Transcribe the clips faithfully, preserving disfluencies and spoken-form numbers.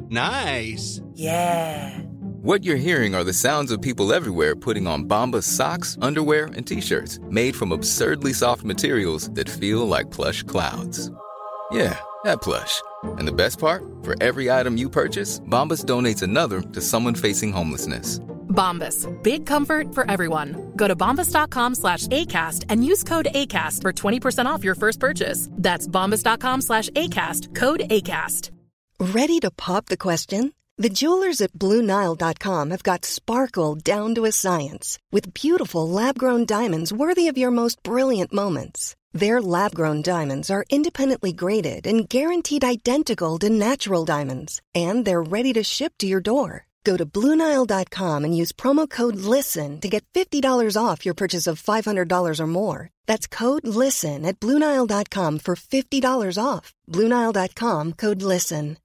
Nice. Yeah. What you're hearing are the sounds of people everywhere putting on Bombas socks, underwear, and T-shirts made from absurdly soft materials that feel like plush clouds. Yeah, that plush. And the best part? For every item you purchase, Bombas donates another to someone facing homelessness. Bombas. Big comfort for everyone. Go to bombas.com slash ACAST and use code ACAST for twenty percent off your first purchase. That's bombas.com slash ACAST. Code ACAST. Ready to pop the question? The jewelers at Blue Nile dot com have got sparkle down to a science with beautiful lab-grown diamonds worthy of your most brilliant moments. Their lab-grown diamonds are independently graded and guaranteed identical to natural diamonds, and they're ready to ship to your door. Go to Blue Nile dot com and use promo code LISTEN to get fifty dollars off your purchase of five hundred dollars or more. That's code LISTEN at Blue Nile dot com for fifty dollars off. Blue Nile dot com, code LISTEN.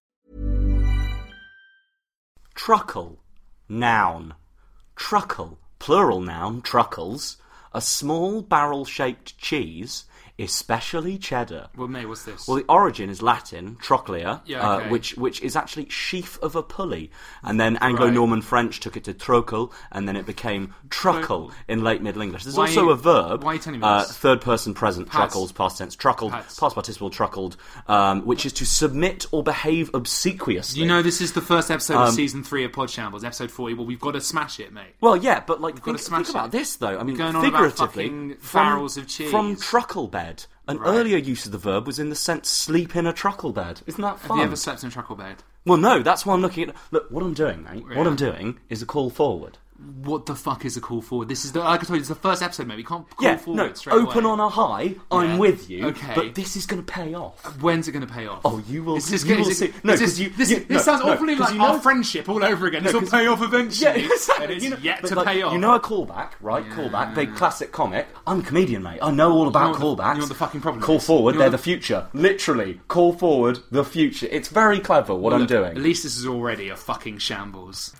Truckle, noun. Truckle, plural noun, truckles, a small barrel-shaped cheese, especially cheddar. Well, mate, what's this? Well, the origin is Latin, trochlia, yeah, okay. uh, which which is actually sheaf of a pulley. And then Anglo-Norman right. French took it to trocle, and then it became truckle in late Middle English. There's why also you, a verb, why are you telling me uh, this? third person present, Pats. truckles, past tense, truckled, Pats. past participle, truckled, um, which is to submit or behave obsequiously. You know, this is the first episode um, of season three of Pod Shambles, episode forty. Well, we've got to smash it, mate. Well, yeah, but like, think, smash think about it. this, though. I mean, Going on figuratively, about from, barrels of cheese. from truckle bed. An Right. earlier use of the verb was in the sense sleep in a truckle bed. Isn't that fun? Have you ever slept in a truckle bed? Well, no, that's why I'm looking at... Look, what I'm doing, mate, Yeah. what I'm doing is a call forward. What the fuck is a call forward? This is the, like I told you, it's the first episode, mate. We can't call Yeah, forward no, straight open away. on a high, I'm Yeah. with you, Okay. but this is going to pay off. When's it going to pay off? Oh, you will, Is this, you is will it- see. No, is this, because you... this, you, this no, sounds no, awfully 'cause like you know, our friendship all over again. No, This will 'cause- pay off eventually. Yeah, exactly. And it's you know, yet but to like, pay off. You know a callback, right? Yeah. Callback, big classic comic. I'm a comedian, mate. I know all about You know what the- callbacks. you know what the fucking problem Call is? forward, You know they're the- the future. Literally, call forward, the future. It's very clever what I'm Look, doing. At least this is already a fucking shambles.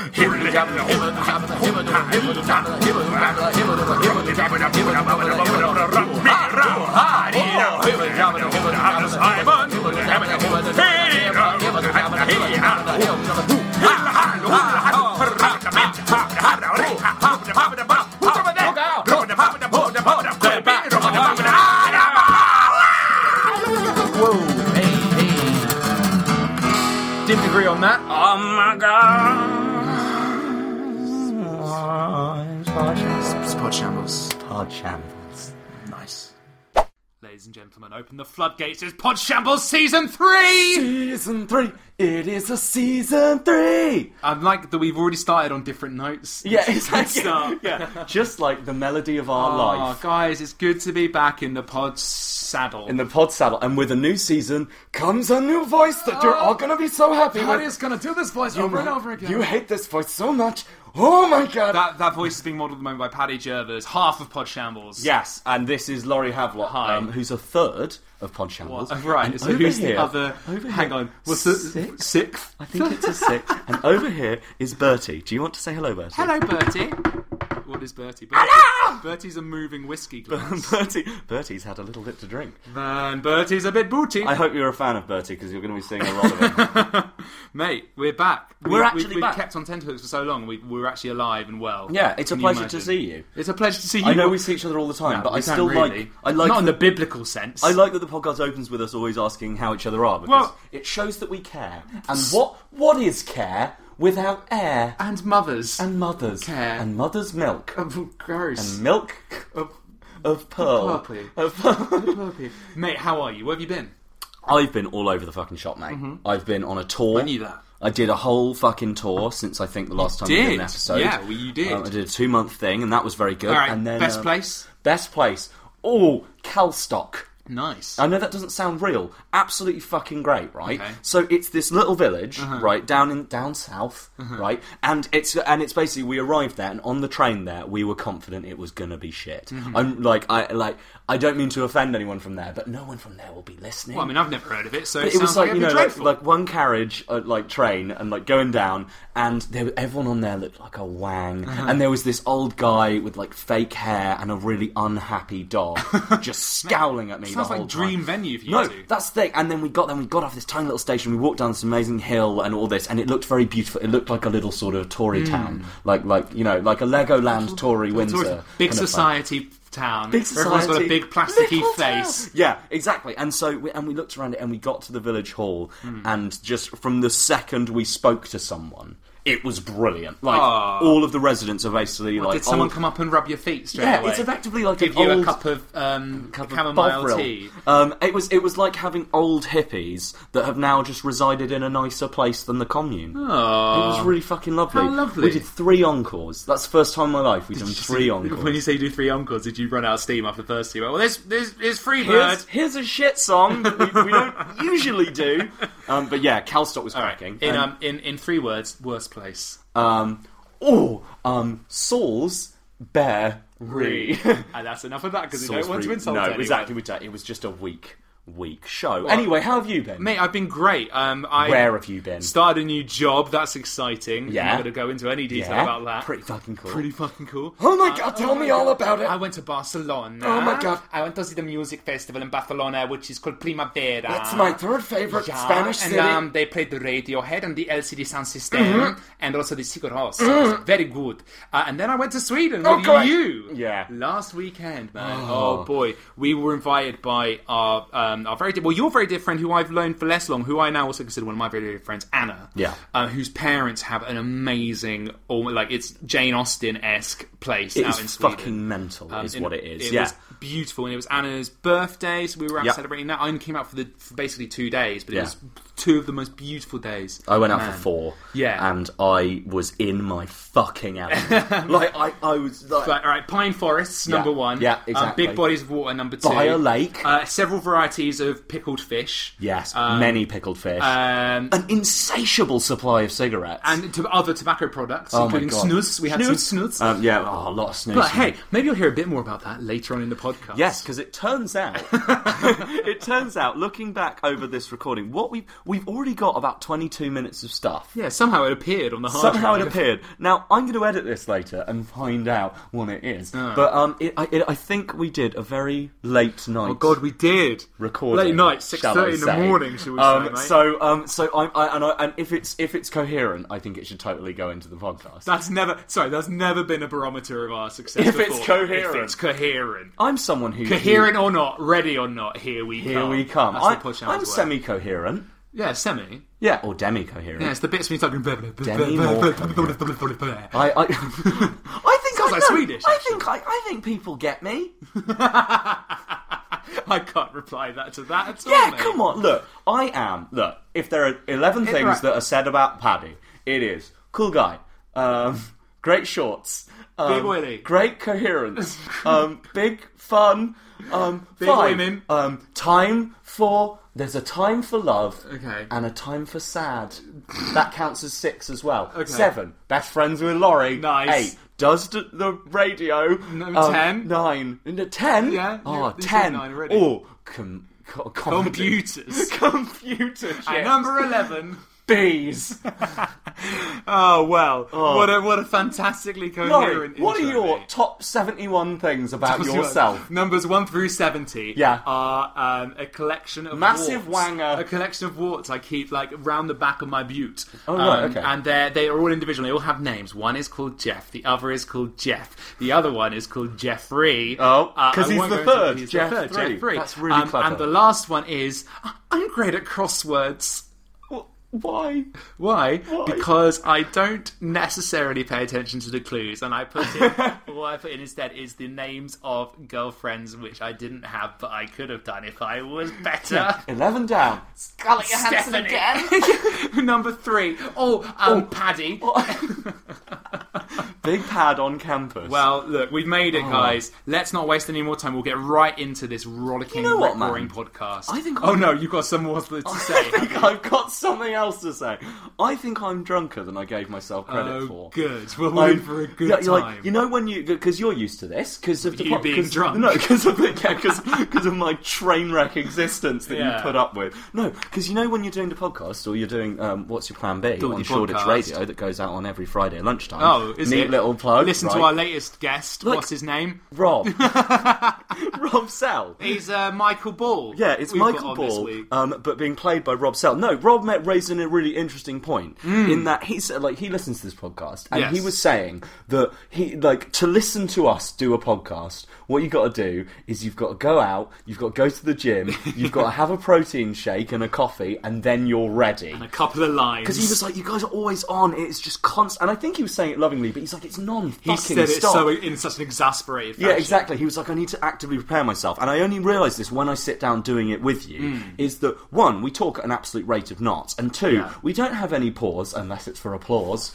Whoa, hey, hey. Didn't agree on that. Oh my god. It's Pod Shambles. Pod Shambles. Nice. Ladies and gentlemen, open the floodgates. It's Pod Shambles Season three! Season three. It is a season three. I like that we've already started on different notes. Yeah, It's a good start. yeah. Just like the melody of our Oh, life. guys, it's good to be back in the pod saddle. In the pod saddle, and with a new season comes a new voice that you're all gonna be so happy with. Paddy's gonna do this voice over and over again. You hate this voice so much. Oh my god. That that voice is being modelled at the moment by Paddy Jervers, half of Pod Shambles. Yes, and this is Laurie Havelock, Hi. um, who's a third of Pod Shambles. What? Right, And so over who's here, the other... over Hang here, on, what's the... sixth? Sixth? I think it's a six. And over here is Bertie. Do you want to say hello, Bertie? Hello, Bertie. What is Bertie? Bertie Hello! Bertie's a moving whiskey glass. Bertie, Bertie's had a little bit to drink. Man, Bertie's a bit booty. I hope you're a fan of Bertie, because you're going to be seeing a lot of it. Mate, we're back. We're we, actually we, we've back. kept on tenterhooks for so long. We, we're actually alive and well. Yeah, it's a Can you pleasure imagine? to see you. It's a pleasure to see you. I know we see each other all the time, No, but we I don't still really. like... I like Not in the- the biblical sense. I like that the podcast opens with us always asking how each other are, because Well- it shows that we care. And what what is care without air? And mothers. And mothers. Care. And mother's milk. Oh, gross. And milk of, of pearl. Purpley. Of Purpley. Mate, how are you? Where have you been? I've been all over the fucking shop, mate. I've been on a tour. I knew that. I did a whole fucking tour since I think the last time we did an did? episode. Yeah, well, you did. Um, I did a two month thing, and that was very good. All right, and then, best um, place? Best place. Oh, Calstock. Nice. I know that doesn't sound real. Absolutely fucking great, right? Okay. So it's this little village, Uh-huh. right, down in down south, right? And it's and it's basically we arrived there, and on the train there, we were confident it was gonna be shit. Mm-hmm. I'm like, I like, I don't mean to offend anyone from there, but no one from there will be listening. Well, I mean, I've never heard of it, so But it, it was sounds like, like you know, it'd be like, dreadful. like one carriage, uh, like train, and like going down, and there, everyone on there looked like a wang, Uh-huh. and there was this old guy with like fake hair and a really unhappy dog, just scowling at me sounds the whole like dream time. venue for you No, two. that's the thing. And then we got then we got off this tiny little station. We walked down this amazing hill and all this, and it looked very beautiful. It looked like a little sort of Tory Mm. town, like like you know, like a Legoland Tory Windsor, big kind of society town. Big Everyone's got a society, big plasticky little face. town. Yeah, exactly. And so, we, and we looked around it, and we got to the village hall, Mm. and just from the second we spoke to someone, it was brilliant. Like Aww. all of the residents are basically What, like. did someone old, come up and rub your feet straight Yeah, away? it's effectively like give an you old, a cup of um, cup of chamomile Bovril. tea. Um, it was it was like having old hippies that have now just resided in a nicer place than the commune. Oh, It was really fucking lovely. How lovely. We did three encores. That's the first time in my life we've done three encores. When you say you do three encores, did you run out of steam after the first two? Well, there's there's, there's Freebird. Here's, here's a shit song that we, we don't usually do. Um, but yeah, Calstock was cracking. In And, um in, in three words, worst place. um, oh, um, Saul's Berry. And that's enough of that because we don't want to insult No, anyone. exactly. We don't. It was just a week, week show. Anyway, how have you been? Mate, I've been great. Um, I Where have you been? started a new job. That's exciting. Yeah. I'm not going to go into any detail Yeah, about that. pretty fucking cool. Pretty fucking cool. Oh my god, tell oh me my all God. about it. I went to Barcelona. Oh my God. I went to see the music festival in Barcelona, which is called Primavera. That's my third favourite Yeah, Spanish and city. um, they played the Radiohead and the L C D Sound System Mm-hmm. and also the Sigur Rós. So it's very good. Uh, and then I went to Sweden Oh, with great. you. Yeah. Last weekend, man. Oh, boy. We were invited by our um, our very di- well, your very dear friend who I've known for less long, who I now also consider one of my very dear friends, Anna. Yeah. Uh, whose parents have an amazing, almost like it's Jane Austen-esque place It out is in Sweden. fucking mental, Um, is and what it is. It yeah. was beautiful, and it was Anna's birthday, so we were out Yep. celebrating that. I only came out for the for basically two days, but Yeah. it was two of the most beautiful days. I went out Man. for four. Yeah. And I was in my fucking element. like, I, I was like... But, all right, pine forests, Yeah. number one. Yeah, Um, exactly. big bodies of water, number two. By a lake. Uh, several varieties of pickled fish. yes, Um, many pickled fish. Um, An insatiable supply of cigarettes. and to other tobacco products, Oh my including God. snus. We had Snus. some snus. Um, yeah, oh, a lot of snus. but hey, maybe you'll hear a bit more about that later on in the podcast. Yes, because it turns out, it turns out, looking back over this recording, what we've we've already got about twenty-two minutes of stuff. Yeah, somehow it appeared on the hard Somehow drive. it appeared. Now I'm going to edit this later and find out what it is. Oh. But um, it, I, it, I think we did a very late night. Oh God, we did. Recording, Late night, six shall I thirty in the say. morning, shall we um, say, mate? So, um, so I, I, and, I, and if it's if it's coherent, I think it should totally go into the podcast. That's never sorry. That's never been a barometer of our success. If it's before. coherent. if it's coherent, I'm someone who coherent or not, ready or not, here we Here come. we come. That's I, the push I'm word. semi-coherent. Yeah, semi. Yeah, or demi-coherent. Yeah, it's the bits when you're talking. Demi more I I, I, I think Sounds I like know. Swedish, I actually. think I, I think people get me. can't reply that to that at all. Yeah, mate. come on. Look, I am. Look, if there are eleven things right. that are said about Paddy, it is cool guy, um, great shorts, um, Big witty. great coherence, um, big fun, um, Big five, women. um, time for. There's a time for love, Okay. and a time for sad. That counts as six as well. Okay. Seven, best friends with Laurie. Nice. Eight, does d- the radio. No, Um, ten. Nine. N- Ten? Yeah, Oh, you- you said ten. nine already. Oh, com- co- comedy. Computers. Computer shit. And number eleven. Bees. Oh well, what a what a fantastically Laurie, coherent. what are intro, your mate. top seventy-one things about Top yourself? Numbers one through seventy Yeah. are um, a collection of Massive warts. wanger. A collection of warts I keep like round the back of my butte. Oh, right, Um, okay. And they they are all individual. They all have names. One is called Jeff. The other is called Jeff. The other one is called Jeffrey. Oh, Uh, 'cause I he's won't the go into it, third. he's Jeff the third. three. Jeffrey. That's really um, clever. And the last one is I'm great at crosswords. Why? Why? Why? Because I don't necessarily pay attention to the clues, and I put in what I put in instead is the names of girlfriends, which I didn't have, but I could have done if I was better. Eleven down. Scarlett Johansson Stephanie. again. Number three. Oh, um, Paddy. Big pad on campus. Well, look, we've made it, guys. Let's not waste any more time. We'll get right into this rollicking, You know what, man? roaring podcast. I think Oh I'm- no, you've got some more to to say. I think I've got something else to say. I think I'm drunker than I gave myself credit Oh, for. good. Well, we're I'm- in for a good yeah, time. you're like, you know when you, because you're used to this, because of the You being 'cause- drunk. No, because of the, yeah, because of my train wreck existence that Yeah. you put up with. No, because you know when you're doing the podcast or you're doing um, What's Your Plan B Doing on the Shoreditch podcast. Radio that goes out on every Friday at lunchtime. Oh, is it? neatly little plug. Listen right? to our latest guest. Look, What's his name? Rob. Rob Sell. He's uh, Michael Ball. Yeah, it's We've Michael got on this Ball, week. um, but being played by Rob Sell. No, Rob met, raised in a really interesting point Mm. in that he said, like, he listens to this podcast, and Yes. he was saying that he, like, to listen to us do a podcast, what you got to do is you've got to go out, you've got to go to the gym, you've got to have a protein shake and a coffee, and then you're ready. And a couple of lines. Because he was like, you guys are always on, it's just constant. And I think he was saying it lovingly, but he's like, it's non-fucking He said it stop. so in such an exasperated fashion. Yeah, exactly. He was like, I need to actively prepare myself. And I only realise this when I sit down doing it with you, Mm. is that, one, we talk at an absolute rate of knots, and two, Yeah. we don't have any pause, unless it's for applause.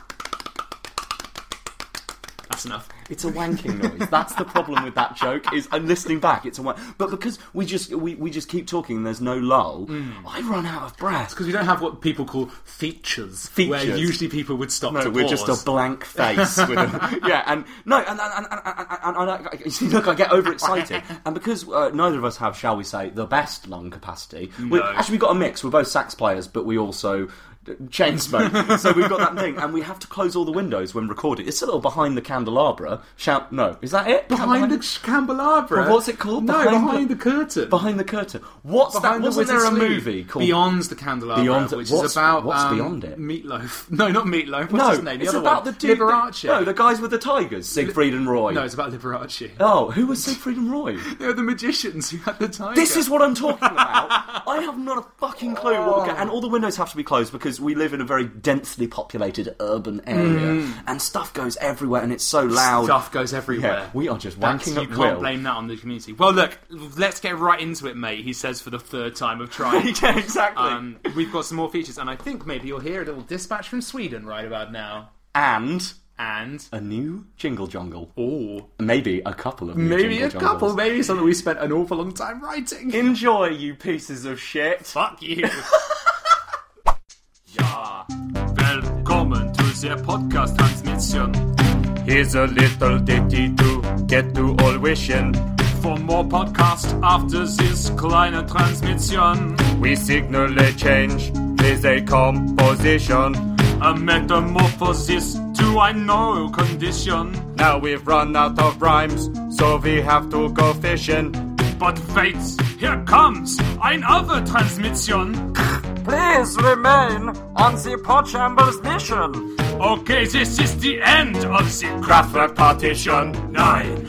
That's enough. It's a wanking noise. That's the problem with that joke, is I'm listening back, it's a wank. But because we just we, we just keep talking and there's no lull, I run out of breath. Because we don't have what people call features, Features. where usually people would stop No, to we're pause. just a blank face. With a, yeah, and no, and and, and, and, and, and, and you see, look, I get overexcited, and because uh, neither of us have, shall we say, the best lung capacity. We, No. actually, we've got a mix. We're both sax players, but we also chain smoke. So we've got that thing, and we have to close all the windows when recording. It's a little behind the candelabra. Shout, no, is that it? Behind the candelabra. Well, what's it called? No, Behind behind, the- the, curtain. Behind the curtain. What's Behind that? the Wasn't there a Wizard's movie Sleeve. called Beyond the Candelabra, Beyond- which what's- is about what's um, beyond it? Meatloaf. No, not Meatloaf. What's No, his name? The it's other about one. the dude. Liberace. No, the guys with the tigers, Siegfried and Roy. No, it's about Liberace. Oh, who was Siegfried and Roy? They were the magicians who had the tiger. This is what I'm talking about. I have not a fucking clue what we're go- and all the windows have to be closed because we live in a very densely populated urban area, and stuff goes everywhere, and it's so loud. Stuff goes everywhere. Yeah, we are just That's- wanking You at can't will. blame that on the community. Well, look, let's get right into it, mate. He says for the third time of trying. Yeah, exactly. Um, we've got some more features, and I think maybe you'll hear a little dispatch from Sweden right about now. And And a new jingle jungle. oh, Maybe a couple of new maybe jingle a couple, jungles. maybe something we spent an awful long time writing. Enjoy, you pieces of shit. Fuck you. Ja, välkommen till the podcast transmission. Here's a little ditty to get to all wishing. For more podcast after this kleine transmission. We signal a change with a composition. A metamorphosis to a no condition. Now we've run out of rhymes, so we have to go fishing. But wait, here comes another transmission. Please remain on the Podshambles mission. Okay, this is the end of the Kraftwerk partition. Nine.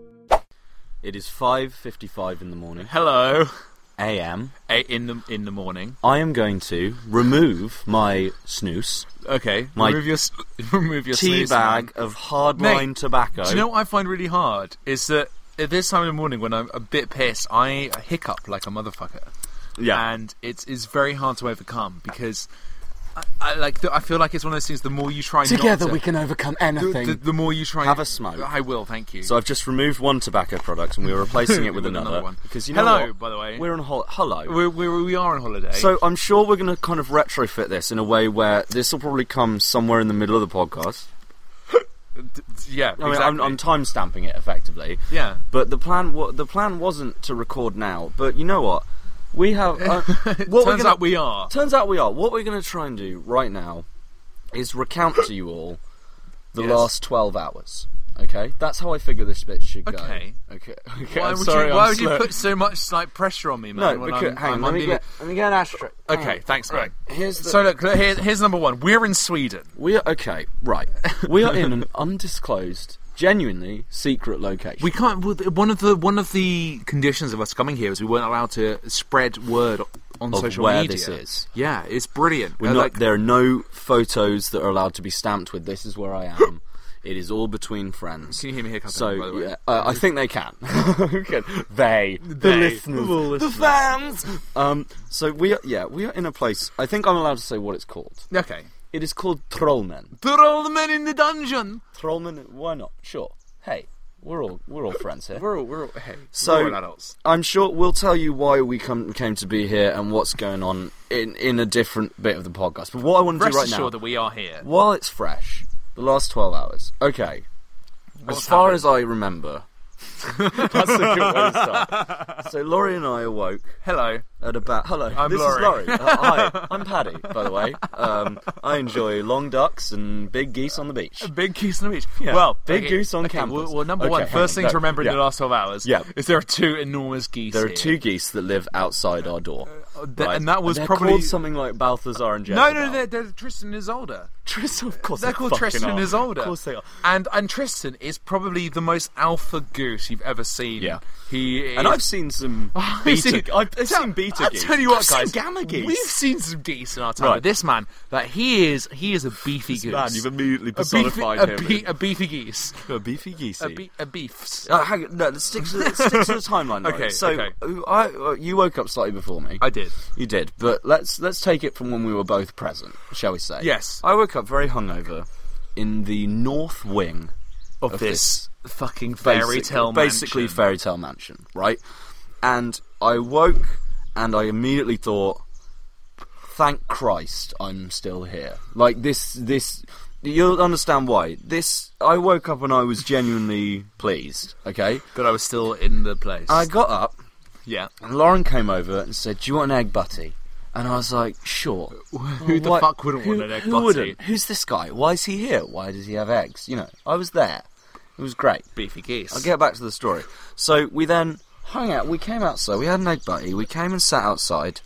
It is five fifty-five in the morning. Hello. A M. Eight in the in the morning. I am going to remove my snooze, Okay. My remove your s- remove your tea snooze, bag man. of hardline Mate, tobacco. Do you know what I find really hard is that at this time in the morning when I'm a bit pissed, I hiccup like a motherfucker. Yeah. And it's it's very hard to overcome because I, I like the, I feel like it's one of those things. The more you try, Together not to, we can overcome the, anything. the, the more you try. Have a smoke. I will, thank you. So I've just removed one tobacco product and we are replacing it with, With another, another one. because you know Hello, what? by the way. We're on hol- hello. we're, we're we are on holiday. So I'm sure we're going to kind of retrofit this in a way where this will probably come somewhere in the middle of the podcast. D- yeah, I mean, exactly. I'm, I'm time stamping it effectively. yeah. But the plan, wa- the plan wasn't to record now. But you know what? We have. Uh, what we're Turns gonna, out we are. Turns out we are. What we're going to try and do right now is recount to you all the Yes. last twelve hours. Okay, that's how I figure this bit should go. Okay. Okay. Okay. Why I'm would sorry. you? I'm Why would you slow. put so much like pressure on me, man? No, when because, I'm, hang on. I'm Let me unbelie- get. Let me get an asterisk. Hang Okay, on. thanks, mate. Right, here's the. So look, look, here, here's number one. We're in Sweden. We are okay. Right. We are in an undisclosed, genuinely secret location. We can't. well, One of the one of the conditions of us coming here is we weren't allowed to spread word on Of social where media. this is. Yeah, it's brilliant. We're Uh, not, like, there are no photos that are allowed to be stamped with "This is where I am." It is all between friends. Can you hear me hiccuping, So by the way? yeah, uh, I think they can. Okay. They, the They. listeners, The listeners. the fans. Um. So we are. Yeah, we are in a place. I think I'm allowed to say what it's called. okay. It is called Trollmen. They're all the men in the dungeon. Trollmen. Why not? Sure. Hey, we're all we're all friends here. We're all, we're all, hey, So- we're all adults. I'm sure we'll tell you why we come, came to be here and what's going on in, in a different bit of the podcast. But what I want to Rest do right assured now, that we are here. while it's fresh, the last twelve hours. Okay. What's as far happened? as I remember, That's a good way to start. So Laurie and I awoke. Hello. At about hello. I'm this Laurie. is Laurie. Uh, hi, I'm Paddy. By the way, um, I enjoy long ducks and big geese on the beach. Big goose on the beach. Yeah. Well, Big okay, goose on okay, campus. Well, well number Okay, one, hang first on, thing to no, remember in yeah. the last twelve hours Yeah. is there are two enormous geese There are here. two geese that live outside our door. Th- right? and that was they're probably called something like Balthazar and No, Jezebel. no, they're, they're Tristan and Isolde. Tristan, of course They're they called fucking Tristan and are. Isolde. Of course they are. And and Tristan is probably the most alpha goose you've ever seen. Yeah. He is, And I've seen some I've beta. seen- I've, I've tell- seen beta I'll geese. tell you what, I've seen guys. gamma geese. We've seen some geese in our time. Right. But this man, that he is, he is a beefy goose. Man, you've immediately a beefy, personified a, him. be- a beefy geese. A beefy geese. A, be- a beefs. Uh, hang on, no, let's stick to the, let's stick to the timeline. Right? Okay, so okay. I, uh, you woke up slightly before me. I did. You did, but let's let's take it from when we were both present, shall we say? Yes. I woke up very hungover in the north wing Of, of this, fucking fairy basic- tale basically mansion. fairy tale mansion, right? And I woke and I immediately thought, thank Christ I'm still here. Like this this you'll understand why. This I woke up and I was genuinely pleased, okay? That I was still in the place. I got up yeah. and Lauren came over and said, "Do you want an egg butty?" And I was like, "Sure." Who the Why- fuck wouldn't who, want an egg who butty? wouldn't? Who's this guy? Why is he here? Why does he have eggs? You know, I was there. It was great. Beefy geese. I'll get back to the story. So we then hung out. We came outside. We had an egg butty. We came and sat outside,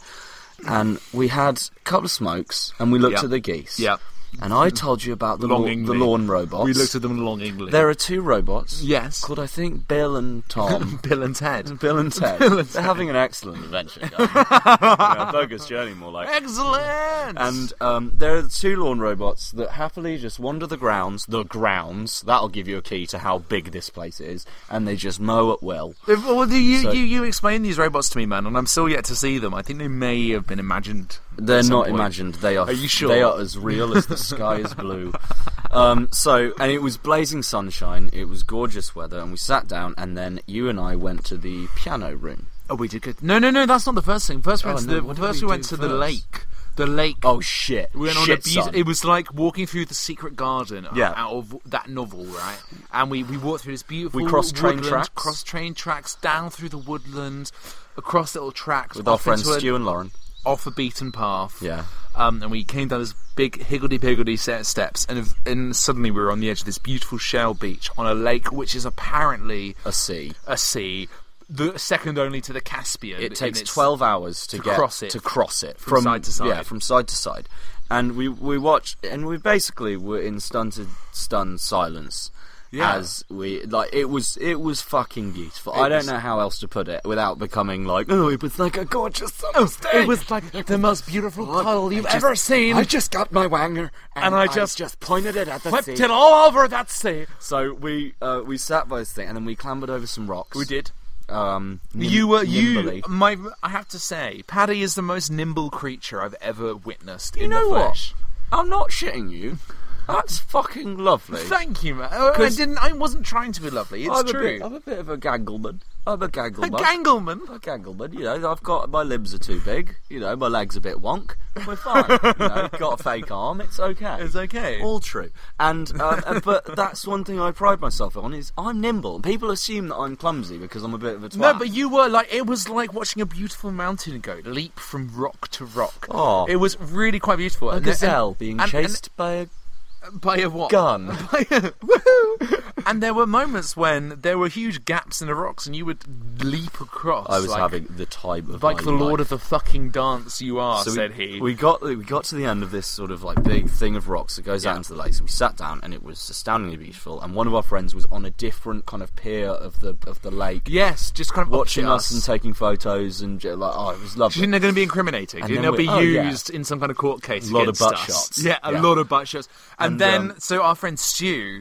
and we had a couple of smokes, and we looked Yep. at the geese. Yep. And I told you about the, lawn, the Longingly. lawn robots. We looked at them longingly. There are two robots. Yes. Called, I think, Bill and Tom. Bill and Ted. Bill and Ted. Bill and They're Ted. having an excellent adventure. Going. yeah, bogus journey, more like. Excellent! And um, there are the two lawn robots that happily just wander the grounds, the grounds, that'll give you a key to how big this place is, and they just mow at will. Well, do you, So- you, you explain these robots to me, man, and I'm still yet to see them. I think they may have been imagined. They're at some not point. imagined, they are Are you sure? They are as real as the sky is blue. Um, so, and it was blazing sunshine, it was gorgeous weather, and we sat down, and then you and I went to the piano room. Oh, we did good. No, no, no, that's not the first thing. First we Oh, went to no, the, what did first we we went do to the first? lake. The lake. Oh shit. We went on shit, a beautiful. son. It was like walking through the secret garden Yeah. out of that novel, right? And we, we walked through this beautiful. We crossed train woodland, tracks. Crossed train tracks down through the woodland, across little tracks With our off friends into a- Stu and Lauren. off a beaten path. Yeah. Um, and we came down this big higgledy-piggledy set of steps, and, if, and suddenly we were on the edge of this beautiful shell beach on a lake, which is apparently A sea. a sea, the second only to the Caspian. It in takes its- twelve hours to, to get cross it. to cross it From side to side. Yeah, from side to side. And we we watched, and we basically were in stunted, stunned silence. Yeah. As we like, it was it was fucking beautiful. I don't was- know how else to put it without becoming like, oh, it was like a gorgeous summer's day. It was like the most beautiful Look, cuddle you've I just- ever seen. I just got my wanger and, And I I just just pointed it at the Flipped sea. it all over that sea. So we uh, we sat by this thing, and then we clambered over some rocks. We did. Um, nim- You were you. nimbly. My, I have to say, Paddy is the most nimble creature I've ever witnessed You in know the what? flesh. I'm not shitting you. That's fucking lovely. Thank you, man. I 'Cause- didn't. I wasn't trying to be lovely. It's I'm true. A bit, I'm a bit of a gangleman. I'm a a gangleman. gangleman. a gangleman. You know, I've got my limbs are too big. You know, my legs a bit wonk. We're fine. you know, got a fake arm. It's okay. It's okay. All true. And uh, uh, but that's one thing I pride myself on is I'm nimble. People assume that I'm clumsy because I'm a bit of a twat. No, but you were like, it was like watching a beautiful mountain goat leap from rock to rock. Oh. It was really quite beautiful. a And- gazelle and- being and- chased by a and- by a what? gun. By a, woohoo! And there were moments when there were huge gaps in the rocks, and you would leap across. I was like, having the time of like my the Lord life. of the fucking dance you are, So we- said he. We got we got to the end of this sort of like big thing of rocks that goes Yeah. out into the lakes, and we sat down, and it was astoundingly beautiful. And one of our friends was on a different kind of pier of the of the lake, yes, just kind of watching up to us and taking photos, and j- like oh, it was Do you lovely. think they're going to be incriminating? And Do you think then they'll be we- oh, yeah. used in some kind of court case A lot of against butt us? shots. Yeah, a Yeah. lot of butt shots. And, And, then, um, so our friend Stu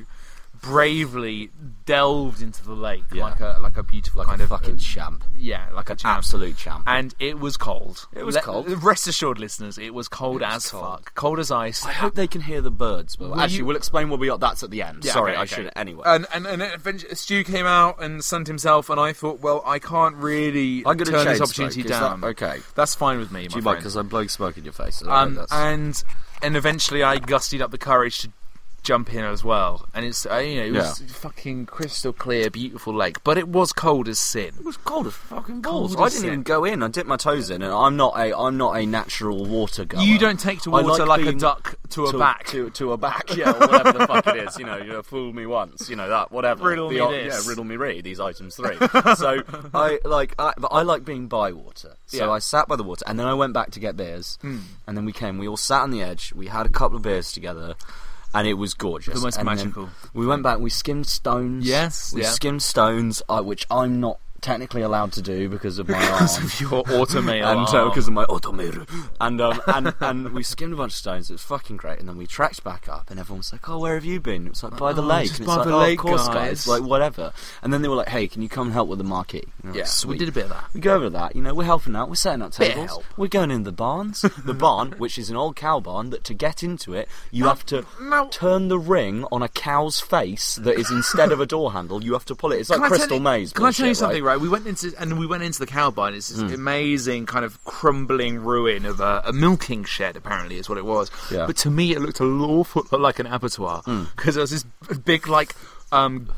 bravely delved into the lake Yeah. like a like a beautiful Like kind a of fucking champ. Yeah, like a champ. Absolute champ. And it was cold. It was Let- cold. Rest assured, listeners, it was cold was as cold. fuck, cold as ice. I hope they can hear the birds. But Will actually, you- we'll explain what we got. That's at the end. Yeah, Sorry, okay, I okay. should anyway. And and and then eventually Stu came out and sunned himself, and I thought, well, I can't really I'm gonna turn this chain opportunity smoke, is that down. okay? That's fine with me, my Do you mind? friend. Because I'm blowing smoke in your face. I don't Um, know that's- and and eventually I gussied up the courage to jump in as well, and it's uh, you know it was Yeah. fucking crystal clear, beautiful lake, but it was cold as sin. It was cold as fucking balls. Cold I as didn't sin. even go in. I dipped my toes in, and I'm not a I'm not a natural water goer. You don't take to I water like, a being- duck to a to, back. to to a back, yeah, or whatever the fuck it is. You know, you know, fool me once, you know that, whatever. Riddle the, me o- this. Yeah, riddle me re. These items three. So I like, I, but I like being by water. So Yeah. I sat by the water, and then I went back to get beers, and then we came. We all sat on the edge. We had a couple of beers together. And it was gorgeous. The most And then magical. We went back. We skimmed stones. Yes, we yeah. skimmed stones, uh, which I'm not technically allowed to do because of my Because arm. of your automail and uh, arm. because of my automail. And um, and and we skimmed a bunch of stones. It was fucking great. And then we trekked back up, and everyone was like, "Oh, where have you been?" It was like by the Oh, lake. just And it's by like, the oh, lake, of course, guys." guys. Like whatever. And then they were like, "Hey, can you come and help with the marquee?" And I was Yeah, like, we "Sweet." did a bit of that. We go over to that. You know, we're helping out. We're setting up Bit of tables. help. We're going in the barns. The barn, which is an old cow barn, that to get into it, you have to no. turn the ring on a cow's face that is instead of a door handle. You have to pull it. It's like Can I tell Crystal you- Maze. Can I tell you bullshit, something? right? Right, we went into and we went into the cow barn. It's this amazing kind of crumbling ruin of a, a milking shed. Apparently, is what it was. Yeah. But to me, it looked an awful lot like an abattoir because there was this big like. Um,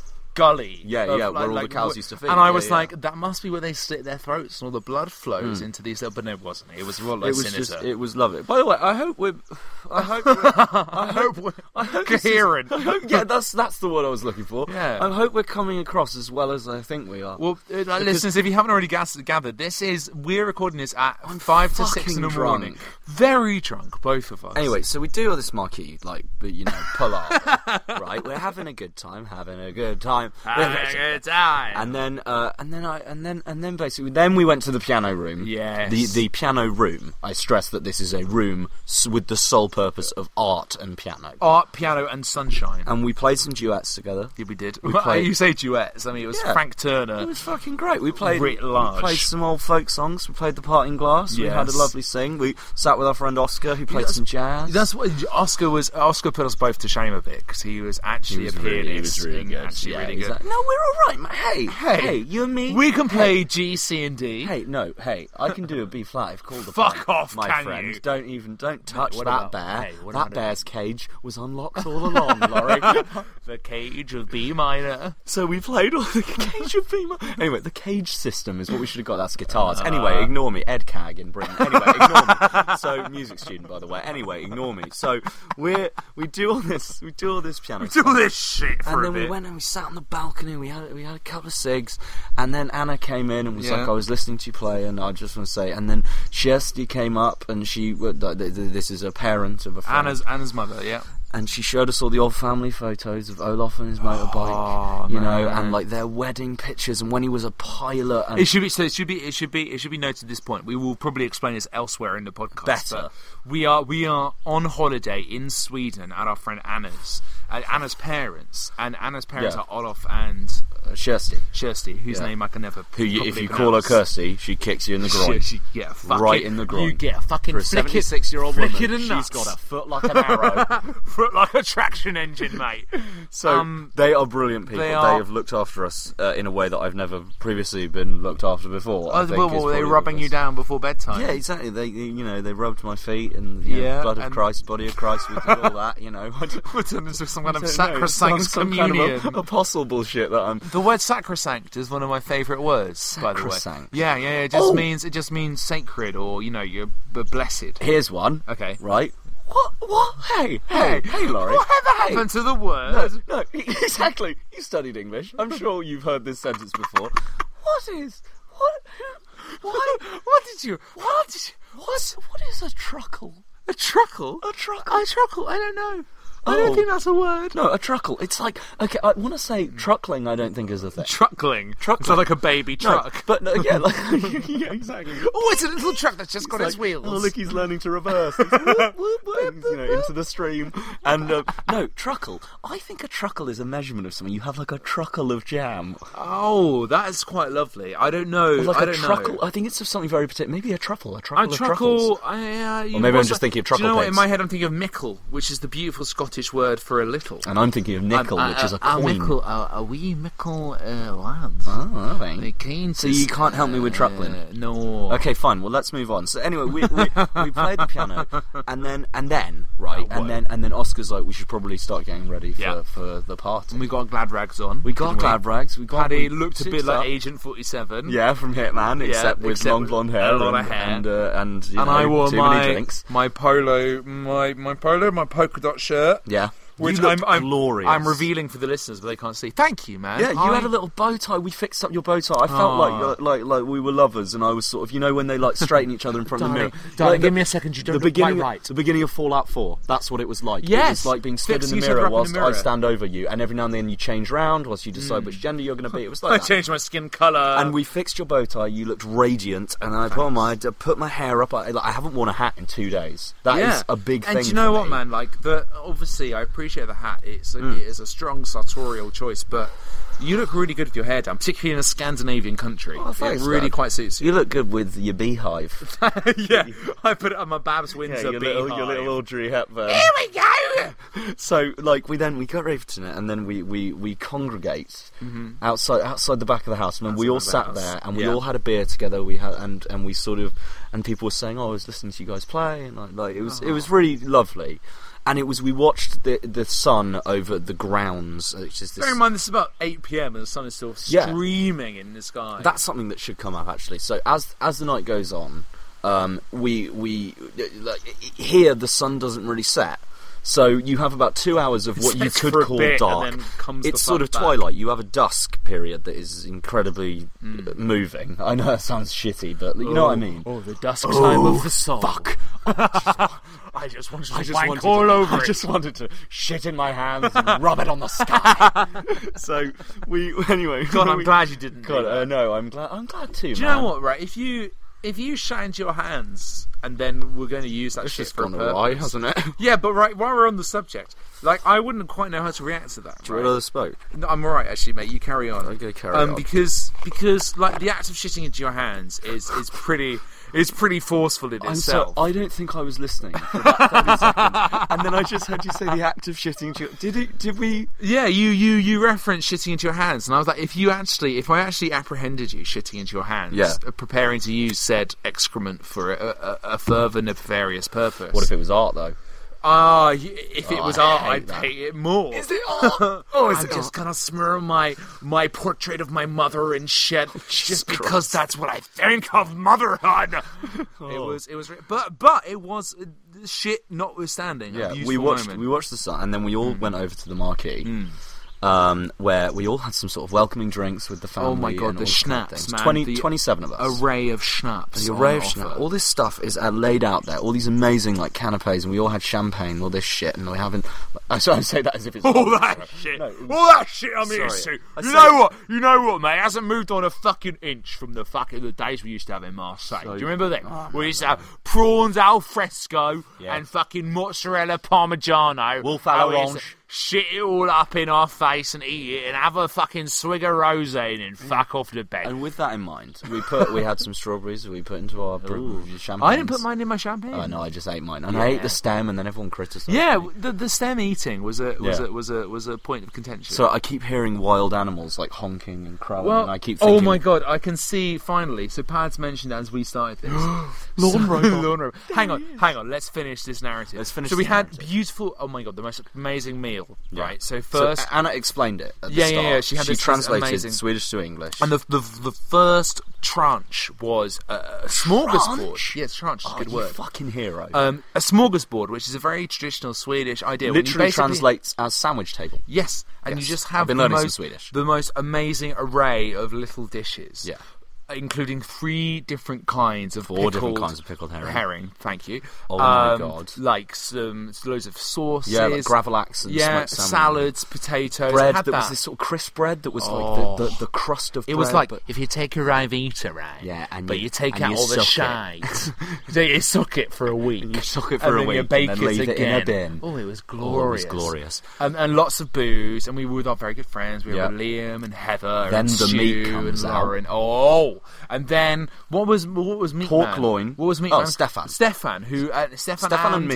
gully Yeah, of, yeah, like- where all the like, cows wh- used to feed. and I Yeah, was yeah. like, that must be where they slit their throats and all the blood flows into these little, but no, it wasn't. It was more like It was sinister. just, it was lovely. By the way, I hope we're, I hope, we're, I hope, we're I hope this is- coherent. I hope, yeah, that's that's the word I was looking for. Yeah. I hope we're coming across as well as I think we are. Well, uh, like, listeners, if you haven't already gas- gathered, this is we're recording this at five to six in the fucking morning. drunk. Very drunk, both of us. Anyway, so we do all this marquee, like, but you know, pull up, right? We're having a good time, having a good time, having a good time. and then, uh, and then I, and then, and then basically, then we went to the piano room. Yes. the the piano room. I stress that this is a room s- with the sole purpose of art and piano. Art, piano, and sunshine. And we played some duets together. Yeah, we did. We Well, played- you say duets. I mean, it was Yeah. Frank Turner. It was fucking great. We played, Writ we large. played some old folk songs. We played The Parting Glass. We had a Yes. lovely sing. We sat with our friend Oscar, who played some jazz. That's what Oscar was. Oscar put us both to shame a bit because he was actually He was a really- pianist. he was really and good. Actually, Yeah, really he's good. like, no, we're all right, mate. Hey, Hey. hey, you and me. We can play G, C, and D. Hey, no, hey, I can do a B flat if called Fuck upon, off, my can friend. you? Don't even, don't touch what that about- bear. hey, what that about bear's cage was unlocked all along, Laurie. The Cage of B minor. So we played all the cage of female. Anyway, the cage system is what we should have got. That's guitars. Anyway, ignore me. Ed Cag in Britain. Anyway, ignore me. So music student, by the way. Anyway, ignore me. So we we do all this. We do all this piano. Do stuff. this shit for And a then bit. we went and we sat on the balcony. We had we had a couple of cigs, and then Anna came in and was Yeah. like, "I was listening to you play," and I just want to say. And then Kirsty came up, and she th- th- th- this is a parent of a friend. Anna's Anna's mother, yeah. And she showed us all the old family photos of Olaf and his motorbike, Oh, you know, man. and like their wedding pictures, and when he was a pilot. And It should be so. It should be. It should be. It should be noted at this point. We will probably explain this elsewhere in the podcast. Better. but We are. We are on holiday in Sweden at our friend Anna's. Uh, Anna's parents, and Anna's parents Yeah. are Olaf and uh, Kirsty, Kirsty, whose Yeah. name I can never. who you, if properly you call her pronounce. Kirsty, she kicks you in the groin. She, she, yeah, fuck Right it. in the groin. You get a fucking For a flick it- seventy-six-year-old flick woman, it and she's nuts. got a foot like an arrow. Foot like a traction engine, mate. So Um, they are brilliant people. they They, are- have looked after us uh, in a way that I've never previously been looked after before. I Oh, think well, is well, were they probably rubbing the you best. down before bedtime? Yeah, exactly. They, you know, they rubbed my feet and you know, Yeah, blood of and- Christ, body of Christ. We did all that, you know. I don't- We're turning into some kind I of don't know, sacrosanct some, some communion. kind of a, apostle bullshit that I'm. The word sacrosanct is one of my favourite words, by the way. Sacrosanct. Yeah, yeah, yeah. It just Oh. means it just means sacred, or you know, you're b- blessed. Here's one. Okay. Right. What? What? Hey, hey, hey, Laurie. Whatever Hey. happened to the word? No, no, exactly. You studied English. I'm sure you've heard this sentence before. What is? What? Who? Why? What did you? What did you? What? What is a truckle? A truckle? A truckle? A truckle? I don't know. I Oh. don't think that's a word. No, a truckle. It's like okay. I want to say truckling. I don't think is a thing. Truckling. Truckling. So like a baby No, truck. but no, yeah, like yeah, exactly. Oh, it's a little truck that's just got It's its like, wheels. Oh, look, he's learning to reverse. It's whoop, whoop, whoop, you know, into the stream. And um, no, truckle. I think a truckle is a measurement of something. You have like a truckle of jam, Oh, that is quite lovely. I don't know. or like I a don't truckle. know. I think it's of something very particular. Maybe a truffle. A truckle I of truckle. truffles. I, uh, you Or maybe I'm what's just that- thinking of Do you know truckle what? In pigs. my head, I'm thinking of mickle, which is the beautiful Scottish Scottish word for a little. And I'm thinking of nickel, Um, which is a a coin. mickle, a, a wee mickle uh, lads. Oh, all right. They keen So to you s- can't help me with truckling? Uh, no. Okay, fine. Well, let's move on. So anyway, we we, we played the piano, and then and then right, and then and then Oscar's like, we should probably start getting ready for, Yeah. for the party. And we got glad rags on. We got didn't glad rags. We got. Paddy we looked a bit suited like up. Agent forty-seven. Yeah, from Hitman, Yeah, except with except long with blonde hair a lot and of hair. and uh, and, you And know, I wore too my many drinks. my polo, my my polo, my polka dot shirt. Yeah. Which You looked I'm, I'm glorious. I'm revealing for the listeners, but they can't see. Thank you, man. Yeah, you I- had a little bow tie. We fixed up your bow tie. I felt Oh. like like like we were lovers, and I was sort of, you know, when they like straighten each other in front of the Darling, mirror. darling, Like, give the- me a second, you don't the look beginning, quite right. The beginning of Fallout four. That's what it was like. It Yes. was like being stood Fix in the each other mirror up in whilst the mirror. I stand over you, and every now and then you change round whilst you decide which gender you're going to be. It was I like that. changed my skin colour. And we fixed your bow tie. You looked radiant, and I put on my, I put my hair up. I, like, I haven't worn a hat in two days. That is yeah. a big and thing. do you know for what, me. man? Like, the obviously, I appreciate the hat. It's a, Mm. it is a strong sartorial choice, but you look really good with your hair down, particularly in a Scandinavian country. Oh, thanks, it really Dad. quite suits you. You look good with your beehive. yeah, I put it on my Babs Windsor Yeah, your little, beehive. your little Audrey Hepburn. Here we go. So, like, we then we got ready for tonight, and then we we, we congregate outside outside the back of the house, and then we all Outside sat the house. there, and we Yeah. all had a beer together. We had and and we sort of, and people were saying, "Oh, I was listening to you guys play," and like, like it was it was really lovely. And it was, we watched the the sun over the grounds, which is this. Bear in mind, this is about eight p.m. and the sun is still Yeah. streaming in the sky. That's something that should come up actually. So as as the night goes on, um, we we like, here the sun doesn't really set. So you have about two hours of what you Sets could for a call bit and dark. then comes the It's sort fuck of back. twilight. You have a dusk period that is incredibly Mm. uh, moving. I know that sounds shitty, but you know what I mean. Oh, the dusk time of the soul. Fuck! I just wanted to I just wank wanted all to, over I it. just wanted to shit in my hands and rub it on the sky. So we anyway. God, I'm we- glad you didn't. God, do that. uh, no, I'm glad. I'm glad too. Do you know what? Right, if you if you shat into your hands and then we're going to use that It's shit just for gone a purpose. awry, hasn't it? Yeah, but right while we're on the subject, like I wouldn't quite know how to react to that. Do you right? want another spoke? No, I'm alright actually, mate. You carry on. Okay, carry um, on. Because because like the act of shitting into your hands is is pretty is pretty forceful in I'm so, itself. I don't think I was listening for about thirty seconds, and then I just heard you say the act of shitting. To, did it? Did we? Yeah, you, you, you referenced shitting into your hands, and I was like, if you actually, if I actually apprehended you shitting into your hands, Yeah. uh, preparing to use said excrement for a, a, a further nefarious purpose. What if it was art though? Ah, y if it Oh, was I art, hate I'd that. pay it more. Is it art? Oh, is I'm it just art? gonna smear my my portrait of my mother in shit, just because Christ. that's what I think of motherhood. It Oh. was, it was, re- but but it was uh, shit notwithstanding. a Yeah, useful we watched moment. we watched the sun, and then we all went over to the marquee, um, where we all had some sort of welcoming drinks with the family. Oh my God, and the all kind of schnapps, things. man, twenty, the twenty-seven of us. array of schnapps. The array on of offer. schnapps. All this stuff is uh, laid out there. All these amazing like canapes, and we all had champagne. All this shit, and we haven't. I so I say that as if it's All that shit. No, it was- All that shit I'm Sorry. used to. I You said- know what? You know what, mate? It hasn't moved on a fucking inch from the fucking the days we used to have in Marseille. So- Do you remember them? we used to have prawns al fresco Yeah. and fucking mozzarella parmigiano. Wolf à And we used to l'orange. Shit it all up in our face and eat it and have a fucking swig of rosé and then fuck off to bed. And with that in mind, we put we had some strawberries that we put into our br- champagne. I didn't put mine in my champagne. Oh no, I just ate mine, and Yeah. I ate the stem, and then everyone criticised. Yeah, me. the the stem eating was a was Yeah. a was a was a point of contention. So I keep hearing wild animals like honking and crowing, Well, and I keep thinking, oh my god, I can see finally. So Pad's mentioned as we started this. Lawn So- robot. lawn robot. Hang on, hang on. Let's finish this narrative. Let's finish So we this had narrative. beautiful. Oh my god, the most amazing meal. Yeah. Right. So So first, Anna explained it at the Yeah, yeah, start. yeah, she had this- this translated amazing- Swedish to English. and the the the first tranche was a, a smorgasbord. Tranche? Yes, tranche is a oh, good you word. fucking hero. Um, a smorgasbord, which is a very traditional Swedish idea. When you Literally basically- translates as sandwich table. Yes, and Yes. you just I've have been the learning some most, Swedish. the most amazing array of little dishes. Yeah. Including three different kinds of Four pickled different kinds of pickled herring. thank you. Oh my Um, God. Like some loads of sauces. Yeah, like gravlax and yeah, smoked salmon. salads, potatoes. Bread had that, that was this sort of crisp bread that was Oh. like the, the, the crust of It bread. was like but if you take a Rivita, right? Yeah, and but you- you, take and out you all the suck it. shite. so you suck it for a week. you suck it and for a then week you bake and then leave it it in again. a bin. Oh, it was Oh, it glorious. was glorious. Um, and lots of booze, and we were with our very good friends. We were Yeah. with Liam and Heather, Then and the Stu meat and comes out. Lauren. Oh, and then what was what was meat Pork man? loin. What was meat Oh, man? Stefan. Stefan, who uh, Stefan, Stefan and Mia.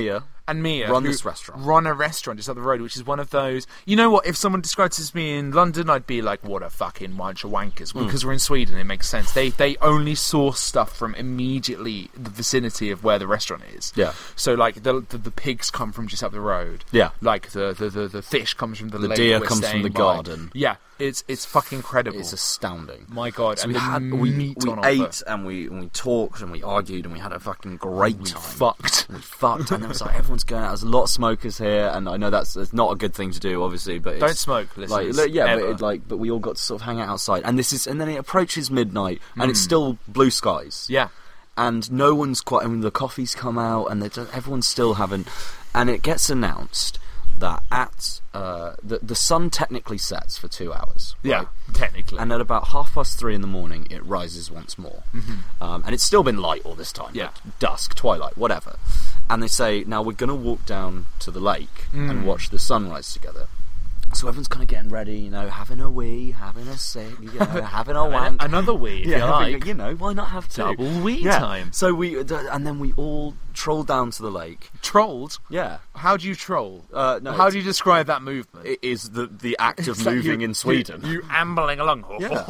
and Mia run who this restaurant. run a restaurant just up the road, which is one of those. You know what? If someone described this to me in London, I'd be like, "What a fucking bunch of wankers." Mm. Because we're in Sweden, it makes sense. They they only source stuff from immediately the vicinity of where the restaurant is. Yeah. So like the the, the pigs come from just up the road. Yeah. Like the the, the, the fish comes from the, The lake deer we're comes from staying the by. garden. Yeah. It's it's fucking incredible. It's astounding. My God. So and we the had we, meat we on ate offer. and we and we talked and we argued and we had a fucking great We time. fucked. We fucked, and there was like everyone's going out. There's a lot of smokers here, and I know that's, that's not a good thing to do, obviously. But it's, Don't smoke, like, listeners, li- yeah, ever. but it, like, but we all got to sort of hang out outside, and this is, and then it approaches midnight, and Mm. it's still blue skies. Yeah. And no one's quite. I mean, the coffee's come out, and they don't- everyone's still having. And it gets announced that at uh, the the sun technically sets for two hours. Yeah, right? technically. And at about half past three in the morning, it rises once more. Mm-hmm. Um, and it's still been light all this time. Yeah. Like dusk, twilight, whatever. And they say, now we're going to walk down to the lake Mm. and watch the sunrise together. So everyone's kind of getting ready, you know, having a wee, having a cig, you know, having a wank. Another wee, if yeah, you having like. a- you know, why not have two? Double wee Yeah. time. So we, and then we all troll down to the lake. Trolled? Yeah. How do you troll? Uh, no, How it's- do you describe that movement? It is the, the act of It's like moving you- in Sweden. You, you ambling along. Yeah.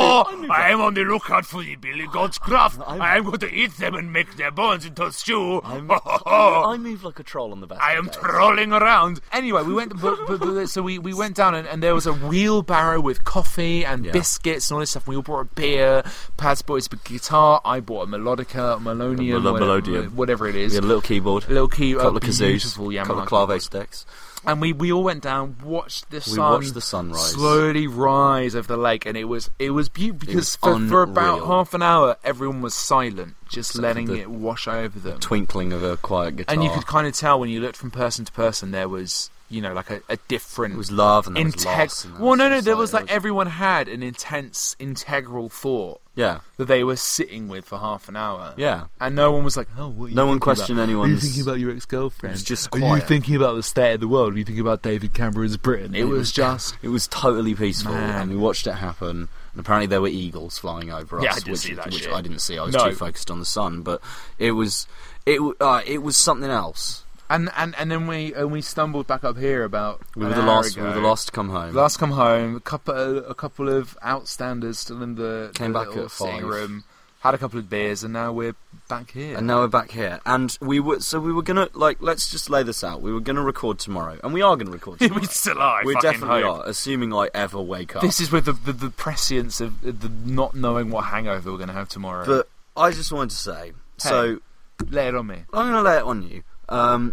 I am on the lookout for the Billy Goats craft. I'm- I am going to eat them and make their bones into stew. I'm, I move like a troll on the best I of am days. trolling around. Anyway, we went. But, but, but, so we, we went down, and, and there was a wheelbarrow with coffee and Yeah. biscuits and all this stuff. And we all brought a beer. Paz bought his guitar. I bought a melodica, a melodium, A mel- whatever, melodium. whatever it We is. had a little keyboard, A little key, a couple a of kazooes, beautiful a couple Yamaha of clave keyboard. sticks. And we, we all went down, watched the We sun, watched the sunrise. slowly rise over the lake, and it was it was beautiful because was for, for about unreal. half an hour everyone was silent, just Except for letting the it wash over them. Twinkling of a quiet guitar. And you could kind of tell when you looked from person to person, there was, you know, like a, a different. It was love and there was integ- loss and there Well, was no, no, just there like- was there like was- everyone had an intense, integral thought Yeah, that they were sitting with for half an hour. yeah. And no one was like, oh, what are you No one thinking questioned about? anyone's- Are you thinking about your ex-girlfriend? It was just Are you quiet. thinking about the state of the world? Are you thinking about David Cameron's Britain? It, was just... It was totally peaceful, Man. and we watched it happen. And apparently there were eagles flying over us, Yeah, I did which, see that which shit. I didn't see. I was No. too focused on the sun, but it was, it, w- uh, it was something else. And and and then we and we stumbled back up here about We an were the hour last. ago. We were the last to come home. Last come home, a couple a couple of outstanders still in the, Came the back little at sitting five. room. Had a couple of beers, and now we're back here. And now we're back here, and we were so we were gonna like let's just lay this out. We were gonna record tomorrow, and we are gonna record tomorrow. We still are. I we fucking definitely hope. are, assuming I ever wake up. This is with the, the the prescience of the not knowing what hangover we're going to have tomorrow. But I just wanted to say, so Lay it on me. I'm gonna lay it on you. Um,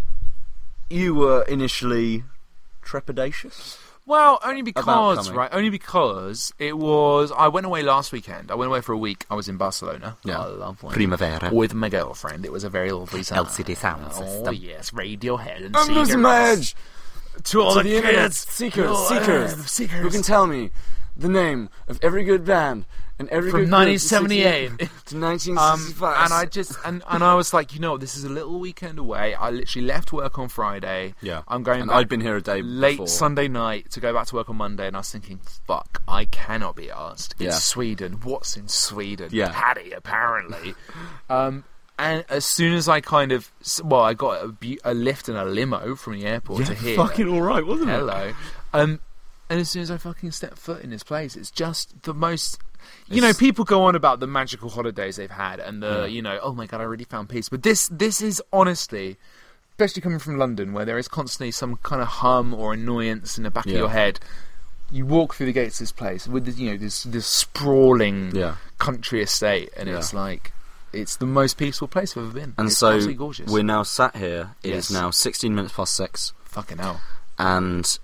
you were initially trepidatious. Well, only because, coming. right? Only because it was. I went away last weekend. I went away for a week. I was in Barcelona. Yeah. Oh, lovely. Primavera. With my girlfriend. It was a very lovely time. L C D sound Oh system. yes, Radiohead and I'm losing Seagulls. my edge. To all To the, the internet kids, seekers, to all, seekers, uh, seekers. who can tell me the name of every good band and every From good nineteen seventy-eight group to nineteen Um, sixty-five. and I just and, and I was like, you know, this is a little weekend away. I literally left work on Friday. Yeah. I'm going. And back I'd been here a day late before. Sunday night to go back to work on Monday, and I was thinking, fuck, I cannot be asked. It's Yeah. Sweden. What's in Sweden? Yeah. Paddy, apparently. um, and as soon as I kind of, well, I got a, bu- a lift and a limo from the airport to here. fucking all right, wasn't it? Hello. Um, and as soon as I fucking step foot in this place, it's just the most. You know, people go on about the magical holidays they've had, and the Yeah. you know, oh my god, I really found peace. But this, this is honestly, especially coming from London, where there is constantly some kind of hum or annoyance in the back Yeah. of your head. You walk through the gates of this place with this, you know, this this sprawling Yeah. country estate, and Yeah. it's like it's the most peaceful place I've ever been. And it's so absolutely gorgeous. we're now sat here. It Yes. is now sixteen minutes past six, Fucking hell. and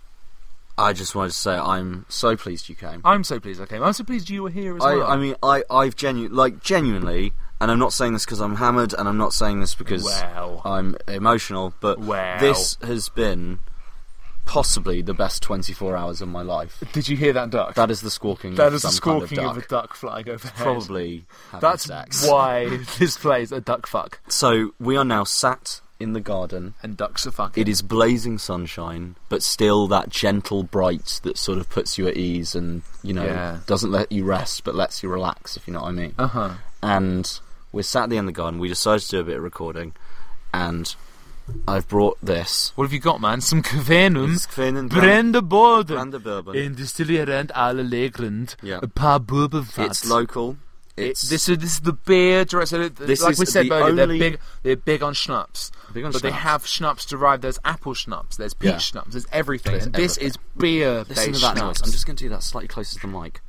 I just wanted to say I'm so pleased you came. I'm so pleased I came. I'm so pleased you were here as I, well. I mean, I, I've genu- like genuinely, and I'm not saying this because I'm hammered, and I'm not saying this because Well. I'm emotional, but Well. this has been possibly the best twenty-four hours of my life. Did you hear that duck? That is the squawking. That of is the some kind squawking of, duck. a duck flying overhead. Probably having That's sex. why this plays a duck fuck. So we are now sat in the garden. And ducks are fucking. It is blazing sunshine, but still that gentle bright that sort of puts you at ease and, you know, Yeah. doesn't let you rest but lets you relax, if you know what I mean. Uh-huh. And we're sat at the end of the garden. We decided to do a bit of recording, and I've brought this. What have you got, man? Some Kvenum, It's Kvenum Brande Borden, Brande Bourbon. in Distilleerend Alle Legland, Yeah. a paar Bourbonfats. It's local. It's This is this is the beer direct. So This like is we said the earlier, only- they're big. They're big on schnapps, Big on but they schnapps. have schnapps derived. There's apple schnapps. There's peach Yeah. schnapps. There's everything. There's and this everything. is beer Listen based to that schnapps. noise. I'm just going to do that slightly closer to the mic.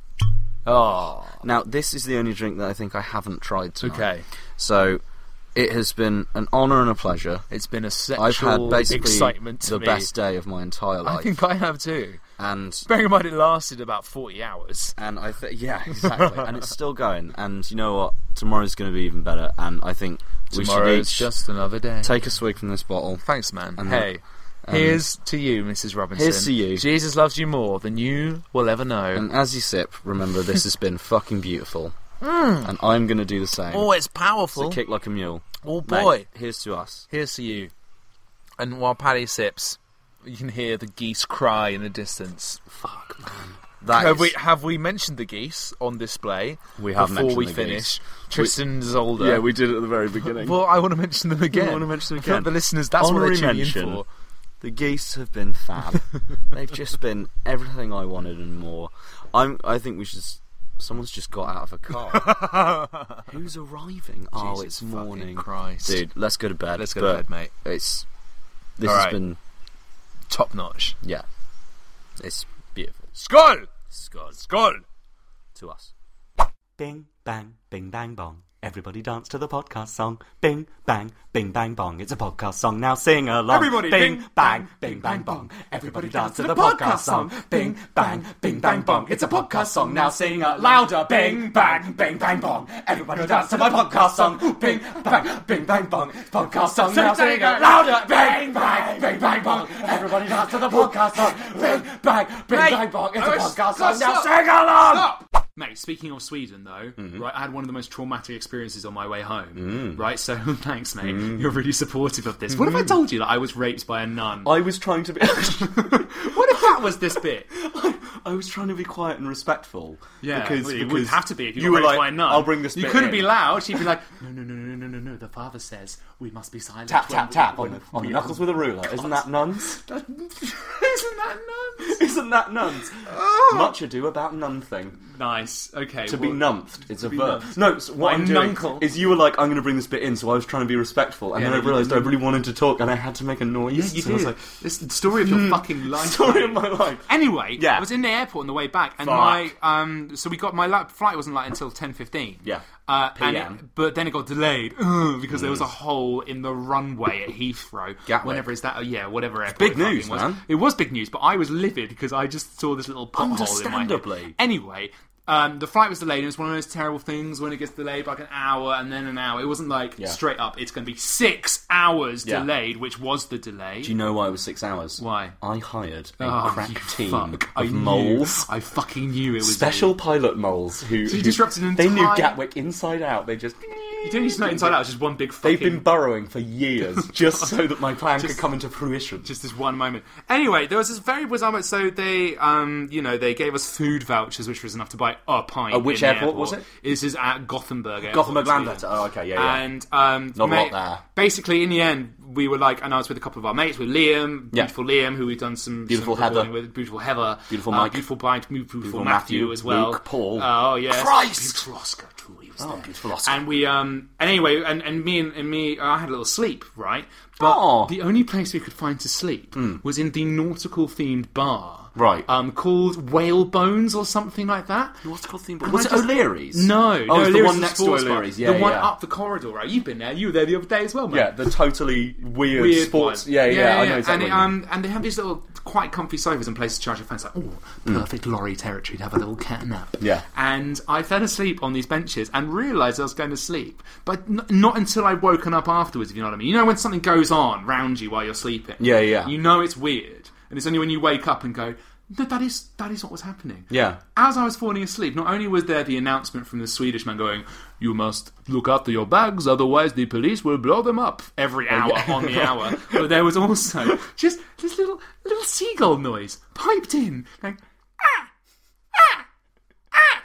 Oh, Now, this is the only drink that I think I haven't tried tonight. okay. So, it has been an honour and a pleasure. It's been a sexual I've had basically excitement to the me. best day of my entire life. I think I have too. and Bearing in mind it lasted about forty hours. and I think yeah, exactly. And it's still going. And you know what? Tomorrow's going to be even better. And I think we should Tomorrow's each just another day. take a swig from this bottle. Thanks, man. And hey, um, here's to you, Missus Robinson. here's to you. Jesus loves you more than you will ever know. And as you sip, remember this has been fucking beautiful. And I'm going to do the same. oh, it's powerful. So kick like a mule. oh, Mate, boy. here's to us. Here's to you. And while Paddy sips, you can hear the geese cry in the distance. Fuck, man. That Have is- we have we mentioned the geese on display? We have before mentioned we the finish. geese. Tristan's older. Yeah, we did it at the very beginning. Well, I want to mention them again. I wanna mention them I feel like again. the listeners, that's what Honorary they're tuning mention. in for. The geese have been fab. They've just been everything I wanted and more. I'm. I think we should. s- Someone's just got out of a car. Who's arriving? Oh, Jesus it's fucking morning. Christ. Dude, let's go to bed. Let's go to But bed, mate. It's. This All has right. been. Top notch. Yeah. It's beautiful. Skull! Skull Skull! to us. Bing, bang, bing, bang, bong. Everybody dance to the podcast song. Bing, bang, bing, bang, bong. It's a podcast song. Now sing along. Everybody, bing, bing, bang, bang, bing, bang, bong. Everybody dance to the podcast song. Bing, bang, bing, bang, bong. It's a podcast song. Now sing a louder. Bing, bang, bing, bang, bong. Everybody dance to my podcast song. Bing, bang, bing, bang, bong. Podcast song. Now sing a louder. Bing, bang, bing, bang, bong. Everybody dance to the podcast song. Bing, bang, bing, bang, bong. It's a podcast song. Now sing along. Mate, speaking of Sweden, though, Mm-hmm. right, I had one of the most traumatic experiences on my way home. Mm. Right, so thanks, mate. You're really supportive of this. What if I told you that I was raped by a nun? I was trying to be. What if that was this bit? I was trying to be quiet and respectful. Yeah, because, well, you because would have to be if you, you got were raped like, by a nun. I'll bring this You bit couldn't in. be loud. She'd be like, no, no, no, no, no, no, no. The father says we must be silent. Tap, when tap, we- tap when- on, on your knuckles with a ruler. Isn't that nuns? Isn't that nuns? Isn't that nuns? Much ado about nun thing. Nice. Okay. To well, be numphed. It's a be verb. numphed. No, so what My I'm doing nuncle. is you were like, I'm going to bring this bit in, so I was trying to be respectful, and Yeah, then I no, you realised I didn't. really wanted to talk, and I had to make a noise. Yeah, you so I was did. like, It's the story of your fucking life. story mate. of my life. Anyway, Yeah. I was in the airport on the way back, and Fuck. my um, so we got my la- flight wasn't like until ten fifteen. Yeah. Uh, and P M. it, but then it got delayed ugh, because there was a hole in the runway at Heathrow. Gatwick. Whenever is that? Oh, yeah, whatever airport. big it fucking news, was. man. It was big news, but I was livid because I just saw this little pothole in my head. Understandably. Anyway. Um, the flight was delayed, and it was one of those terrible things when it gets delayed by like an hour and then an hour. It wasn't like Yeah. straight up, it's going to be six hours Yeah. delayed, which was the delay. Do you know why it was six hours? Why? I hired a Oh, crack you team fuck. I of knew- moles. I fucking knew it was Special you. pilot moles who, So you who- disrupted an They knew entire- Gatwick inside out. They just You don't need to know inside out. It's just one big fucking. they've been burrowing for years just so that my plan could come into fruition. just this one moment. Anyway, there was this very bizarre moment. So they, um, you know, they gave us food vouchers, which was enough to buy a pint. At which in the airport was it? This is at Gothenburg. Airport, Gothenburg Sweden. Landvetter. Oh, okay, yeah, yeah. And um, Not a mate, lot there. basically, in the end, we were like, and I was with a couple of our mates, with Liam, Yeah. beautiful Liam, who we've done some Beautiful some recording Heather. with, beautiful Heather, Beautiful uh, Mike. beautiful Mike, beautiful, Beautiful Matthew, Matthew, as well. Luke, Paul. Oh yes, Christ! beautiful Oscar too. He was Oh, there. beautiful Oscar. And we, um, and anyway, and, and me and, and me, I had a little sleep, right? But Oh. the only place we could find to sleep was in the nautical themed bar. Right. Um, called Whale Bones or something like that. Nautical theme. And Was I it just- O'Leary's? No, Oh, no, it's the O'Leary's one is a next to sports bar. O'Leary's. Yeah, the one yeah. up the corridor, right? You've been there. You were there the other day as well, mate. Yeah, the totally weird, Weird sports. one. Yeah, yeah, I know exactly. And, it, what you um, mean. and they have these little quite comfy sofas and places to charge your phone. It's like, oh, perfect lorry territory to have a little cat nap. Yeah. And I fell asleep on these benches and realised I was going to sleep, but n- not until I'd woken up afterwards. If you know what I mean. You know when something goes on round you while you're sleeping. Yeah, yeah. You know it's weird, and it's only when you wake up and go, no, that is that is what was happening. Yeah. As I was falling asleep, not only was there the announcement from the Swedish man going, you must look after your bags, otherwise the police will blow them up every hour on the hour. But there was also just this little little seagull noise piped in, going, ah, ah, ah.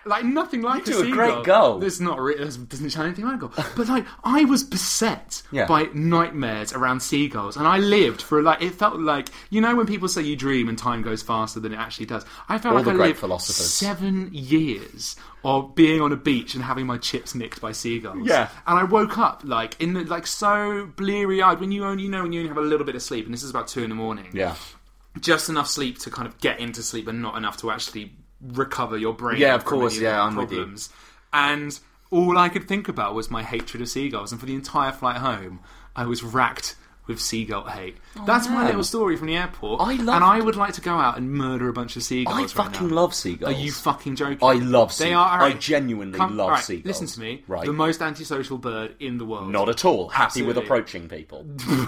like nothing like You a do a seagull. great gull. It's not. Re- it doesn't sound anything like a gull. But like, I was beset Yeah. by nightmares around seagulls, and I lived for like. It felt like, you know, when people say you dream and time goes faster than it actually does. I felt All like the I great lived philosophers. seven years of being on a beach and having my chips nicked by seagulls. Yeah. And I woke up like in the, like so bleary eyed when you only you know when you only have a little bit of sleep, and this is about two in the morning. Yeah. Just enough sleep to kind of get into sleep, and not enough to actually recover your brain. Yeah, of from course, any yeah, the I'm with you. problems. And all I could think about was my hatred of seagulls, and for the entire flight home, I was racked with seagull hate. That's my man. little story from the airport. I love- and I would like to go out and murder a bunch of seagulls. I right fucking now. love seagulls. Are you fucking joking? I love They seagulls. are. all right, I genuinely come- love all right, seagulls. Listen to me. Right. The most antisocial bird in the world. Not at all. Happy with Absolutely. approaching people.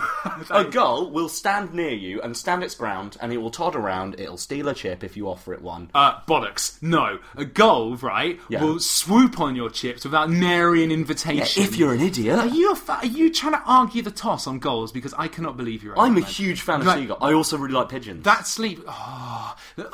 A gull will stand near you and stand its ground, and it will todd around. It'll steal a chip if you offer it one. Uh, bollocks. No. A gull, right, Yeah. will swoop on your chips without nary an invitation. if you're an idiot. Are you, a fa- are you trying to argue the toss on gulls? Because I cannot believe you're I'm a man. huge fan of Like, seagulls. I also really like pigeons. That sleep... Oh,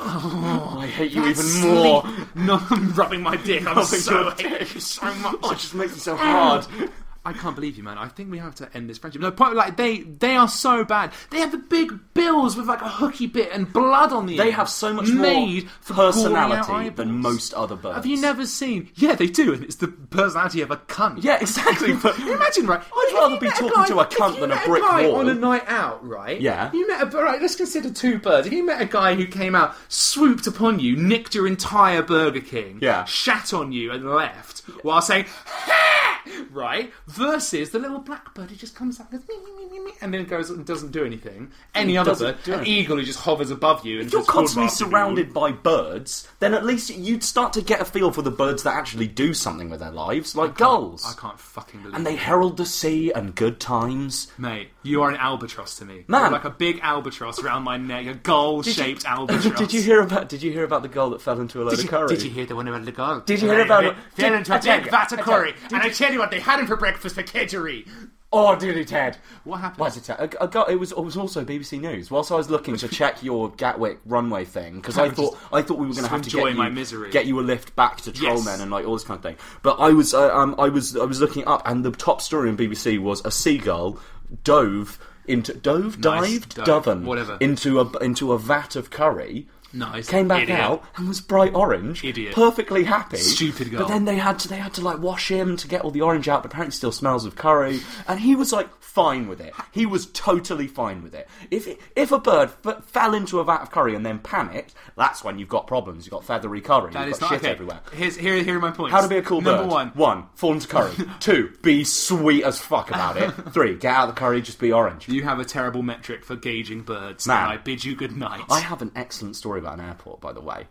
oh, I hate you that even more. sleep- No, I'm rubbing my dick. I'm Rubbing so your hate you so much. Oh, it just makes me so hard. I can't believe you, man. I think we have to end this friendship. No, part- like they, they are so bad. They have the big bills with like a hooky bit and blood on the They end. have so much made more for goring out personality eyeballs. than most other birds. Have you never seen? Yeah, they do, and it's the personality of a cunt. Yeah, exactly. But Can you imagine, right? I'd if you rather be met talking guy- to a if cunt you than a met brick guy wall. on a night out, right? Yeah. If you met a right. Let's consider two birds. If you met a guy who came out, swooped upon you, nicked your entire Burger King, Yeah. shat on you, and left while saying, "Ha!" right? Versus the little blackbird who just comes out and goes, "Me, me, me, me, me," and then goes and doesn't do anything. Any other doesn't bird, do an anything. eagle who just hovers above you and If you're just constantly hoards after you. surrounded by birds, then at least you'd start to get a feel for the birds that actually do something with their lives, like gulls. I can't fucking believe And they it. herald the sea and good times. Mate, you are an albatross to me. Man. You're like a big albatross around my neck, a gull-shaped albatross. Did you hear about? Did you hear about the gull that fell into a load Did of you, curry? did you hear the one about the gull? Did you hear about it? Fell Did- into a I tell big you, vat of I tell curry, you, did and I you- tell you what, they had him for breakfast for kedgeree. Oh, did it, Ted? What happened? Why is it Ted? A, a gull, it was. It was also B B C News. Whilst I was looking to check your Gatwick runway thing, because I Just- thought I thought we were going to just have to enjoy get my you, misery. get you a lift back to Yes. Trollmen and like all this kind of thing. But I was uh, um I was I was looking up, and the top story on B B C was a seagull dove into dove Nice. dived Dove. doven Whatever. into a into a vat of curry. Nice. Came back Idiot. out and was bright orange, Idiot. perfectly happy. Stupid gull. But then they had to they had to like wash him to get all the orange out. But apparently, still smells of curry, and he was like fine with it. He was totally fine with it. If it, if a bird f- fell into a vat of curry and then panicked, that's when you've got problems. You've got feathery curry. That you've is got not shit okay. everywhere. Here's, here, here are my points. How to be a cool Number bird. one. One, fall into curry. Two, be sweet as fuck about it. Three, get out of the curry, just be orange. You have a terrible metric for gauging birds, Man. and I bid you good night. I have an excellent story about an airport, by the way.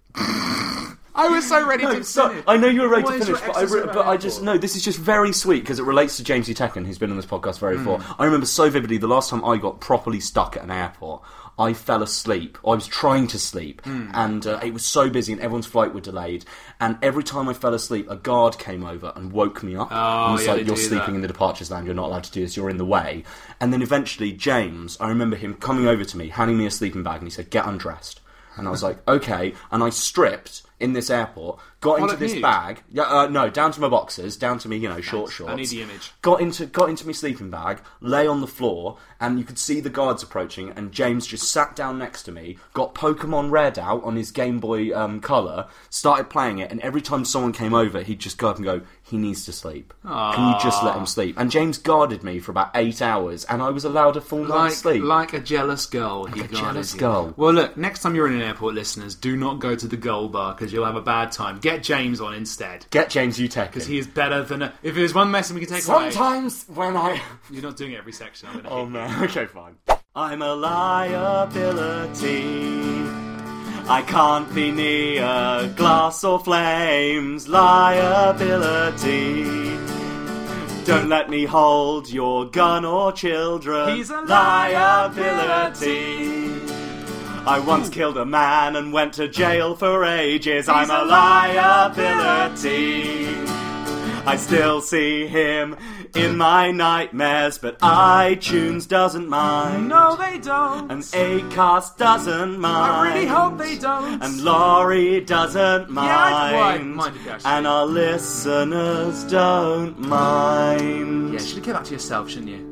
I was so ready No, to so, finish. I know you were ready What to is your finish, but I, excellent re- about but I just airport? no. This is just very sweet because it relates to James E. Tekken, who's been on this podcast very before. Hmm. I remember so vividly the last time I got properly stuck at an airport. I fell asleep. I was trying to sleep, Hmm. and uh, it was so busy, and everyone's flight was delayed. And every time I fell asleep, a guard came over and woke me up. Oh, and was yeah, like, they "You're do sleeping that. in the departures lounge. You're not allowed to do this. You're in the way." And then eventually, James, I remember him coming over to me, handing me a sleeping bag, and he said, "Get undressed." And I was like, "Okay." And I stripped in this airport, got into Bollock this nude? bag. Yeah, uh, no, down to my boxers, down to me, you know, short shorts. I need the image. Got into got into my sleeping bag, lay on the floor, and you could see the guards approaching. And James just sat down next to me, got Pokemon Red out on his Game Boy um, Color, started playing it. And every time someone came over, he'd just go up and go, "He needs to sleep. Can you just let him sleep?" And James guarded me for about eight hours, and I was allowed a full Like, night's sleep. like a jealous gull. he a guarded jealous you. gull. Well, look, next time you're in an airport, listeners, do not go to the gull bar because you'll have a bad time. Get James on instead. Get James Utek. Because he is better than a... If there's one lesson we can take away... Sometimes when I. You're not doing it every section. I'm gonna Oh hit man, okay, fine. I'm a liability. I can't be near glass or flames. Liability. Don't let me hold your gun or children. He's a liability. I once killed a man and went to jail for ages. I'm a liability. I still see him in my nightmares, but iTunes doesn't mind. No, they don't. And Acast doesn't mind. I really hope they don't. And Laurie doesn't mind. Yeah, I'd mind, mind if you actually. And our listeners don't mind. Yeah, you should have kept that to yourself, shouldn't you?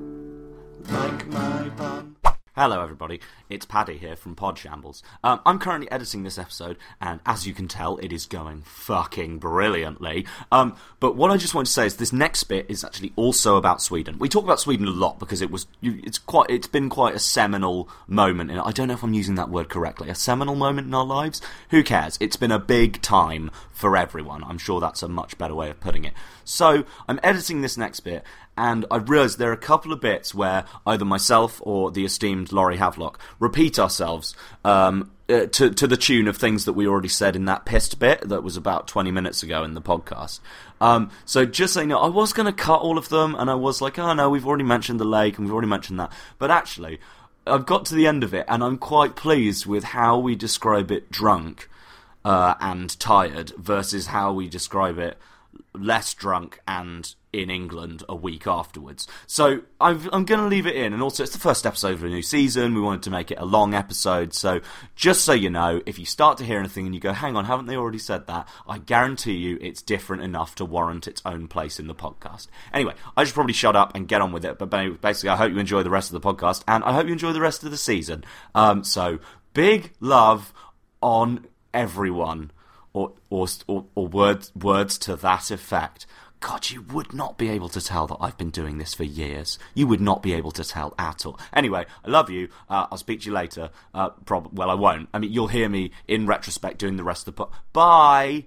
Like my bum. Hello everybody, it's Paddy here from Podshambles. Um, I'm currently editing this episode, and as you can tell, it is going fucking brilliantly. Um, but what I just want to say is this next bit is actually also about Sweden. We talk about Sweden a lot because it was, it's quite, it's been quite a seminal moment. In, I don't know if I'm using that word correctly. A seminal moment in our lives? Who cares? It's been a big time for everyone. I'm sure that's a much better way of putting it. So, I'm editing this next bit, and I've realised there are a couple of bits where either myself or the esteemed Laurie Havelock repeat ourselves um, uh, to, to the tune of things that we already said in that pissed bit that was about twenty minutes ago in the podcast. Um, so just so you know, I was going to cut all of them, and I was like, oh no, we've already mentioned the lake, and we've already mentioned that. But actually, I've got to the end of it, and I'm quite pleased with how we describe it drunk uh, and tired versus how we describe it less drunk and in England a week afterwards. So I've, I'm going to leave it in, and also it's the first episode of a new season. We wanted to make it a long episode, so just so you know, if you start to hear anything and you go, hang on, haven't they already said that? I guarantee you it's different enough to warrant its own place in the podcast. Anyway, I should probably shut up and get on with it, but basically I hope you enjoy the rest of the podcast, and I hope you enjoy the rest of the season. Um, so, big love on everyone. Or, or, or, or words, words to that effect. God, you would not be able to tell that I've been doing this for years. You would not be able to tell at all. Anyway, I love you. Uh, I'll speak to you later. Uh, prob- well, I won't. I mean, you'll hear me in retrospect doing the rest of the po- Bye!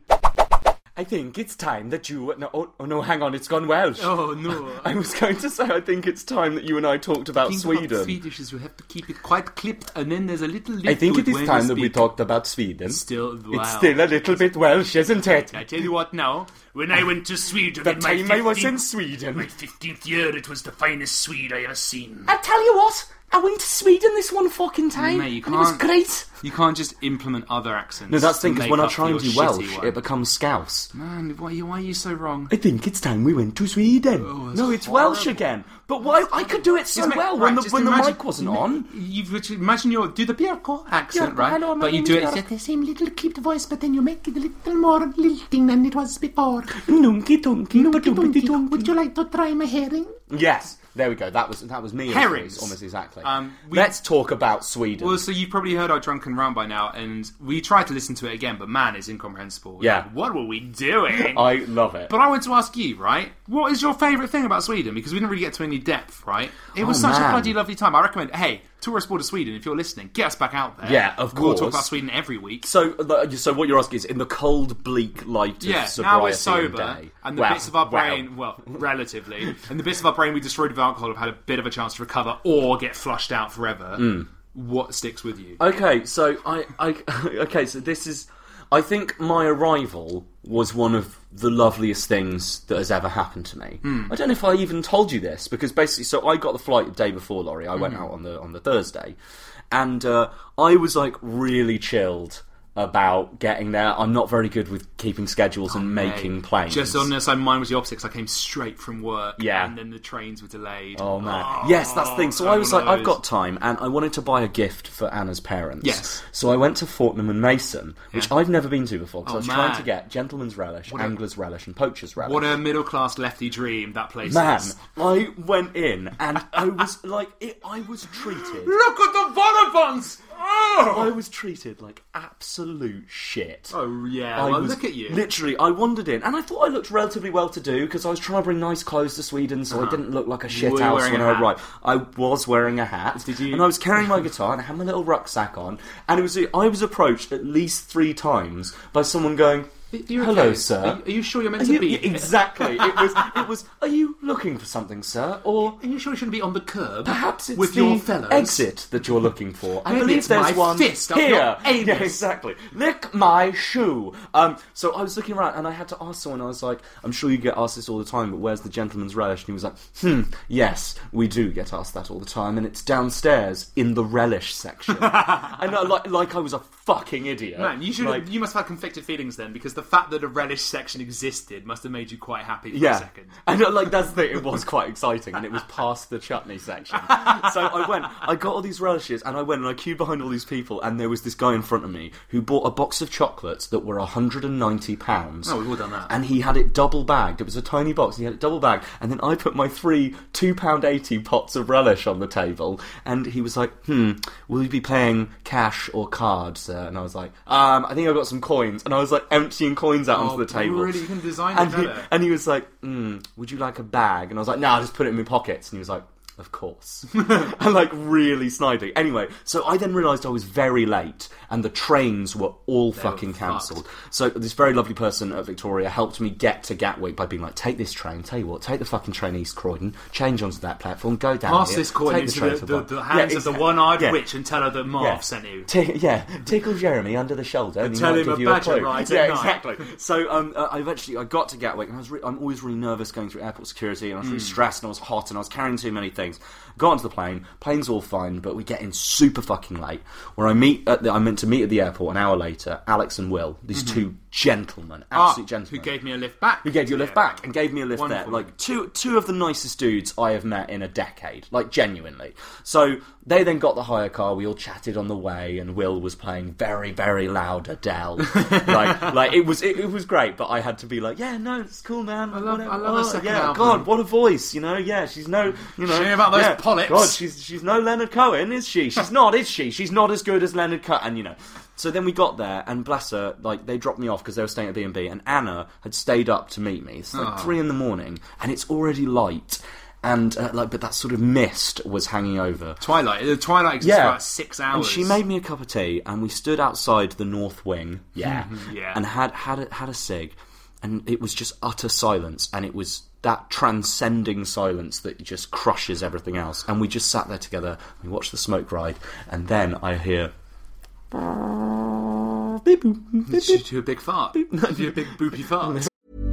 I think it's time that you... No, oh, oh no, hang on, it's gone Welsh. Oh, no. I was going to say, I think it's time that you and I talked about Think Sweden. about Swedish is you have to keep it quite clipped, and then there's a little lip I think to it is when time you that we speak. talked about Sweden. Still, wow. It's still a little bit Welsh, isn't it? I tell you what now, when I went to Sweden The in my time I was in fifteenth Sweden. my fifteenth year, it was the finest Swede I ever seen. I tell you what, I went to Sweden this one fucking time, Mate, you and it was can't- great. You can't just implement other accents. No, that's the thing, to because make when I up try for and do your Welsh, shitty one. it becomes Scouse. Man, why, why are you so wrong? I think it's time we went to Sweden. Oh, that's no, it's horrible. Welsh again. But why? I could do it so Just make- well right, when the, just when the imagine- mic wasn't on. You imagine you do the Björko accent, Björko, right? hello, my but you name do is it. Björko. It's the same little clipped voice, but then you make it a little more lilting than it was before. Nunky dunky, badunky Would you like to try my herring? Yes, there we go. That was that was me. Herrings. Almost exactly. Um, we- Let's talk about Sweden. Well, so you've probably heard our drunken rant by now, and we tried to listen to it again, but man, it's incomprehensible. Yeah. Like, what were we doing? I love it. But I want to ask you, right? What is your favourite thing about Sweden? Because we didn't really get to any depth, right? It was Oh, such man. a bloody lovely time. I recommend, hey, Tourist Board of Sweden, if you're listening, get us back out there. Yeah, of We'll course. talk about Sweden every week. So, uh, so what you're asking is, in the cold, bleak light of Yeah, sobriety now we're sober, and day. and the Wow, bits of our wow. brain, well, relatively, and the bits of our brain we destroyed with alcohol have had a bit of a chance to recover or get flushed out forever. Mm. What sticks with you? Okay, so I, I, okay, so this is, I think my arrival was one of the loveliest things that has ever happened to me. Mm. I don't know if I even told you this, because basically, so I got the flight the day before, Laurie. I went Mm. out on the on the Thursday, and uh, I was like really chilled about getting there. I'm not very good with keeping schedules and making Mate, plans. Just on this, mine was the opposite, 'cause I came straight from work, Yeah. and then the trains were delayed. Oh man, yes, that's the thing. So I was one like, of I've those. got time, and I wanted to buy a gift for Anna's parents. Yes. So I went to Fortnum and Mason, which Yeah. I've never been to before, because Oh, I was trying man. to get gentleman's relish, What a- angler's relish, and poacher's relish. What a middle-class lefty dream that place Man, is. I went in, and I was like, it, I was treated. Look at the bonbons! Oh! I was treated like absolute shit. Oh, yeah, I well, was- look at you. Literally, I wandered in, and I thought I looked relatively well to do because I was trying to bring nice clothes to Sweden, so I didn't look like a shit Were you house wearing when a I hat? arrived. I was wearing a hat, Did you- and I was carrying my guitar, and I had my little rucksack on, and it was I was approached at least three times by someone going, You're "Hello, okay. sir. Are you, are you sure you're meant Are to you- be here? exactly. It was. It was. Are you looking for something, sir? Or Are you sure you shouldn't be on the curb? perhaps it's with the your fellows? exit that you're looking for. I Maybe believe it's there's my one fist up here. your anus. Yeah, exactly. Lick my shoe. Um. So I was looking around, and I had to ask someone. I was like, "I'm sure you get asked this all the time, but where's the gentleman's relish?" And he was like, "Hmm. Yes, we do get asked that all the time, and it's downstairs in the relish section." I know, like, like I was a fucking idiot. Man, you should Like, you must have had conflicted feelings then, because the fact that a relish section existed must have made you quite happy for yeah. a second. And like that's the thing, it was quite exciting, and it was past the chutney section. So I went, I got all these relishes, and I went and I queued behind all these people, and there was this guy in front of me who bought a box of chocolates that were one hundred ninety pounds. Oh, we've all done that. And he had it double bagged. It was a tiny box, and he had it double bagged. And then I put my three two pound eighty pots of relish on the table, and he was like, "Hmm, will you be paying cash or card, sir?" And I was like, "Um, I think I've got some coins." And I was like emptying coins out Oh, onto the table. really? You can design and it he, better. and he was like, mm, "Would you like a bag?" And I was like, "No, I'll just put it in my pockets." And he was like, "Of course." And like really snidely. Anyway, so I then realised I was very late and the trains were all They fucking were cancelled. So this very lovely person at Victoria helped me get to Gatwick by being like, "Take this train, tell you what, take the fucking train East Croydon, change onto that platform, go down Pass here, this coin take into train the, to the, Bath." the Yeah, hands of exactly. the one-eyed Yeah. witch and tell her that Marv Yeah. sent you. T- yeah, tickle Jeremy under the shoulder and, he tell might him give a you a badger clue. rides Yeah, at night. exactly. So um, uh, I eventually I got to Gatwick, and I was re- I'm always really nervous going through airport security, and I was really Mm. stressed, and I was hot, and I was carrying too many things. Got onto the plane, plane's all fine, but we get in super fucking late. Where I meet, at the, I'm meant to meet at the airport an hour later. Alex and Will, these Mhm. two gentlemen, Ah, absolute gentlemen, who gave me a lift back. who gave you a lift Yeah. back and gave me a lift Wonderful. there. Like two two of the nicest dudes I have met in a decade, like genuinely. So they then got the hire car. We all chatted on the way, and Will was playing very very loud Adele. like like it was it, it was great, but I had to be like, yeah, no, it's cool, man. I love- Whatever. I love her Oh, second yeah, album. God, what a voice, you know? Yeah, she's no, you know, Shame about those yeah, polyps. God, she's she's no Leonard Cohen, is she? She's not, is she? She's not as good as Leonard Cohen, and you know. So then we got there, and bless her, like, they dropped me off because they were staying at B and B, and Anna had stayed up to meet me. It's like Oh. three in the morning, and it's already light, and, uh, like, but that sort of mist was hanging over. Twilight. The Twilight exists for about six hours. And she made me a cup of tea, and we stood outside the North Wing, yeah, Yeah. and had, had, a, had a cig, and it was just utter silence, and it was that transcending silence that just crushes everything else. And we just sat there together, we watched the smoke ride, and then I hear... Beep, boop, beep, Did you beep. do a big fart? Did you do a big boopy fart?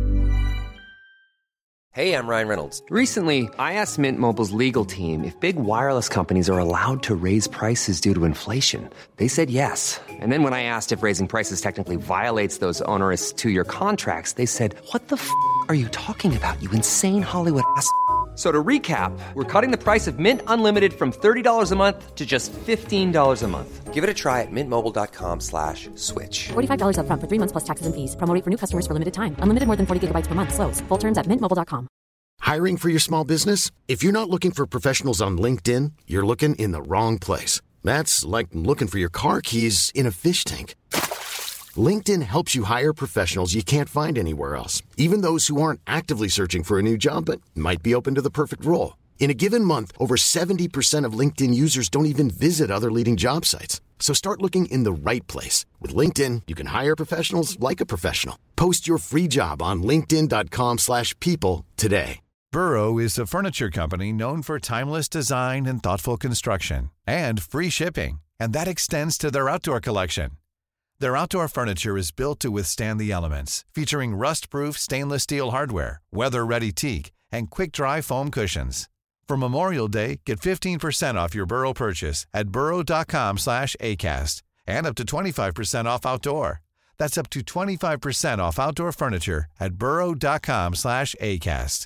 Hey, I'm Ryan Reynolds. Recently, I asked Mint Mobile's legal team if big wireless companies are allowed to raise prices due to inflation. They said yes. And then when I asked if raising prices technically violates those onerous two-year contracts, they said, "What the f*** are you talking about, you insane Hollywood ass?" So to recap, we're cutting the price of Mint Unlimited from thirty dollars a month to just fifteen dollars a month. Give it a try at mintmobile.com slash switch. forty-five dollars up front for three months plus taxes and fees. Promo rate for new customers for limited time. Unlimited more than forty gigabytes per month. Slows full terms at mint mobile dot com. Hiring for your small business? If you're not looking for professionals on LinkedIn, you're looking in the wrong place. That's like looking for your car keys in a fish tank. LinkedIn helps you hire professionals you can't find anywhere else, even those who aren't actively searching for a new job but might be open to the perfect role. In a given month, over seventy percent of LinkedIn users don't even visit other leading job sites. So start looking in the right place. With LinkedIn, you can hire professionals like a professional. Post your free job on linkedin.com slash people today. Burrow is a furniture company known for timeless design and thoughtful construction, and free shipping, and that extends to their outdoor collection. Their outdoor furniture is built to withstand the elements, featuring rust-proof stainless steel hardware, weather-ready teak, and quick-dry foam cushions. For Memorial Day, get fifteen percent off your Burrow purchase at burrow.com slash ACAST and up to twenty-five percent off outdoor. That's up to twenty-five percent off outdoor furniture at burrow.com slash ACAST.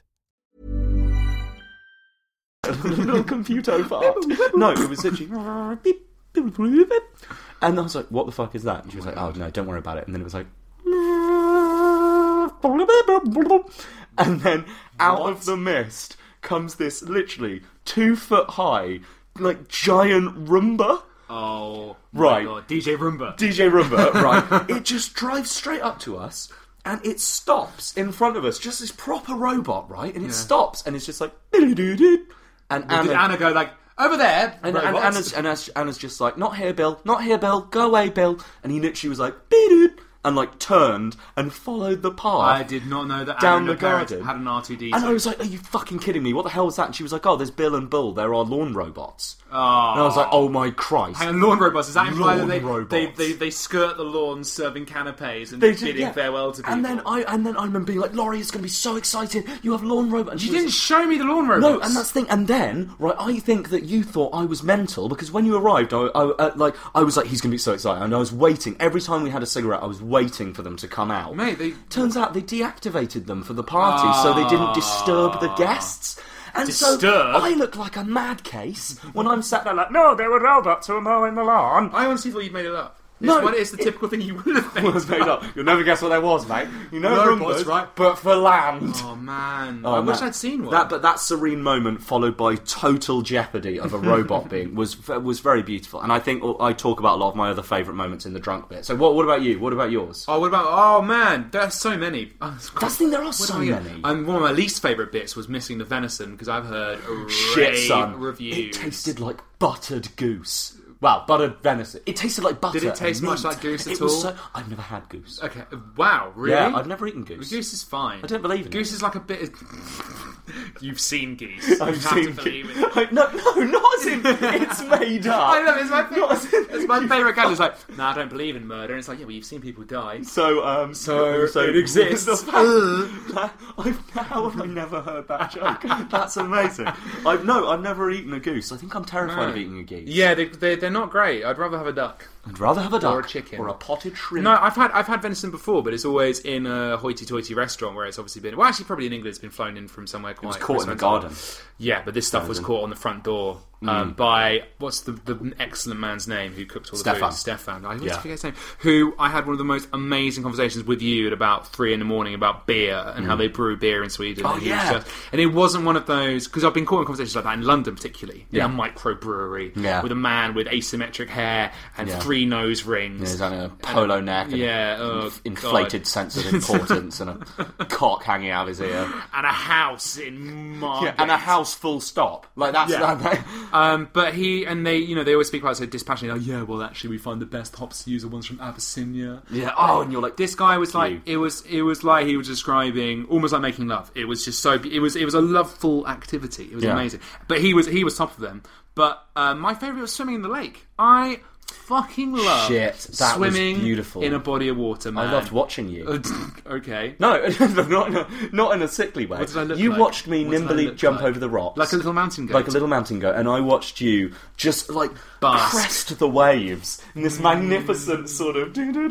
A little computer fart. No, it was literally... beep, beep, beep, beep. And I was like, what the fuck is that? And she was like, oh, no, don't worry about it. And then it was like... And then out What? of the mist comes this literally two foot high, like, giant Roomba. Oh, Right. my God. D J Roomba. D J Roomba, right. It just drives straight up to us, and it stops in front of us. Just this proper robot, right? And it Yeah. stops, and it's just like... "Doo-doo-doo-doo." And Well, did Anna go like, over there? And, and robots? Anna's, and Anna's, Anna's just like, not here, Bill, not here, Bill, go away, Bill. And he literally was like, "Doo-doo," and like turned and followed the path. I did not know that down Anna the and her parents garden had an R two D two. And I was like, are you fucking kidding me? What the hell was that? And she was like, oh, there's Bill and Bull, they're our lawn robots. Oh. And I was like, oh my Christ. Hang on, lawn robots, does that imply Lawn that they, robots. they, they, they skirt the lawn serving canapes and They just- bidding yeah. farewell to people? And then I and then I remember being like, Laurie, it's going to be so exciting. You have lawn robots. And You she was didn't show me the lawn robots. No, and that's the thing. And then, right, I think that you thought I was mental because when you arrived, I, I uh, like I was like, he's going to be so excited, and I was waiting every time we had a cigarette. I was waiting waiting for them to come out. Mate, they... Turns out they deactivated them for the party, so they didn't disturb the guests. And Disturb? so I look like a mad case when I'm sat there like, no, they were robots who were mowing the lawn. I honestly thought you'd made it up. It's No, what it's the typical thing you would have made. Was made up. You'll never guess what there was, mate. You know, No, Rumbas, boys, right? but for land. Oh man, Oh, I wish man. I'd seen one. That, but that serene moment, followed by total jeopardy of a robot being, was was very beautiful. And I think I talk about a lot of my other favourite moments in the drunk bit. So, what? What about you? What about yours? Oh, what about? Oh man, there's so many. Oh, That's the thing. There are What so am I gonna- many. And one of my least favourite bits was missing the venison because I've heard a Shit, rave son. reviews. It tasted like buttered goose. Well, buttered venison. It tasted like butter. Did it taste and much meat. like goose at It was all? So, I've never had goose. Okay, wow, really? Yeah, I've never eaten goose. Goose is fine. I don't believe in goose it. is like a bit. Of... You've seen geese. I've you have seen to believe goose. it. I, no, no, not as in it's made up. I know, it's my Not as favourite. in- It's my favourite character. It's like, nah, I don't believe in murder. And it's like, yeah, well, you've seen people die. So, um, So, it exists. the fact that I've, how have I never heard that joke? That's amazing. I've no, I've never eaten a goose. I think I'm terrified No. of eating a goose. Yeah, they, they, they're not great. I'd rather have a duck. I'd rather have a duck Or a chicken. or a potted shrimp. No, I've had I've had venison before, but it's always in a hoity-toity restaurant where it's obviously been. Well, actually, probably in England, it's been flown in from somewhere quite. was caught in the expensive. garden. Yeah, but this stuff was Frozen. caught on the front door um, by what's the, the excellent man's name who cooked all the Stefan. food? Stefan. I always Yeah. forget his name. Who I had one of the most amazing conversations with you at about three in the morning about beer and how they brew beer in Sweden. Oh, and he was yeah. just- and it wasn't one of those because I've been caught in conversations like that in London, particularly Yeah. in a microbrewery Yeah. with a man with asymmetric hair and Yeah. three nose rings. Yeah, he's having a polo neck and yeah, an oh, inf- inflated God. sense of importance and a cock hanging out of his ear. and a house in Margate. Yeah, and a house full stop. Like, that's... Yeah. That, Um, but he and they, you know, they always speak about it so dispassionately. Like, yeah, well, actually, we find the best hops to use are ones from Abyssinia. yeah, oh, and you're like... This guy was like, You. it was, it was like he was describing almost like making love. It was just so, it was, it was a loveful activity. It was Yeah. amazing. But he was, he was top of them. But um, my favourite was swimming in the lake. I fucking love Shit, that was swimming beautiful. in a body of water, man. I loved watching you. Okay. No, not, in a, not in a sickly way. What did I look you like? watched me What did I nimbly look jump like? over the rocks. Like a little mountain goat. Like a little mountain goat, and I watched you just, like, Bask. crest the waves in this magnificent sort of...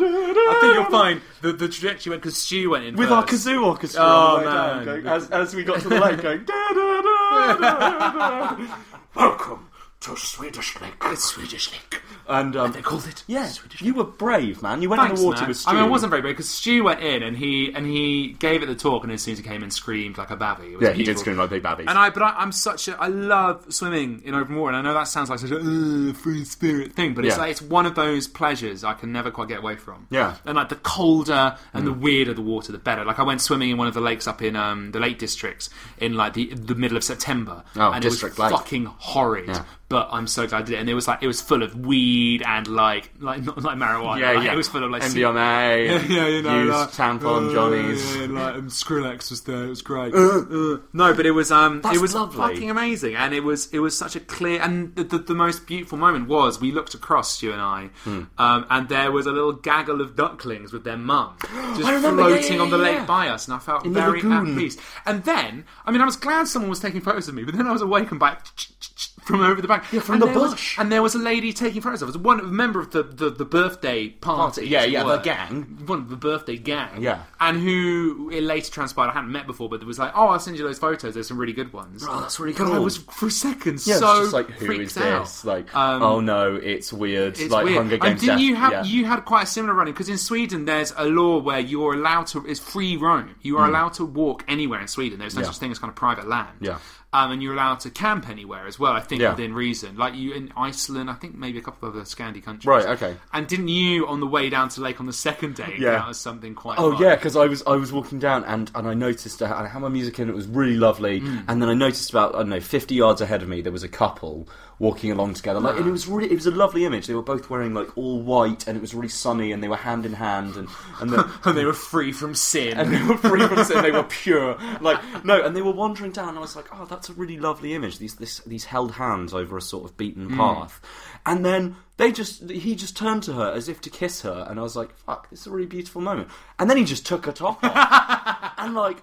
I think you'll find the, the trajectory went because Stu went in With first. our kazoo orchestra Oh, on the way man. down, going, as, as we got to the lake, going... Da, da, da, da, da. Welcome to Swedish Lake. It's Swedish Lake. And um, They called it yeah, Swedish you were brave, man. You went Thanks, in the water man. with Stu. I mean, I wasn't very brave because Stu went in and he and he gave it the talk, and as soon as he came in, screamed like a babby. It was Yeah, he did beautiful. scream like big babbies. And I, but I, I'm such a, I love swimming in open water, and I know that sounds like such a uh, free spirit thing, but it's Yeah. like it's one of those pleasures I can never quite get away from. Yeah. And like the colder and the weirder the water, the better. Like I went swimming in one of the lakes up in um, the Lake Districts in like the the middle of September, Oh, and District it was Lake. fucking horrid. Yeah. But I'm so glad I did it, and it was like it was full of weed and like like not like marijuana. Yeah, like, yeah. It was full of like M D M A, yeah, yeah, you know, used like, tampon uh, Johnnies. yeah, like um, Skrillex was there. It was great. Uh, uh. No, but it was um, That's it was lovely. fucking amazing, and it was it was such a clear. And the, the, the most beautiful moment was we looked across, Stu and I, Hmm. um, and there was a little gaggle of ducklings with their mum just I remember, yeah, floating yeah, on the yeah, lake yeah. by us, and I felt In the very at lagoon. peace. And then, I mean, I was glad someone was taking photos of me, but then I was awake and back. From over the back, Yeah, from and the there was- bush. and there was a lady taking photos of us. One a member of the, the, the birthday party, Party, yeah, as it yeah, the were. gang. One of the birthday gang, Yeah. and who it later transpired I hadn't met before, but it was like, oh, I'll send you those photos. There's some really good ones. Oh, that's really God, I cool. was for a second Yeah, so it's just like, who freaked is out. this? Like, Um, oh no, it's weird. It's like weird. Hunger And Games. didn't death. you have yeah. you had quite a similar running? Because in Sweden there's a law where you're allowed to is free roam. You are allowed to walk anywhere in Sweden. There's no Hmm. Yeah. such thing as kind of private land. Yeah. Um, and you're allowed to camp anywhere as well. I think Yeah. within reason. Like you in Iceland, I think maybe a couple of other Scandi countries. Right, okay. And didn't you on the way down to the lake on the second day Yeah. count as something quite? Oh fun? yeah, because I was I was walking down and, and I noticed uh, I had my music in. It was really lovely, Mm. and then I noticed about I don't know fifty yards ahead of me there was a couple walking along together. Like, and it was really it was a lovely image. They were both wearing like all white, and it was really sunny, and they were hand in hand, and and, the, and they were free from sin. and they were free from sin. They were pure. Like no, and they were wandering down. And I was like, oh, that's a really lovely image. These this, these held hands over a sort of beaten Mm. path, and then. They just, he just turned to her as if to kiss her, and I was like, fuck, this is a really beautiful moment. And then he just took her top off. And like,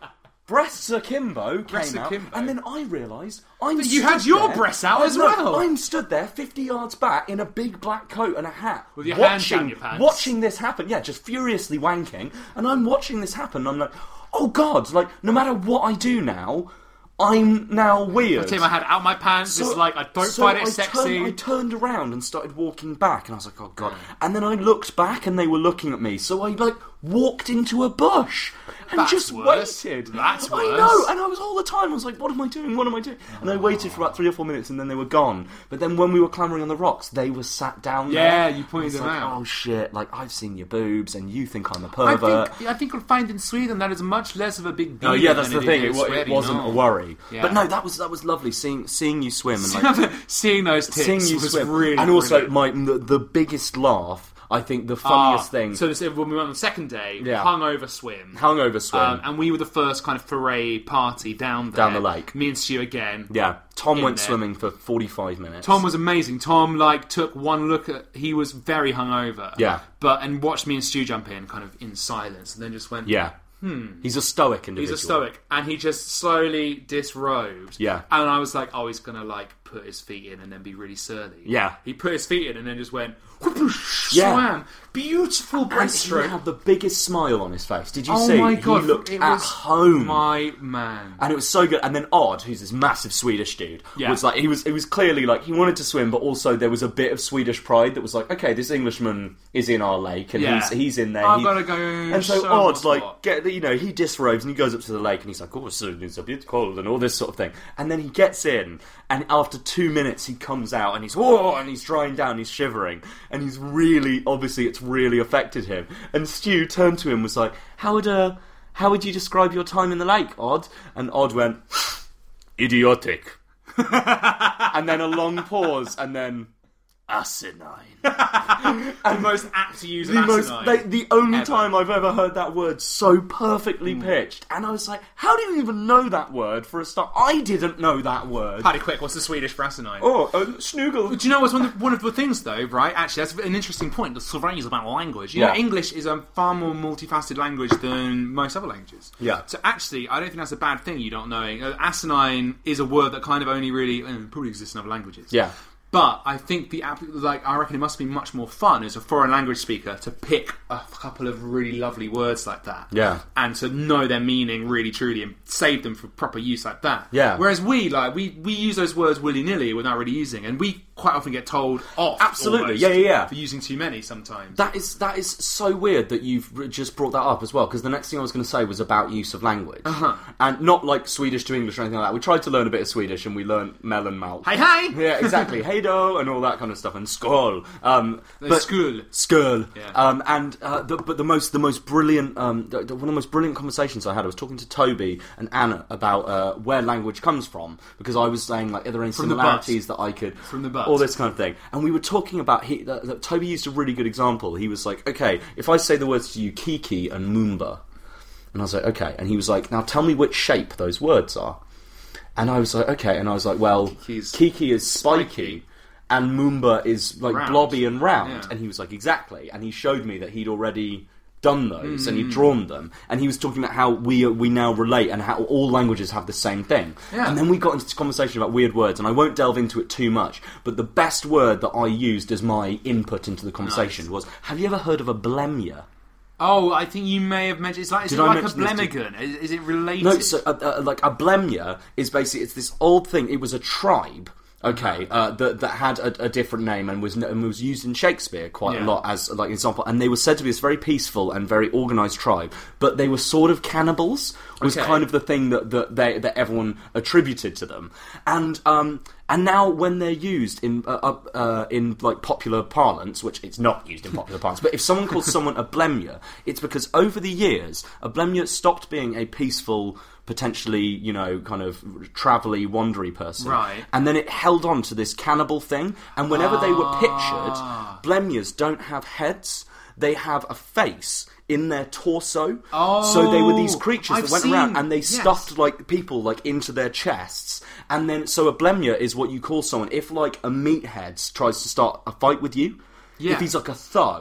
Breasts Akimbo came Breasts out, Akimbo. and then I realised I'm. But you had your there, breasts out I as know, well. I'm stood there, fifty yards back, in a big black coat and a hat, with your hands watching, down your pants, watching this happen. Yeah, just furiously wanking, and I'm watching this happen. And I'm like, oh God! Like, no matter what I do now, I'm now weird. I take my hand out my pants. So, it's like I don't so find it I sexy. Turned, I turned around and started walking back, and I was like, "Oh God!" And then I looked back, and they were looking at me. So I like walked into a bush and That's just worse. waited. That's I worse. know, and I was all the time. I was like, "What am I doing? What am I doing?" And I waited for about three or four minutes, and then they were gone. But then when we were clambering on the rocks, they were sat down. Yeah, there. you pointed I was them like, out. Oh shit! Like I've seen your boobs, and you think I'm a I pervert. think I think you'll find in Sweden that is much less of a big deal. Oh yeah, that's than the it thing. It, is wa- in it Sweden, wasn't no. a worry. Yeah. But no, that was that was lovely seeing seeing you swim and like seeing those tits seeing you was swim. really and also brilliant. my the, the biggest laugh. I think the funniest Ah, thing. So this, when we went on the second day, Yeah. hungover swim, Hungover swim. um, and we were the first kind of foray party down there, Down the lake. Me and Stu again. Yeah, Tom in went there. swimming for forty-five minutes. Tom was amazing. Tom like took one look at. He was very hungover. Yeah. but and watched me and Stu jump in, kind of in silence, and then just went. Yeah. Hmm. He's a stoic individual. He's a stoic, and he just slowly disrobed. Yeah. And I was like, oh, he's gonna like put his feet in and then be really surly. Yeah. He put his feet in and then just went. Whoosh, Yeah. swam. Beautiful And breaststroke. he had the biggest smile on his face. Did you Oh see? my God, he looked it at was home. My man. And it was so good. And then Odd, who's this massive Swedish dude, Yeah. was like he was. He was clearly like he wanted to swim, but also there was a bit of Swedish pride that was like, okay, this Englishman is in our lake, and Yeah. he's he's in there. I've He- gotta go And so, so Odd, much like, more. get you know, he disrobes and he goes up to the lake and he's like, oh, it's a, it's a bit cold and all this sort of thing. And then he gets in, and after two minutes, he comes out and he's whoa, and he's drying down, he's shivering, and he's really obviously it's really affected him. And Stu turned to him and was like, how would uh, how would you describe your time in the lake, Odd? And Odd went, idiotic. And then a long pause, and then asinine. The most apt to use The of most, asinine. they, the only ever. time I've ever heard that word so perfectly pitched, and I was like, "How do you even know that word for a start?" I didn't know that word. Paddy, quick, what's the Swedish for asinine? Oh, uh, snuggle. Do you know what's one of, the, one of the things, though, right? Actually, that's an interesting point. The phrase about language. You know, Yeah. English is a far more multifaceted language than most other languages. Yeah. So actually, I don't think that's a bad thing, you don't knowing. Uh, asinine is a word that kind of only really, uh, probably exists in other languages. Yeah. But I think the app, like I reckon it must be much more fun as a foreign language speaker to pick a couple of really lovely words like that, Yeah. and to know their meaning really truly and save them for proper use like that. Yeah. Whereas we like we, we use those words willy nilly without really using, and we quite often get told off. Absolutely. almost Yeah, yeah, yeah. For using too many sometimes. That is that is so weird that you've r- just brought that up as well, because the next thing I was going to say was about use of language, Uh-huh. and not like Swedish to English or anything like that. We tried to learn a bit of Swedish, and we learned melonmalt. Hey hey. Yeah, exactly. Hey do and all that kind of stuff, and skål. Um, but Skål. Skål. Yeah. Um, and uh, the, but the most the most brilliant um, the, the, one of the most brilliant conversations I had. I was talking to Toby and Anna about uh, where language comes from, because I was saying like, are there any From the similarities that I could From the butt. all this kind of thing. And we were talking about he. That, that Toby used a really good example. He was like, okay, if I say the words to you, Kiki and Moomba, and I was like, okay, and he was like, now tell me which shape those words are. And I was like, okay, and I was like, well, Kiki's Kiki is spiky, spiky. and Moomba is like Round. blobby and round. Yeah. And he was like, exactly. And he showed me that he'd already done those and Mm. he'd drawn them. And he was talking about how we we now relate and how all languages have the same thing. Yeah. And then we got into this conversation about weird words, and I won't delve into it too much, but the best word that I used as my input into the conversation Nice. was, have you ever heard of a blemia? Oh, I think you may have mentioned. It's like, is Did it I like a mention this to you? blemigan? Is, is it related? No, so uh, uh, like a blemia is basically it's this old thing. It was a tribe, okay, uh, that that had a, a different name and was and was used in Shakespeare quite Yeah. a lot as like an example. And they were said to be this very peaceful and very organised tribe, but they were sort of cannibals. Was Okay. kind of the thing that that they that everyone attributed to them. And um and now when they're used in uh, uh, uh, in like popular parlance, which it's not used in popular parlance, but if someone calls someone a blemia, it's because over the years a blemia stopped being a peaceful, potentially, you know, kind of travelly, wandery person. Right. And then it held on to this cannibal thing, and whenever they were Ah. pictured, blemias don't have heads, they have a face in their torso. Oh, so they were these creatures I've that went seen- around and they yes. stuffed like people like into their chests. And then so a blemia is what you call someone if like a meathead tries to start a fight with you. Yeah. If he's like a thug,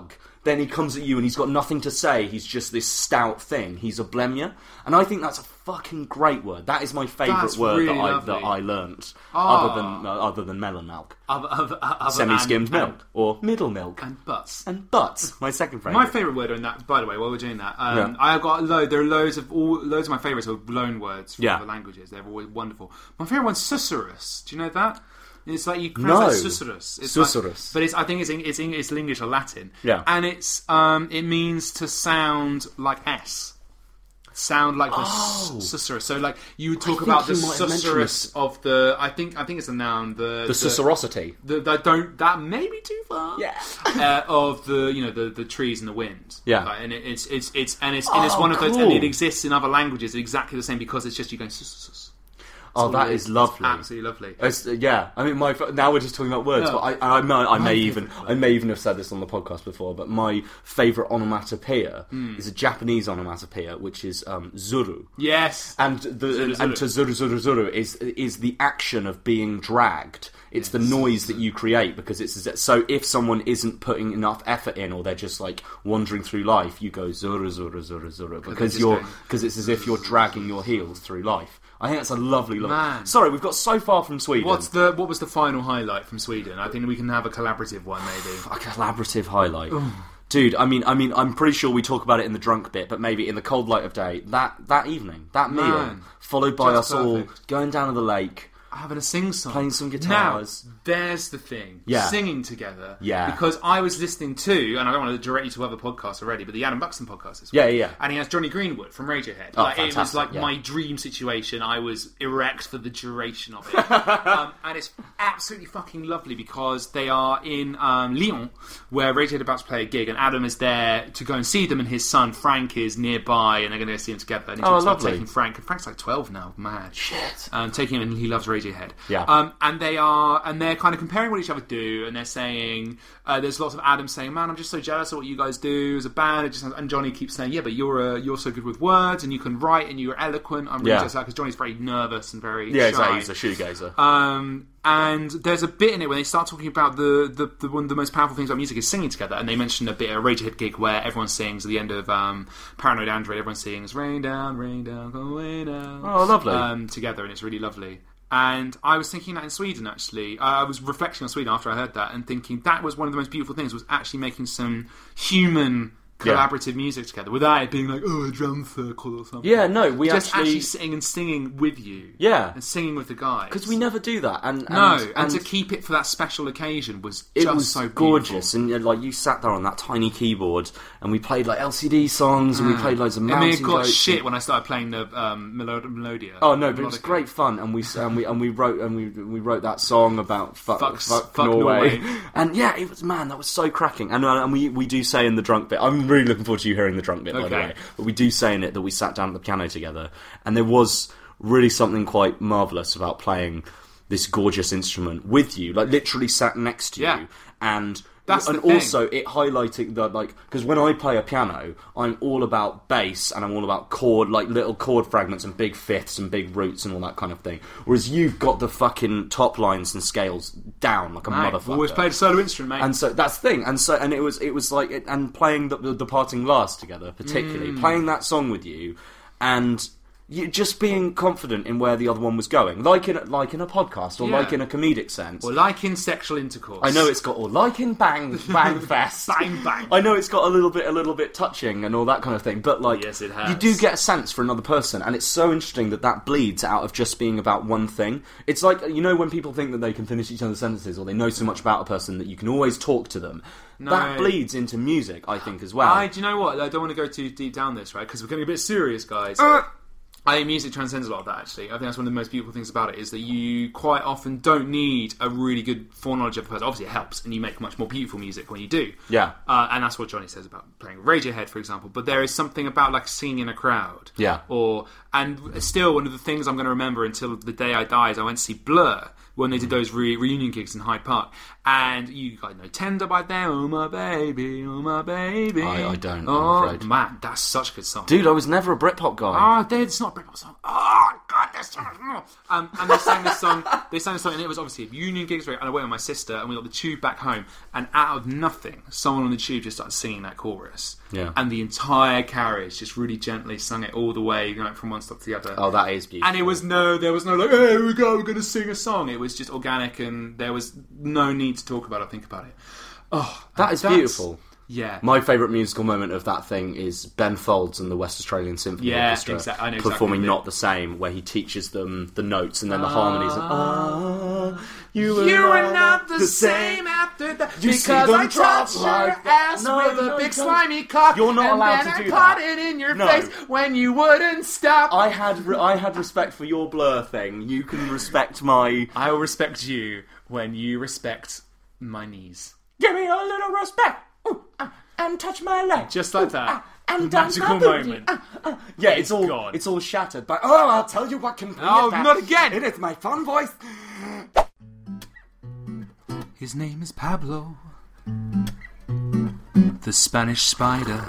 then he comes at you and he's got nothing to say. He's just this stout thing. He's a blemia, and I think that's a fucking great word. That is my favourite word really that I lovely. that I learnt, Oh. other than uh, other than melon milk, Other, other, other semi-skimmed than- milk, or middle milk, and butts. and butts. My second favourite. My favourite word on that, by the way, while we're doing that, um, Yeah. I've got a load. There are loads of all, loads of my favourites are loan words from Yeah. other languages. They're always wonderful. My favourite one's susurrus. Do you know that? It's like you pronounce No. it susurrus. It's Susurrus. like, but it's I think it's in, it's in, it's English or Latin. Yeah. and it's um it means to sound like S. Sound like the Oh. s- susurrus. So like you would talk think about the you might have mentioned susurus this. of the. I think I think it's a noun. The the susurosity. The, the don't that may be too far. Yeah. uh, of the you know the, the trees and the wind. Yeah. Like, and it, it's it's it's and it's and it's Oh, one of those and cool. it exists in other languages exactly the same because it's just you going sus sus sus. Oh, That's all that it is lovely. It's absolutely lovely. It's, uh, yeah, I mean, my now we're just talking about words, No. but I, I, may, I may My even, favourite I may even have said this on the podcast before. But my favourite onomatopoeia Hmm. is a Japanese onomatopoeia, which is um, zuru. Yes. And the Zuru, and zuru. to zuru zuru zuru is is the action of being dragged. It's the noise that you create because it's so if someone isn't putting enough effort in or they're just like wandering through life, you go zuru zuru zuru zuru because just you're going- because it's as if you're dragging your heels through life. I think that's a lovely, lovely. Man. Sorry, we've got so far from Sweden. What's the what was the final highlight from Sweden? I think we can have a collaborative one maybe. A collaborative highlight. Dude, I mean, I mean, I'm pretty sure we talk about it in the drunk bit, but maybe in the cold light of day, that that evening, that meal, Man. followed by Just us all perfect. going down to the lake, Having a sing song, playing some guitars. Now, there's the thing. Yeah. Singing together. Yeah. Because I was listening to, and I don't want to direct you to other podcasts already, but the Adam Buxton podcast this week. Yeah, yeah. And he has Johnny Greenwood from Radiohead. Oh, like, it was fantastic, like yeah. my dream situation. I was erect for the duration of it. um, and it's absolutely fucking lovely because they are in um, Lyon, where Radiohead are about to play a gig, and Adam is there to go and see them, and his son Frank is nearby, and they're going to go see him together. And he Oh, talks about lovely. taking Frank, and Frank's like twelve now, mad. Shit. Um, taking him, and he loves Radiohead. Yeah. Um, and they are, and they're kind of comparing what each other do, and they're saying, uh, there's lots of Adam saying, "Man, I'm just so jealous of what you guys do as a band." It just, and Johnny keeps saying, "Yeah, but you're uh, you're so good with words, and you can write, and you're eloquent." I'm really Yeah. jealous of that because Johnny's very nervous and very Yeah, shy. exactly. He's a shoegazer. Um, and there's a bit in it where they start talking about the, the, the one of the most powerful things about music is singing together, and they mention a bit a Radiohead gig where everyone sings at the end of um, Paranoid Android. Everyone sings "Rain Down, Rain Down, Go Away Now." Oh, lovely. Um, together, and it's really lovely. And I was thinking that in Sweden, actually. Uh, I was reflecting on Sweden after I heard that and thinking that was one of the most beautiful things, was actually making some human collaborative music together without it being like, oh, a drum circle or something. Yeah, no, we Just actually- actually sitting and singing with you. Yeah. And singing with the guys. Because we never do that. And, and No, and, and to keep it for that special occasion was it just was so beautiful. gorgeous, and uh, like you sat there on that tiny keyboard, and we played like L C D songs, and we played loads of I mountain mean, it got goats shit and- when I started playing the um, Melod- Melodia. Oh no, but it was Melodica. great fun, and we and we and we wrote and we we wrote that song about fuck, Fucks- fuck, fuck Norway. Norway. and yeah, it was man, that was so cracking. And uh, and we we do say in the drunk bit, I'm really looking forward to you hearing the drunk bit by the Okay. way. But we do say in it that we sat down at the piano together, and there was really something quite marvelous about playing this gorgeous instrument with you, like literally sat next to Yeah. you, and. That's and the thing. also it highlighting the like because when I play a piano, I'm all about bass and I'm all about chord like little chord fragments and big fifths and big roots and all that kind of thing. Whereas you've got the fucking top lines and scales down like a Mate, motherfucker. I've always played a solo instrument, mate. And so that's the thing. And so and it was it was like it, and playing the, the Departing Last together, particularly Mm. playing that song with you, and. You just being confident in where the other one was going, like in a, like in a podcast or Yeah. like in a comedic sense. Or like in sexual intercourse. I know it's got or like in Bang Bang Fest. Bang bang. I know it's got a little bit, a little bit touching and all that kind of thing, but like, Yes, it has. you do get a sense for another person, and it's so interesting that that bleeds out of just being about one thing. It's like you know when people think that they can finish each other's sentences, or they know so much about a person that you can always talk to them. No. That bleeds into music, I think, as well. I, do you know what? I don't want to go too deep down this, right? Because we're getting a bit serious, guys. Uh. I think music transcends a lot of that, actually. I think that's one of the most beautiful things about it, is that you quite often don't need a really good foreknowledge of the person. Obviously, it helps, and you make much more beautiful music when you do. Yeah. Uh, and that's what Johnny says about playing Radiohead, for example. But there is something about, like, singing in a crowd. Yeah. Or, and still, one of the things I'm going to remember until the day I die is I went to see Blur when they did those re- reunion gigs in Hyde Park. And you guys know Tender by them, oh my baby, oh my baby. I- I don't, I'm Oh, afraid. man, that's such a good song. Dude, I was never a Britpop guy. Oh, dude, it's not a Britpop song. Oh, God, um, and they sang this song. They sang this song, and it was obviously a union gigs. And I went with my sister, and we got the tube back home. And out of nothing, someone on the tube just started singing that chorus. Yeah. And the entire carriage just really gently sung it all the way, you know, from one stop to the other. Oh, that is beautiful. And it was no, there was no like, hey, here we go, we're going to sing a song. It was just organic, and there was no need to talk about it, think about it. Oh, that is that's, beautiful. Yeah. My favourite musical moment of that thing is Ben Folds and the West Australian Symphony yeah, Orchestra exa- I know performing exactly Not the Same, where he teaches them the notes and then the harmonies. And, ah, you You are are not the, the same after that you because I touched your like ass no, with no, a big no. slimy cock. You're not and allowed then to I do caught that. it in your No. face when you wouldn't stop. I had re- I had respect for your Blur thing. You can respect my. I will respect you when you respect my knees. Give me a little respect. Ooh, ah, and touch my leg. Just like Ooh, that. Ah, and dance Magical my booty. moment. Ah, ah. Yeah, it's all God. it's all shattered. But oh, I'll tell you what can bring Oh, it back. not again! It is my fun voice. His name is Pablo, the Spanish spider.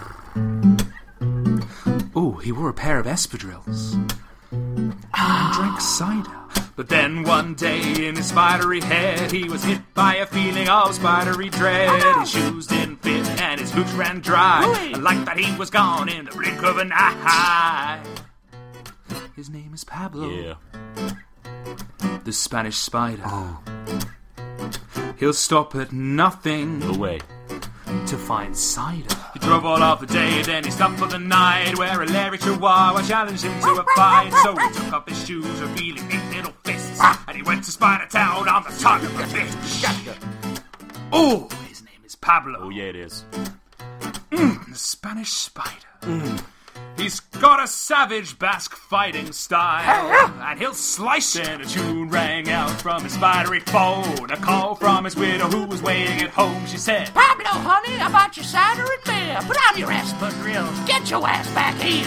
Oh, he wore a pair of espadrilles and drank cider. But then one day in his spidery head, he was hit by a feeling of spidery dread. His shoes didn't fit and his boots ran dry, and like that he was gone in the blink of an eye. His name is Pablo, Yeah. the Spanish spider. Oh. He'll stop at nothing Away. to find cider. He drove all of the day, then he stopped for the night, where a Larry Chihuahua challenged him to a fight. So he took off his shoes, revealing eight little fists, and he went to Spider Town on the tongue of a bitch. Oh, his name is Pablo. Oh yeah, it is. Mm, the Spanish spider. Mm. He's got a savage Basque fighting style, and he'll slice it. A tune rang out from his spidery phone, a call from his widow who was waiting at home. She said, Pablo, honey, I bought you cider and beer. Put on your espadrilles. Get your ass back here.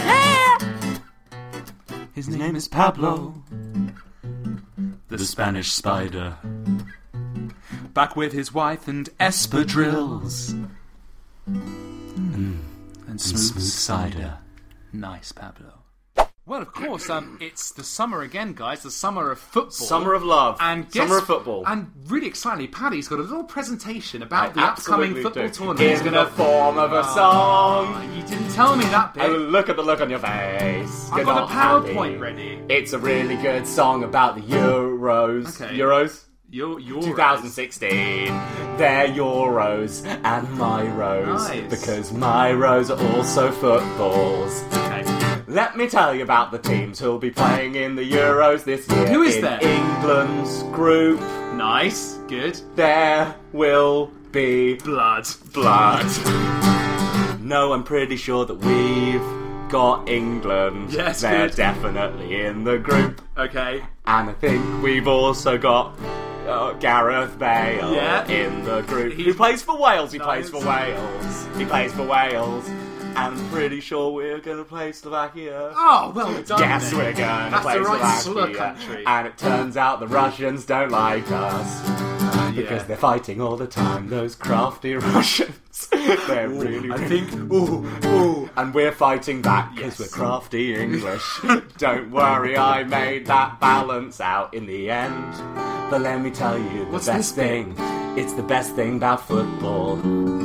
His, His name, name is Pablo, the, the Spanish spider. Back with his wife and espadrilles. Mm. And smooth, smooth cider. Nice, Pablo. Well, of course, um, it's the summer again, guys. The summer of football. Summer of love. And guess, summer of football. And really excitingly, Paddy's got a little presentation about I the upcoming absolutely football do. tournament. In He's gonna... the form of a song. Oh, you didn't tell me that bit. Oh, look at the look on your face. I've You're got not a PowerPoint happy. ready. It's a really good song about the Euros. Okay. Euros? Your, your twenty sixteen. They're Euros and my Rose. Nice. Because my Rose are also footballs. Okay. Let me tell you about the teams who'll be playing in the Euros this year. Who is in there? England's group. Nice. Good. There will be Blood. blood. No, I'm pretty sure that we've got England. Yes, They're good. definitely in the group. Okay. And I think we've also got uh, Gareth Bale Yeah. in the group. He's- Who plays for Wales? He Nice. plays for Wales. He plays for Wales. And I'm pretty sure we're going to play Slovakia. Oh, well done. Yes, then. we're going to That's play the right Slovakia. Slovakia country. And it turns out the Russians don't like us. Uh, yeah. Because they're fighting all the time, those crafty Russians. They're Ooh, really, I really... think. Ooh, ooh. And we're fighting back because Yes. we're crafty English. Don't worry, I made that balance out in the end. But let me tell you the What's best this bit? thing. It's the best thing about football.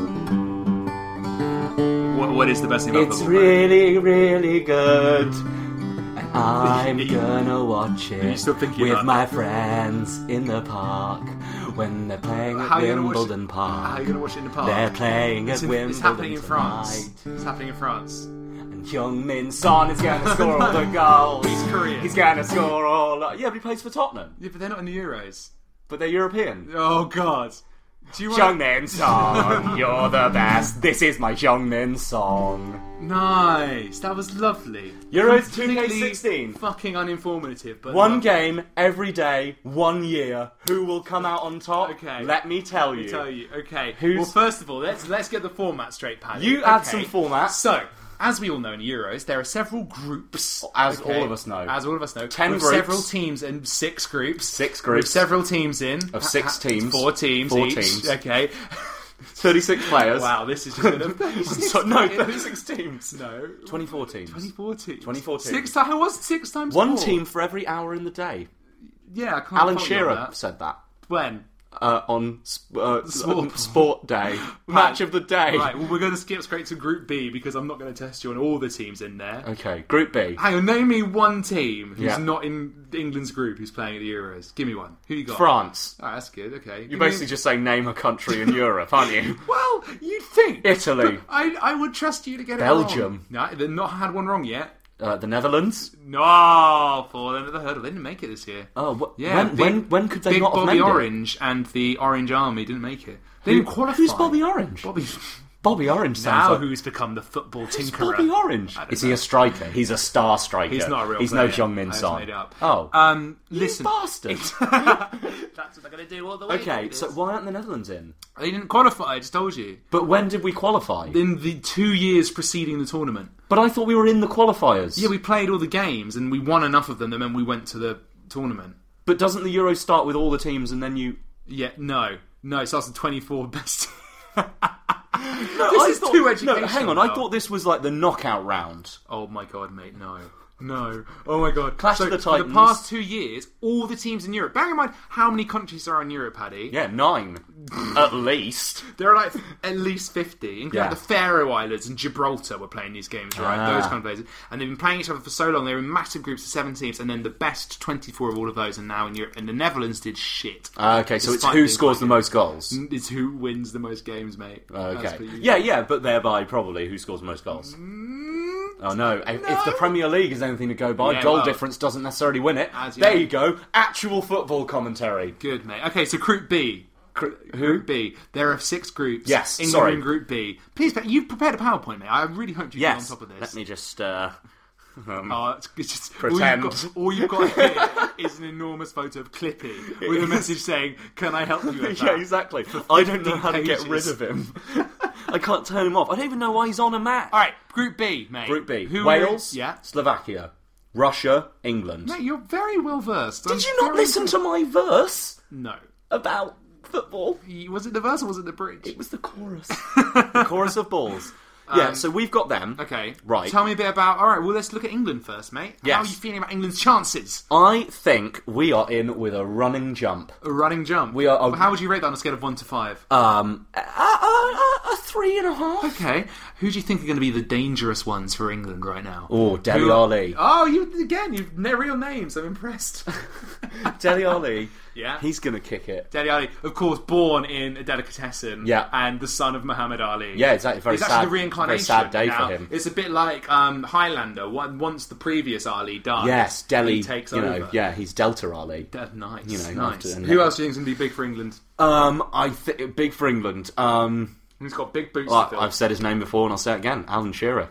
What, what is the best thing about It's football? really, really good. And I'm gonna watch Are you it still thinking with about my friends in the park when they're playing at How are you gonna watch Wimbledon it? Park. How are you going to watch it in the park? They're playing at It's, in, Wimbledon it's happening in tonight. France. It's happening in France. And Young Min Son is going to score all the goals. He's Korean. He's going to score all. Yeah, but he plays for Tottenham. Yeah, but they're not in the Euros. But they're European. Oh, God. Do you want... Young Min Son, you're the best. This is my Young Min song. Nice. That was lovely. Euros two K Completely sixteen. Fucking uninformative, but One lovely. game every day, one year. Who will come out on top? Okay. Let me tell Let me you. tell you. Okay. Who's- Well, first of all, let's let's get the format straight, Paddy. You add Okay. some format. So, as we all know in Euros, there are several groups. As okay? all of us know. As all of us know. Ten with groups. several teams and six groups. Six With groups. several teams in. Of six Ha- ha- teams. Four teams Four each. teams. Okay. thirty-six players. Wow, this is just an So, no, thirty-six teams. No. twenty-four teams. twenty-four teams. twenty-four teams. Six times? How was it six times One four? team for every hour in the day. Yeah, I can't Alan follow you on Shearer that. said that. When? Uh, on sp- uh, Sport. sport day. Match of the day. Right, well, we're going to skip straight to Group B because I'm not going to test you on all the teams in there. Okay, Group B. Hang on, name me one team who's Yeah. not in England's group who's playing at the Euros. Give me one. Who you got? France. Oh, that's good, okay. You're basically just saying name a country in Europe, aren't you? Well, you'd think. Italy. I, I would trust you to get it Belgium. wrong. No, they've not had one wrong yet. Uh, the Netherlands. No, fallen at the hurdle. They didn't make it this year. Oh, wh- Yeah, when, big- when when could they Big not have Bobby made Orange and the Orange Army didn't make it. They Who- didn't qualify. Who's Bobby Orange? Bobby. Bobby Orange sounds Now like... who's become the football Who's tinkerer? Bobby Orange? I don't Is he know. a striker? He's a star striker. He's not a real He's player. no Jung Min I just Son. made it up. Oh. Um, You listen. bastard. That's what they're going to do all the way. Okay, through so this. why aren't the Netherlands in? They didn't qualify, I just told you. But when did we qualify? In the two years preceding the tournament. But I thought we were in the qualifiers. Yeah, we played all the games and we won enough of them that meant we went to the tournament. But doesn't the Euros start with all the teams and then you... Yeah, no. No, it starts with twenty-four best. No, This I is thought, too No, educational hang on, now. I thought this was like the knockout round. Oh my god, mate, no. No. Oh my god. Clash so of the For Titans. the past two years, all the teams in Europe... Bearing in mind how many countries there are in Europe, Paddy. Yeah, nine. At least. There are like at least fifty, including Yeah. the Faroe Islands and Gibraltar were playing these games, right? Ah. Those kind of places. And they've been playing each other for so long, they were in massive groups of seven teams, and then the best twenty-four of all of those are now in Europe. And the Netherlands did shit. Uh, okay, so it's Despite who being scores quite the good. most goals. It's who wins the most games, mate. That's Okay. for you. Yeah, yeah, but thereby probably who scores the most goals. Oh no, if, if the Premier League is anything to go by, Yeah, goal well, difference doesn't necessarily win it. as you There know. you go, actual football commentary. Good, mate. Okay, so Group B. Who? Group B. There are six groups. Yes, England sorry. in Group B. Please, Pat, you've prepared a PowerPoint, mate. I really hope you get on Yes, top of this. let me just... Uh, um, Oh, it's, it's just Pretend. All you've got, all you've got here is an enormous photo of Clippy with a message saying, "Can I help you with yeah, that?" exactly. I don't know fifteen how to get pages. rid of him. I can't turn him off. I don't even know why he's on a match. All right, Group B, mate. Group B. Who Wales, Are, yeah, Slovakia, Russia, England. mate, you're very well versed. Did you not listen to my verse No. about football? Was it the verse or was it the bridge? It was the chorus. The chorus of balls. Yeah, Um, so we've got them. Okay, Right. Tell me a bit about. All right, well, let's look at England first, mate. Yes. How are you feeling about England's chances? I think we are in with a running jump. A running jump. We are- Well, how would you rate that on a scale of one to five? Um, a, a, a, a three and a half. Okay. Who do you think are going to be the dangerous ones for England right now? Oh, Dele Who- Ali. Oh, you again? You've no real names. I'm impressed. Dele Ali. Yeah. He's going to kick it. Dele Ali, of course, born in a delicatessen. Yeah. And the son of Muhammad Ali. Yeah, exactly. Very It's sad- actually the reincarnation. very sad day now. for him. It's a bit like um, Highlander. One- Once the previous Ali dies, Yes, Delhi. he takes you over. know, yeah, he's Delta Ali. That's nice. You know, nice. after- and Who then- else do you think is going to be big for England? Um, I think big for England. Um, He's got big boots well, to fill. I've said his name before, and I'll say it again. Alan Shearer.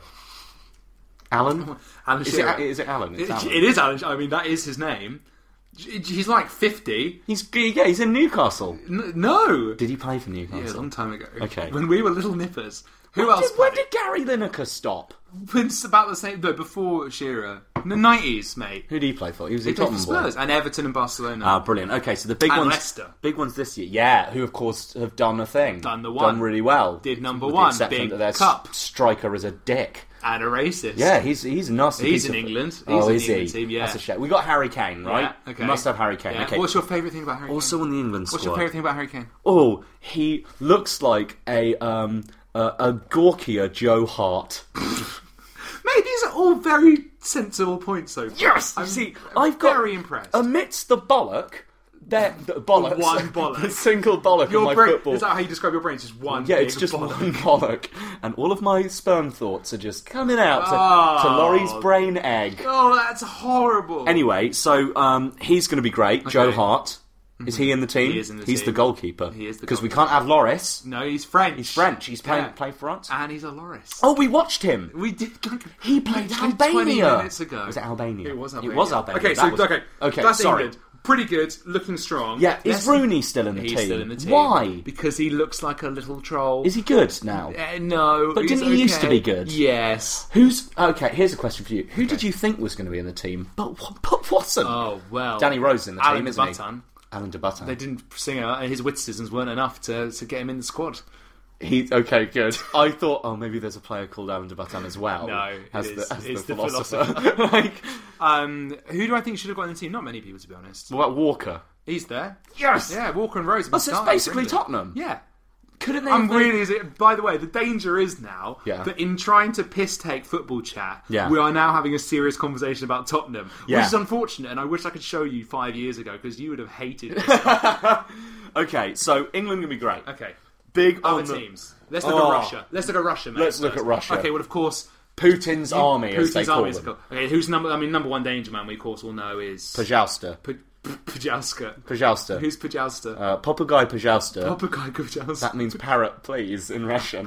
Alan. Alan Is Shearer. it, is it Alan? It's It- Alan. it is Alan. I mean, that is his name. He's like fifty. He's yeah, he's in Newcastle. N- no. Did he play for Newcastle? Yeah, a long time ago. Okay. When we were little nippers. Who When else? did, when played? did Gary Lineker stop? It's about the same. No, before Shearer. In the nineties, mate. Who did he play for? He was He a played for Tottenham boy. Spurs and Everton and Barcelona. Ah, brilliant. Okay, so the big And ones, Leicester. big ones this year, yeah, who of course have done a thing, Done the one. done really well, Did number with one, the exception big that their cup. s- striker is a dick. And a racist. Yeah, he's he's a nasty. He's piece in of- England. He's oh, in is the he? England team, yeah. That's a shame. We got Harry Kane, right? Yeah, okay. We must have Harry Kane. Yeah. Okay. What's your favourite thing about Harry Kane? Also on the England What's squad. your favourite thing about Harry Kane? Oh, he looks like a um a, a gawkier Joe Hart. Mate, these are all very sensible points so far. Yes, I'm you see, I've got very impressed. amidst the bollock. There, the bollocks. One bollock. The single bollock Your of my brain, football. is that how you describe your brain? It's just one Yeah, big it's just bollock. one bollock. And all of my sperm thoughts are just coming out to, Oh. to Laurie's brain egg. Oh, that's horrible. Anyway, so um, he's going to be great. Joe Hart. Is he in the team? He is in the he's team. the goalkeeper. He is the Because we goalkeeper. can't have Loris. No, he's French. He's French. He's playing Yeah. play France. And he's a Loris. Oh, we watched him. We did. He played literally Albania. twenty minutes ago. Was it Albania? It was Albania. It was Albania. Okay, That so was- okay, Okay, that's sorry. England. Pretty good, looking strong. Yeah, is Let's- Rooney still in the He's team? still in the team. Why? Because he looks like a little troll. Is he good now? Uh, no, But he's didn't he used to okay. be good? Yes. Who's okay? Here's a question for you. Who did you think was going to be in the team, but but wasn't? Oh well. Danny Rose in the Alan team, isn't he? Button. Alan de Button. They didn't sing out, and his witticisms weren't enough to, to get him in the squad. He okay, good. I thought, oh, maybe there's a player called Alain de Botton as well. No, as it the, is, as it's the the philosopher. philosopher. like, Um, who do I think should have got in the team? Not many people, to be honest. what about Walker? He's there. Yes. Yeah, Walker and Rose. have Oh, been so it's starting for basically England. Tottenham. Yeah. Couldn't they? I'm have really. Is it, by the way, the danger is now Yeah. that in trying to piss take football chat, Yeah. we are now having a serious conversation about Tottenham, Yeah. which is unfortunate. And I wish I could show you five years ago because you would have hated it. Okay, so England gonna be great. Okay, Big other on the teams. Let's look Oh. at Russia. Let's look at Russia. Mate, Let's look first. at Russia. Okay, well, of course, Putin's you- army, as they Putin's call army is them. called. Okay, who's number? I mean, number one danger man. We of course all know is Pajausta. P- P- Pajauska. Pajausta. Who's Pajausta? Uh, Papagai Pajausta. Papagai Pajausta. That means parrot, please, in Russian.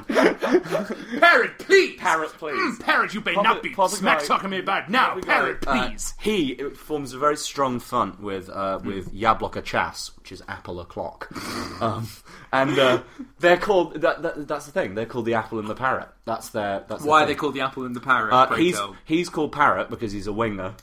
Parrot, please. Parrot, please. Mm, parrot, you may Papa- not be Papa smack guy- talking me about now. Parrot, Uh, please. he it forms a very strong front with uh, with Yabloko Chas, which is apple o'clock, um, and uh, they're called. That, that, that's the thing. They're called the apple and the parrot. That's their. That's Why the are they thing. called the apple and the parrot? Uh, pray he's tell? he's called parrot because he's a winger,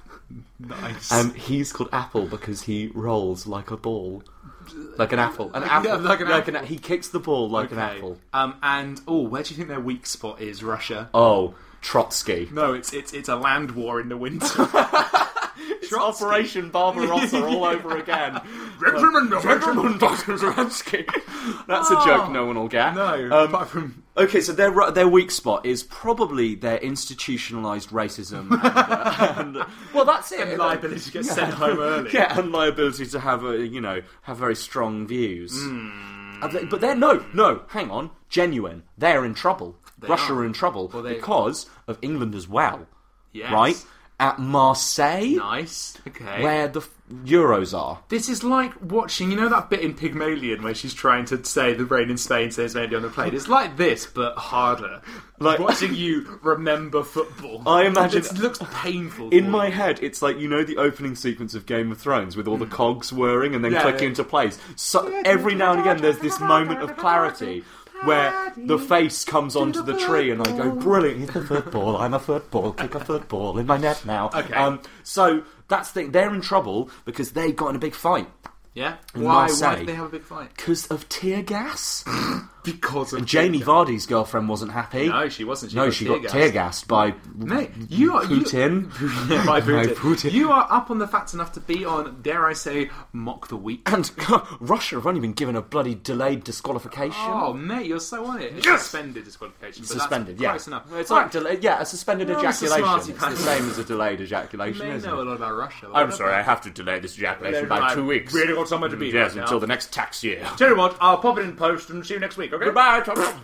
Nice. and he's called apple because he rolls like a ball, like an apple. An apple. Yeah, like an apple. he kicks the ball like an Okay. apple. Um, and oh, where do you think their weak spot is? Russia. Oh, Trotsky. No, it's it's it's a land war in the winter. It's Operation Barbarossa all over again. Gentlemen, Gentlemen, Doctor Zelensky. That's a joke no one will get. No, Um, apart from okay, so their their weak spot is probably their institutionalised racism. And, uh, and, uh, well, that's it. and liability to get sent home early. Yeah, and liability to have a you know have very strong views. Hmm. Uh, they- But they're no, no. Hang on, genuine. They're in trouble. Russia are. are in trouble Well, they- because of England as well. Yes. Right at Marseille. Nice. Okay. Where the f- Euros are. This is like watching, you know that bit in Pygmalion where she's trying to say the rain in Spain says maybe on the plane. It's like this, but harder. Like- watching you remember football. I imagine- it looks painful. In for my you. head, it's like, you know the opening sequence of Game of Thrones with all the cogs whirring and then Yeah, clicking yeah. into place. So every now and again, there's this moment of clarity where the face comes onto the tree and I go, brilliant, hit the football, I'm a football, kick a football in my net now. Okay. Um, so that's the thing, they're in trouble because they got in a big fight. Yeah. In Why? Why Marseille. did they have a big fight? Because of tear gas. Because of Jamie Vardy's girlfriend wasn't happy. No, she wasn't. She no, got she tear got gassed. tear gassed by Mate, you are you- Putin. Yeah, by By Putin. Putin. You are up on the facts enough to be on, dare I say, Mock the Week. And Russia have only been given a bloody delayed disqualification. Oh, mate, you're so on it. It's Yes! suspended disqualification. But Suspended, that's yeah. close enough. It's Right. like delay, yeah, a suspended You're almost a ejaculation. smarty It's the pants. same as a delayed You ejaculation, may isn't know a it? lot about Russia. but I'm what sorry, I about- have to delay this ejaculation by I've two weeks. Really got somewhere to be. Yes, right now. until the next tax year. Tell you what, I'll pop it in post and see you next week, okay? Goodbye.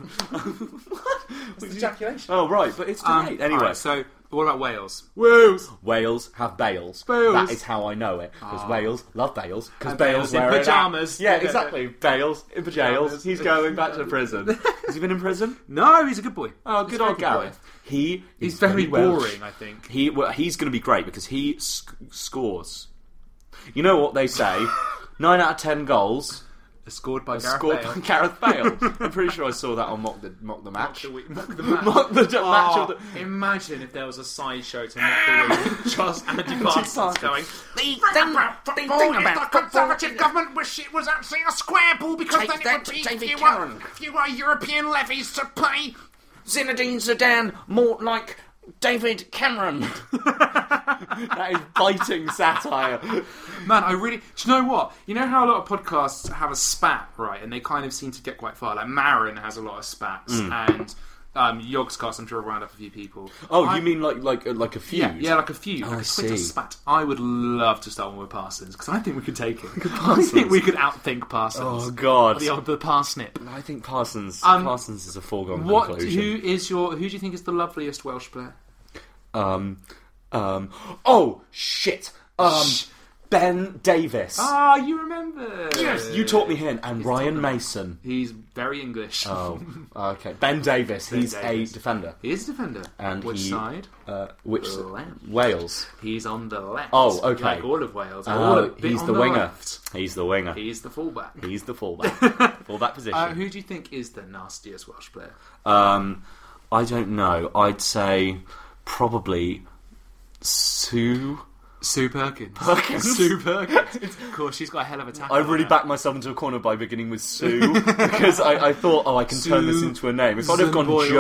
It's ejaculation. Oh, right, but it's Um, delayed. anyway, alright, so what about Wales? Wales. Wales have Bales. Bales. That is how I know it. Because Ah. Wales love Bales. Because And Bales Bales in wear it out. pyjamas. Yeah, Yeah, exactly. Bales in pyjamas. Pyjamas. He's going back to prison. Has he been in prison? No, he's a good boy. Oh, He's good a old very good boy. Gareth. He He's is very Welsh. boring, I think. He well, he's going to be great because he sc- scores. You know what they say? Nine out of ten goals Scored by are Gareth scored Bale. by Gareth Bale. I'm pretty sure I saw that on mock the mock the match. The week- mock the match. Mock the d- match Oh, of the. Imagine if there was a sideshow to mock the week. Just Andy Parsons Parsons. going. The thing about football is the Conservative government wish it was actually a square ball because Take then it that, would be David fewer, Cameron. fewer European levies to pay. Zinedine Zidane, more like David Cameron. That is biting satire. Man, I really. Do you know what? You know how a lot of podcasts have a spat, right? And they kind of seem to get quite far. Like Marin has a lot of spats, and um, Yogscast, I'm sure, will round up a few people. Oh, I- you mean like like like a feud? Yeah, yeah, like a feud, Oh, like I a Twitter see. spat. I would love to start one with Parsons because I think we could take it. I think we could outthink Parsons. Oh God. the old the parsnip. I think Parsons. Um, Parsons is a foregone What? conclusion. Who is your? Who do you think is the loveliest Welsh player? Um, um. Oh shit. Um, Ben Davis. Ah, you remember? Yes, you taught me him. And He's Ryan Tottenham. Mason. He's very English. Oh, okay. Ben Davis. Ben He's Davis. a defender. He is a defender. And Which he- side? Uh, which Left. Wales? He's on the left. Oh, okay. Like all of Wales. all a Oh, bit he's on the winger. left. He's the winger. He's the fullback. He's the fullback. fullback position. Uh, who do you think is the nastiest Welsh player? Um, I don't know. I'd say probably Sue. Sue Perkins. Perkins. Sue Perkins. Of course, she's got a hell of a tackle. I really backed myself into a corner by beginning with Sue because I, I thought, oh, I can Sue turn this into a name. If I'd have gone Boyle.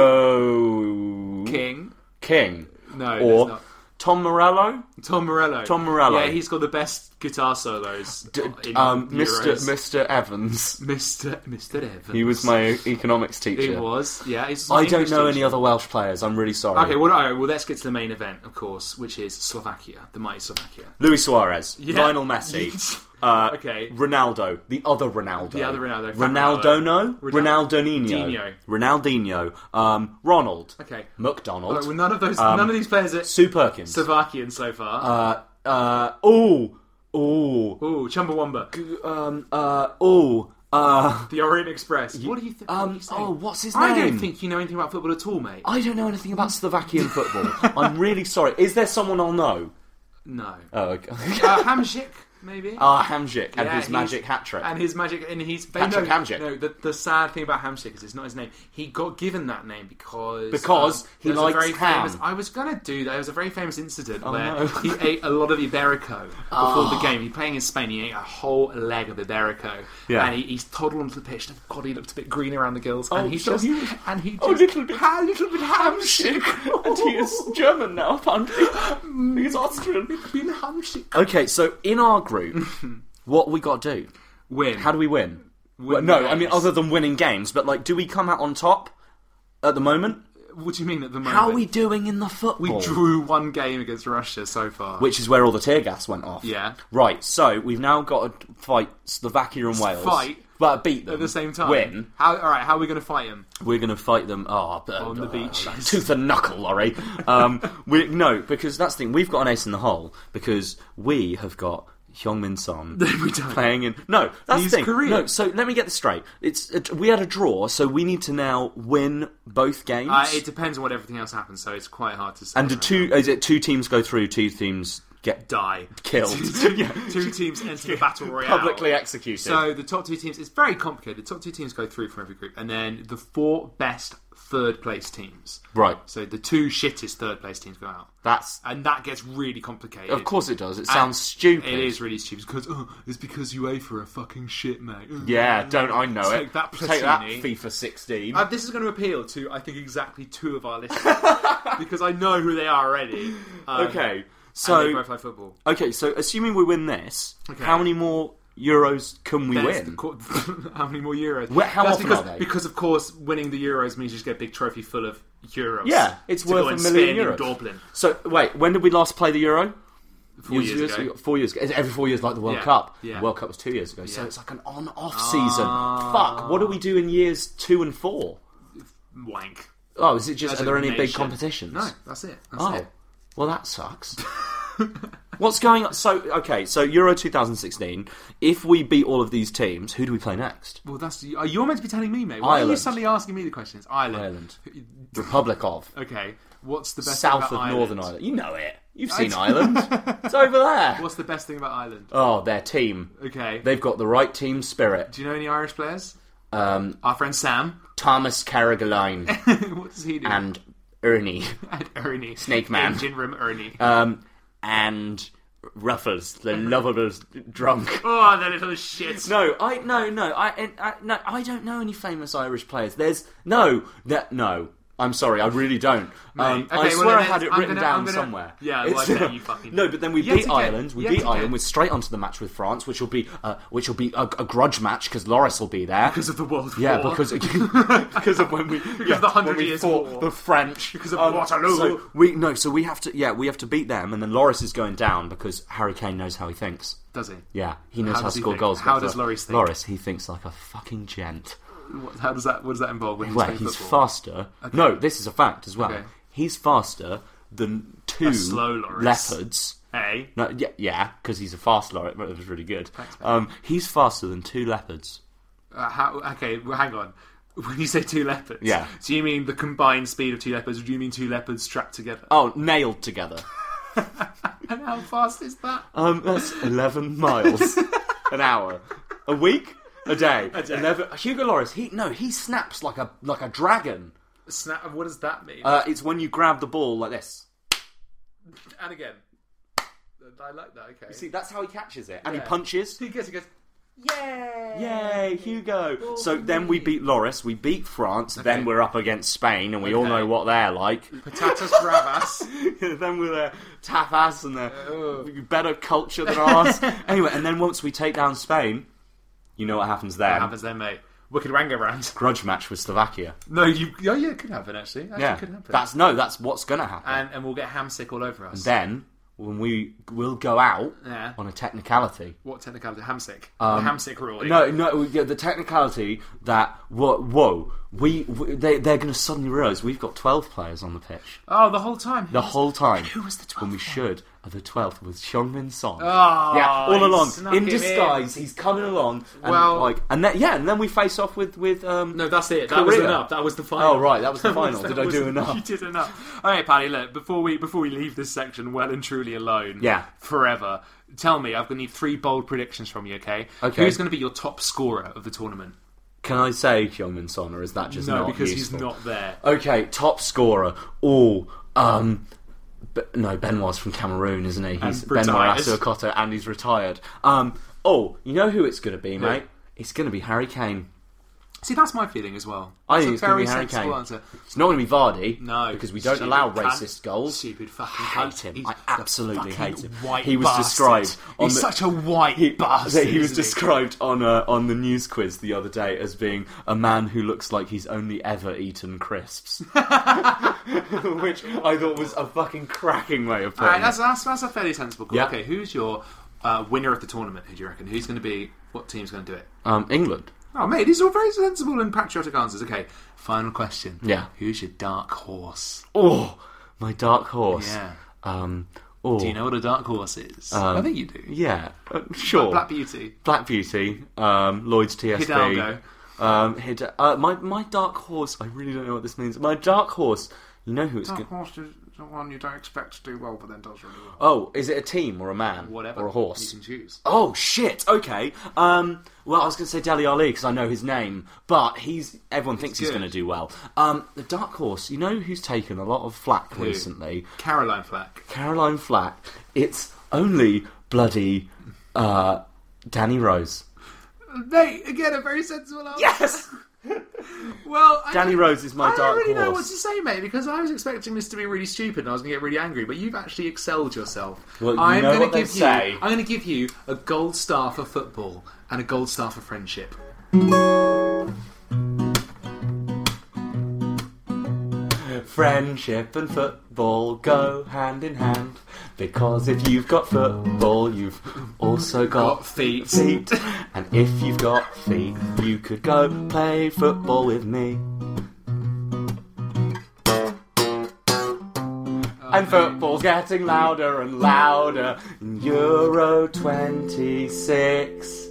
Joe King. King, No, or there's not. Tom Morello, Tom Morello. Tom Morello. Yeah, he's got the best guitar solos. D- in um, Mister Euros. Mister Evans. Mister Mister Evans. He was my economics teacher. He was. Yeah. He's I my don't English know any teacher. other Welsh players. I'm really sorry. Okay, well, all right, well, let's get to the main event, of course, which is Slovakia, the mighty Slovakia. Luis Suarez, Yeah. Lionel Messi, uh, Okay. Ronaldo, the other Ronaldo, The other Ronaldo, Fat Ronaldo, Ronaldo. Ronaldinho, Dino. Ronaldinho, um, Ronald, Okay. McDonald. All right, well, none of those, um, none of these players are Sue Perkins, Slovakian so far. uh, uh, ooh, ooh, Ooh, Chumbawamba. um, uh, ooh, uh, The Orient Express. What do you think? um, oh, what's his I name? don't think you know anything about football at all, mate. I don't know anything about Slovakian football. I'm really sorry. Is there someone I'll know? No. Oh, okay. uh, Hamsik, maybe? Ah, Hamsik and Yeah, his he's- magic hat trick. And his magic, and he's Patrick no, Hamsik. No, the, the sad thing about Hamsik is it's not his name. He got given that name because Because um, he there was a likes very ham. famous. I was gonna do that. There was a very famous incident Oh, where no. he ate a lot of Iberico before Oh. the game. He playing in Spain. He ate a whole leg of Iberico, Yeah. and he, he's toddled onto the pitch. And God, he looked a bit green around the gills, Oh, and he so just he was- and he just Oh, little bit- a little bit Hamsik, and he is German now, apparently. He's Austrian. Been Hamsik. Okay, so in our group, what we got to do? Win. How do we win? Win Well, no, games. I mean other than winning games, but like, do we come out on top at the moment? What do you mean at the moment? How are we doing in the We football? drew one game against Russia so far. Which is where all the tear gas went off. Yeah. Right, so we've now got to fight Slovakia and Wales. Fight? But beat them. At the same time, Win. How? All right. How are we going to fight him? We're going to fight them oh, but, On the uh, beaches. tooth and knuckle, Laurie. Um, we, no, because that's the thing. We've got an ace in the hole because we have got Heung-min Son We don't. playing in. No, that's He's the thing. Korean. No, so let me get this straight. It's a, we had a draw, so we need to now win both games. Uh, it depends on what everything else happens, so it's quite hard to say. and do right two now. is it two teams go through? Two teams get die killed. two, two, two teams enter the battle royale, publicly executed. So the top two teams. It's very complicated. The top two teams go through from every group, and then the four best third place teams. Right. So the two shittest third place teams go out. That's And that gets really complicated. of course it does. It And sounds stupid. It is really stupid because oh, it's because UEFA are fucking shit, mate. Yeah, don't I know Take it? that, Take that, Platini. FIFA sixteen. Uh, this is going to appeal to, I think, exactly two of our listeners because I know who they are already. Um, okay, and so they both like football. okay, so assuming we win this, Okay. how many more Euros can we That's win? the co- how many more Euros? Well, how That's often because, are they? Because, of course, winning the Euros means you just get a big trophy full of Euros. Yeah, it's to worth go a and million spend euros. in Dublin. So wait, when did we last play the Euro? Four years ago. Four years ago. Is it every four years like the World Yeah, Cup? yeah. The World Cup was two years ago, so Yeah. it's like an on-off season. Fuck, what do we do in years two and four? Wank. Oh, is it just, As are a there any big nation. competitions? No, that's it. That's Oh, it. well that sucks. What's going on? So, okay, so Euro twenty sixteen, if we beat all of these teams, who do we play next? Well, that's you're meant to be telling me, mate. Why are you Ireland. suddenly asking me the questions? Ireland. Ireland. Republic of. Okay. What's the best South thing of about Northern Ireland? Ireland. You know it. You've I seen do. Ireland. It's over there. What's the best thing about Ireland? Oh, their team. Okay. They've got the right team spirit. Do you know any Irish players? Um, Our friend Sam. Thomas Carrigaline What does he do? and Ernie. And Ernie. Snake Man. Engine room Ernie. Um, and Ruffles, the lovable drunk. Oh, the little shit. No, I no no I, I no I don't know any famous Irish players. There's no that no. I'm sorry, I really don't. Um, Mate, I okay, swear well, I then had it I'm written gonna- down I'm gonna- somewhere. Yeah, well, I It's- bet you fucking No, but then we Yet beat again, Ireland. We yet beat again. Ireland. We're straight onto the match with France, which will be uh, which will be a, a grudge match because Loris will be there Because of the World Yeah, War. because because of when we yeah, of the Hundred when we Years' fought War. the French Because of Um, Waterloo. So we no, so we have to yeah we have to beat them, and then Loris is going down because Harry Kane knows how he thinks. Does he? Yeah, he knows How how, does to he score think? goals. How against does Loris think? Loris, he thinks like a fucking gent. What, how does that? What does that involve when he's Well, playing he's football? faster. No, this is a fact as well. Okay. He's faster than two A slow Loris. leopards. Hey. No, yeah, yeah, because he's a fast Loris. It was really good. Thanks, mate. Um, he's faster than two leopards. Uh, how, okay, well, hang on. When you say two leopards, Yeah. do you mean the combined speed of two leopards, or do you mean two leopards strapped together? Oh, nailed together. And how fast is that? Um, that's eleven miles an hour, a week, a day. A day. eleven Hugo Loris, he no, he snaps like a like a dragon. Snap. What does that mean? Uh, it's when you grab the ball like this. and again. I like that. Okay. You see, that's how he catches it, and Yeah. he punches. He goes. He goes. Yay! Yay, Hugo! Well, so then we beat Loris, we beat France, Okay. then we're up against Spain, and we all Okay. know what they're like. Patatas bravas. Then we're their tapas and their better culture than ours. Anyway, and then once we take down Spain, you know what happens then? What happens then, mate? Wicked Rango-Rand. Grudge match with Slovakia. No, you. Oh, yeah, it could happen actually. Actually, yeah, it could happen. that's no, that's what's gonna happen. and and we'll get hamsick all over us. And then when we will go out Yeah. on a technicality. What technicality? Hamsick. Um, the hamsick ruling. No, no, yeah, the technicality that whoa, whoa we, we they they're going to suddenly realise we've got twelve players on the pitch. Oh, the whole time. The Who was- whole time. Who was the twelfth? When we should. The twelfth was Heung-min Son. Oh, yeah, all he along snuck in him disguise. He's coming along. And Well- like, and then yeah, and then we face off with with. Um, No, that's it. That was Korea. enough. That was the final. Oh right, that was the That was- final. that Did I was- do enough? You did enough. All right, Paddy. Look, before we before we leave this section well and truly alone, Yeah. forever. Tell me, I'm going to need three bold predictions from you. Okay. Okay. Who's going to be your top scorer of the tournament? Can I say Heung-min Son, or is that just no, not because useful? he's not there. Okay, top scorer. Oh, um, B- no, Benoit's from Cameroon, isn't he? He's And Benoit retired. Asuakoto, and he's retired. Um, oh, you know who it's going to be, mate? It's going to be Harry Kane. See, that's my feeling as well. I That's think a it's going to very be Harry sensible Kane. answer. It's not going to be Vardy, No, because we don't stupid allow cunt. racist goals. Stupid fucking I cunt. hate him. He's I the absolutely fucking hate him. white He was bastard. described. On He's the, such a white he, bastard. He was isn't described on a, on the news quiz the other day as being a man who looks like he's only ever eaten crisps, which I thought was a fucking cracking way of All putting right, it. that's, that's that's a fairly sensible call. Yeah. Okay, who's your uh, winner of the tournament? Who do you reckon? Who's going to be? What team's going to do it? Um, England. Oh, mate, these are all very sensible and patriotic answers. Okay, final question. Yeah. Who's your dark horse? Oh, my dark horse. Yeah. Um, oh, Do you know what a dark horse is? Um, I think you do. Yeah, uh, sure. Black Beauty. Black Beauty. Um, Lloyd's T S B. Hidalgo. Um, Hid- uh, my my dark horse. I really don't know what this means. My dark horse. You know who it's Dark good. horse is the one you don't expect to do well, but then does really well. Oh, is it a team or a man Whatever. or a horse? You can choose. Oh shit! Okay. Um. Well, I was going to say Dele Alli because I know his name, but he's everyone thinks he's good. going to do well. Um. The dark horse. You know who's taken a lot of flack Who? recently? Caroline Flack. Caroline Flack. It's only bloody uh, Danny Rose. Mate, again, a very sensible answer. Yes. Well, I Danny don't- Rose is my I dark don't really know what horse. to say, mate, because I was expecting this to be really stupid and I was going to get really angry, but you've actually excelled yourself. Well, you I'm know gonna what they give you, say. I'm going to give you a gold star for football and a gold star for friendship. Friendship and football go hand in hand, because if you've got football, you've also got, Got feet. feet. And if you've got feet, you could go play football with me. And football's getting louder and louder in Euro twenty-six.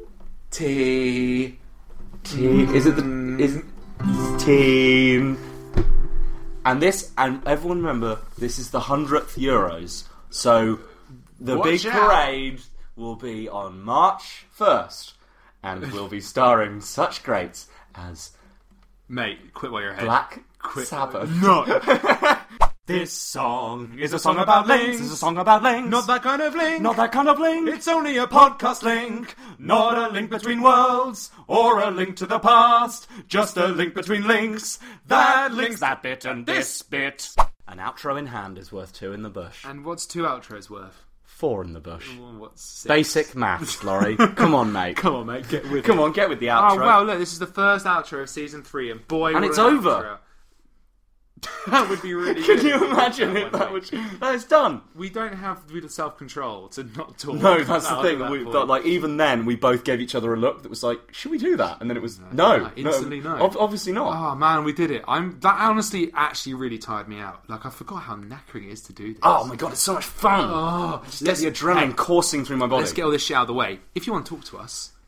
T. T is it the is it team? And this, and everyone remember, this is the hundredth Euros. So the Watch big out. parade will be on March first, and will be starring such greats as Mate, quit while you're ahead. Black Quit. Sabbath. No. This song is a song about links. It's a song about links. Not that kind of link. Not that kind of link. It's only a podcast link. Not a link between worlds or a link to the past. Just a link between links. That links that bit and this bit. An outro in hand is worth two in the bush. And what's two outros worth? Four in the bush. Well, what's six? Basic maths, Laurie. Come on, mate. Come on, mate, get with Come it. on, get with the outro. Oh, wow, look, this is the first outro of season three, and boy, And what it's an over. outro. That would be really Can good. you imagine it? That would, that is done. We don't have the self-control to not talk. No, that's the about thing. that We, point. but like even then, we both gave each other a look that was like, "Should we do that?" And then it was, "No, no, instantly no. ob- obviously not." Oh man, we did it. I'm that honestly actually really tired me out. Like I forgot how knackering it is to do this. Oh my god, it's so much fun! Oh, Just get the adrenaline hey, coursing through my body. Let's get all this shit out of the way. If you want to talk to us,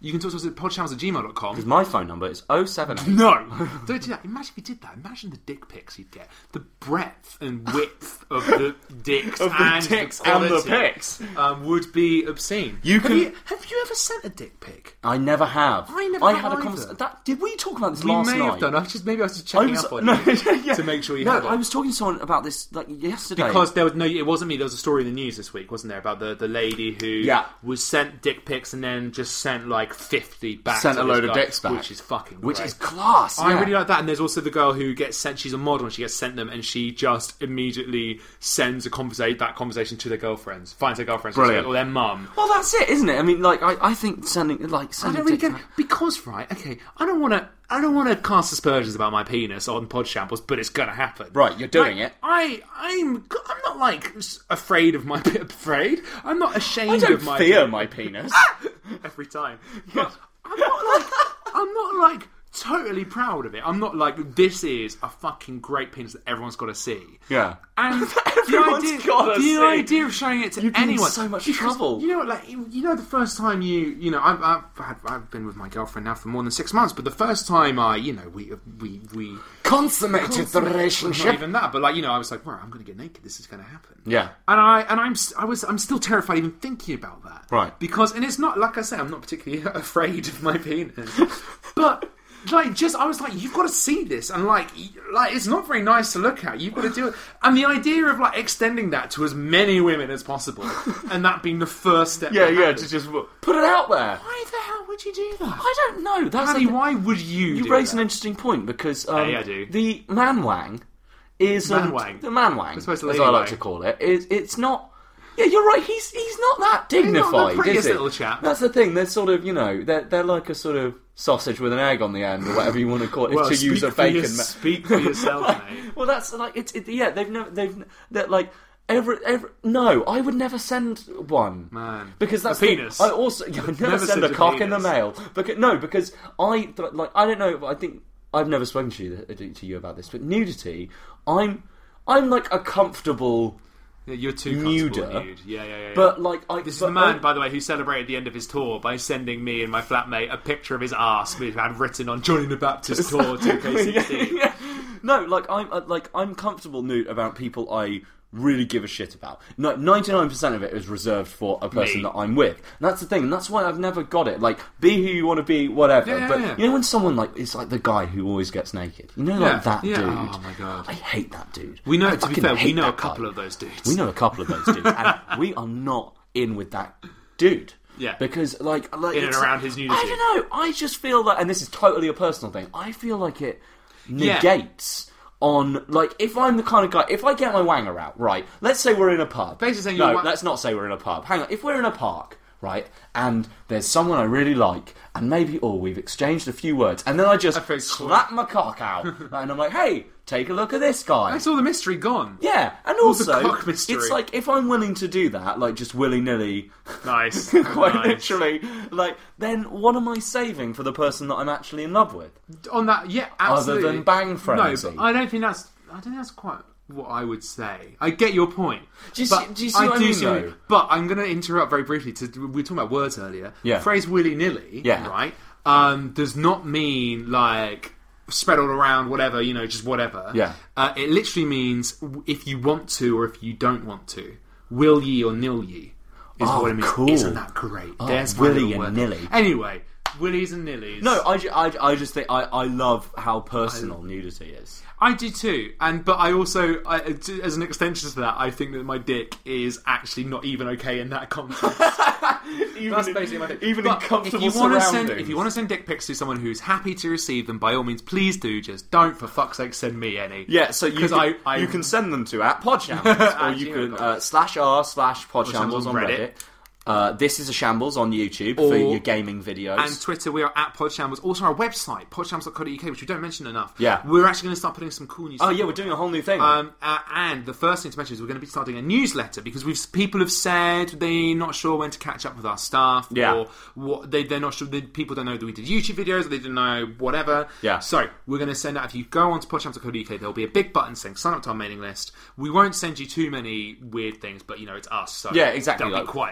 You can talk to us at podshambles at gmail dot com. Because my phone number is oh seven eight. No! Don't do that. Imagine if you did that. Imagine the dick pics you'd get. The breadth and width of the dicks Of the and dicks the, and the quality, pics. um, would be obscene. You have can- You, have you ever sent a dick pic? I never have. I never I have had a either. conversation. That Did we talk about this We last may night? have done. I was just maybe I was just I checking was, up on no, you yeah. to make sure you no, had it. I was talking to someone about this like yesterday. Because there was no, it wasn't me. There was a story in the news this week, wasn't there, about the, the lady who Yeah. was sent dick pics and then just sent like fifty back. Sent to a this load of guy, dicks back. which is fucking, Which great. is class. I yeah. really like that. And there's also the girl who gets sent. She's a model, and she gets sent them, and she just immediately sends a conversation that conversation to their girlfriends, finds their girlfriends, Brilliant. or their mum. Well, that's it, isn't it? I mean, like, I, I think sending like I sending don't really dick get back- because right. Okay, I don't want to. I don't want to cast aspersions about my penis on Pod Shambles, but it's going to happen. Right, you're doing Like, it. I, I'm, I'm not like s- afraid of my afraid. I'm not ashamed I don't of my fear penis. my penis. every time. But I'm not like I'm not like totally proud of it. I'm not like this is a fucking great penis that everyone's got to see. Yeah. And the Everyone's idea, gotta the see. idea of showing it to You'd be in anyone, so much because, trouble. You know, like you you know, the first time you, you know, I've, I've had, I've been with my girlfriend now for more than six months, but the first time I, you know, we we we Consummated the Consummate- relationship. Not even that, but like you know, I was like, well, I'm going to get naked. This is going to happen. Yeah. And I and I'm s- I was I'm still terrified even thinking about that. Right. Because and it's not like I say I'm not particularly afraid of my penis, but. Like, just, I was like, you've got to see this, and like, y- like, it's not very nice to look at. You've got to do it, and the idea of like extending that to as many women as possible, and that being the first step. Yeah, that yeah, happens. to just put it out there. Why the hell would you do that? I don't know. That's Paddy, the thing. why would you? You do raise that? an interesting point because um, Hey, I do. the man wang is um, Man-wang. the man wang, I suppose the as lady I like wang. to call it. Is it's not. Yeah, you're right. He's he's not that He's not the dignified, prettiest is he? little chap. That's the thing. They're sort of, you know, they're they're like a sort of sausage with an egg on the end, or whatever you want to call it. Well, to use speak a for bacon. your- speak for yourself, mate. Well, that's like it's it, yeah. They've never they've they're like. Every, every, no, I would never send one. Man. Because that's A the- penis. I also yeah, I never, Never send send a a cock in the penis. mail. Because no, because I th- like I don't know. I think I've never spoken to you to you about this, but nudity. I'm I'm like a comfortable. Yeah, you're too Nuder. comfortable nude. Yeah, yeah, yeah. yeah. But like I This is but the man, I- by the way, who celebrated the end of his tour by sending me and my flatmate a picture of his arse which had written on Johnny the Baptist Tour two K sixteen. Yeah, yeah. No, like I'm uh, like I'm comfortable nude about people I really give a shit about. No, ninety-nine percent of it is reserved for a person Me. that I'm with. And that's the thing, and that's why I've never got it. Like, be who you want to be, whatever. Yeah, yeah, but yeah. you know when someone like is like the guy who always gets naked. You know, Yeah, like that yeah. dude. Oh my God. I hate that dude. We know, I to be fucking fair, we hate know a that couple guy. of those dudes. We know a couple of those dudes, and we are not in with that dude. Yeah. Because like, like In and it's- around his nudity. I don't know. I just feel that, and this is totally a personal thing. I feel like it Yeah. negates on like if I'm the kind of guy. If I get my wanger out, right? Let's say we're in a pub. Basically saying no, you're wa- let's not say we're in a pub. Hang on. If we're in a park, right, and there's someone I really like, and maybe oh we've exchanged a few words, and then I just I feel cool. slap my cock out, and I'm like, hey, take a look at this guy. That's all the mystery gone. Yeah, and All the also cock mystery. it's like if I'm willing to do that, like just willy nilly, Nice. quite Nice. literally, like then what am I saving for the person that I'm actually in love with? On that, yeah, absolutely. Other than bang frenzy. No, but I don't think that's. I don't think that's quite what I would say. I get your point. Do you but see- do you see what I mean, see though? But I'm going to interrupt very briefly. To we were talking about words earlier. Yeah. The phrase willy nilly. Yeah. Right. Um, does not mean like spread all around, whatever. You know, just whatever. Yeah. Uh, it literally means if you want to or if you don't want to. Will ye or nil ye is Oh, what it means. cool. Isn't that great? Oh, There's my willy little and word. nilly. Anyway, willies and nillies. No, I, ju- I, I just think I, I love how personal nudity is. I do too, and but I also, I, as an extension to that, I think that my dick is actually not even okay in that context. Even That's in- basically my thing. even But in comfortable if you wanna send, surroundings. if you want to send dick pics to someone who's happy to receive them, by all means, please do. Just don't, for fuck's sake, send me any. Yeah, so you 'Cause can, I, I, you can send them to at Podshambles, or At you gmail can dot com. uh, slash r slash Podshambles Podshambles on on Reddit. Reddit. Uh, this is a shambles on YouTube Or- for your gaming videos. And Twitter, we are at Podshambles. Also, our website, podshambles dot co dot uk, which we don't mention enough. Yeah. We're actually going to start putting some cool new oh stuff. yeah, we're doing a whole new thing. Um, uh, and the first thing to mention is we're going to be starting a newsletter because we've people have said they're not sure when to catch up with our stuff. Yeah. Or what they they're not sure. They, people don't know that we did YouTube videos. Or they didn't know whatever. Yeah. So we're going to send out. If you go on to podshambles dot co dot uk, there'll be a big button saying sign up to our mailing list. We won't send you too many weird things, but you know it's us. So yeah, exactly. There'll like, be quite a few. We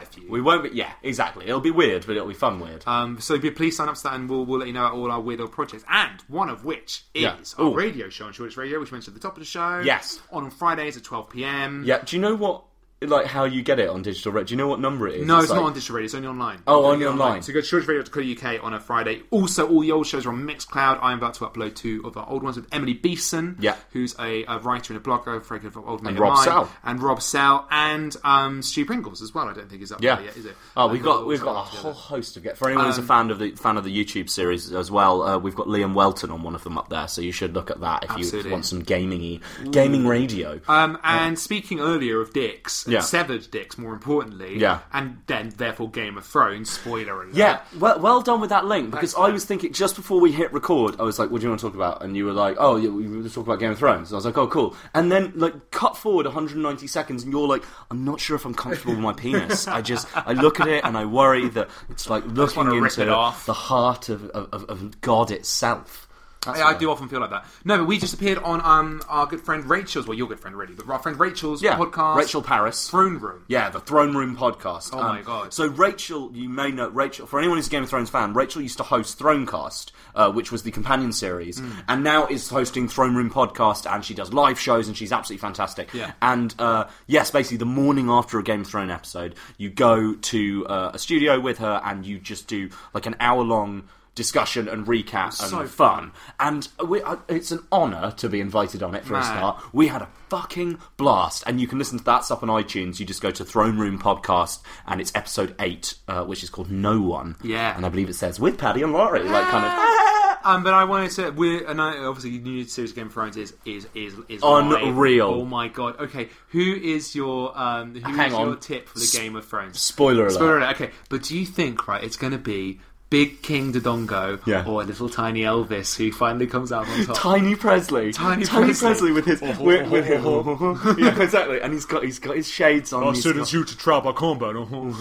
won't be. Yeah, exactly. It'll be weird, but it'll be fun weird. Um, so please sign up to that, and we'll, we'll let you know about all our weird old projects. And one of which is Yeah. our Ooh. radio show on Shoreditch Radio, which we mentioned at the top of the show. Yes. On Fridays at twelve p.m. Yeah. Do you know what? Like how you get it on digital radio? Do you know what number it is? No, it's, like... not on digital radio. It's only online. Oh, It's only online. So go to shoreditch radio dot co dot U K on a Friday. Also, all the old shows are on Mixcloud. I'm about to upload two of our old ones with Emily Beeson, Yeah. who's a, a writer and a blogger, a very good old mate And of Rob mine. Sell. And Rob Sell. And um, Stu Pringles as well. I don't think he's up Yeah. there yet, is it? Oh, I we've think got we'll we've all got a together. whole host of get. For anyone who's a Um, fan of the fan of the YouTube series as well, uh, we've got Liam Welton on one of them up there, so you should look at that if Absolutely. you want some gaming-y, gaming radio. Um, and speaking earlier of dicks, and Yeah. severed dicks more importantly, Yeah. and then therefore Game of Thrones, spoiler alert. Yeah, well, well done with that link, because Thanks, I was thinking, just before we hit record, I was like, what do you want to talk about? And you were like, oh, yeah, we were talking about Game of Thrones. And I was like, oh, cool. And then, like, cut forward one hundred ninety seconds, and you're like, I'm not sure if I'm comfortable with my penis. I just, I look at it, and I worry that it's like looking wanna rip into it off. the heart of, of, of God itself. That's I, I what- do often feel like that. No, but we just appeared on um, our good friend Rachel's, well, your good friend really, but our friend Rachel's Yeah, podcast. Rachel Paris. Throne Room. Yeah, the Throne Room podcast. Oh my God. So Rachel, you may know, Rachel, for anyone who's a Game of Thrones fan, Rachel used to host Thronecast, uh, which was the companion series, Mm. and now is hosting Throne Room podcast, and she does live shows, and she's absolutely fantastic. Yeah. And, uh, yes, basically the morning after a Game of Thrones episode, you go to uh, a studio with her, and you just do, like, an hour-long discussion and recap and so fun. And we, uh, it's an honour to be invited on it for a Man. start. We had a fucking blast, and you can listen to that stuff on iTunes. You just go to Throne Room Podcast, and it's episode eight, uh, which is called No One. Yeah. And I believe it says, with Paddy and Laurie, like kind of... Um, but I wanted to. We're and I, obviously, the new series of Game of Thrones is is is is Unreal. live. Oh my god! Okay, who is your um? Who Hang is on. your tip for the Game of Thrones? Spoiler alert. Spoiler alert. Okay, but do you think right? It's going to be Big King Dodongo Yeah. or little tiny Elvis who finally comes out on top? Tiny Presley, Tiny Presley, Presley. with his, with, with his yeah, exactly, and he's got he's got his shades on. He's got- you to Traba Combat.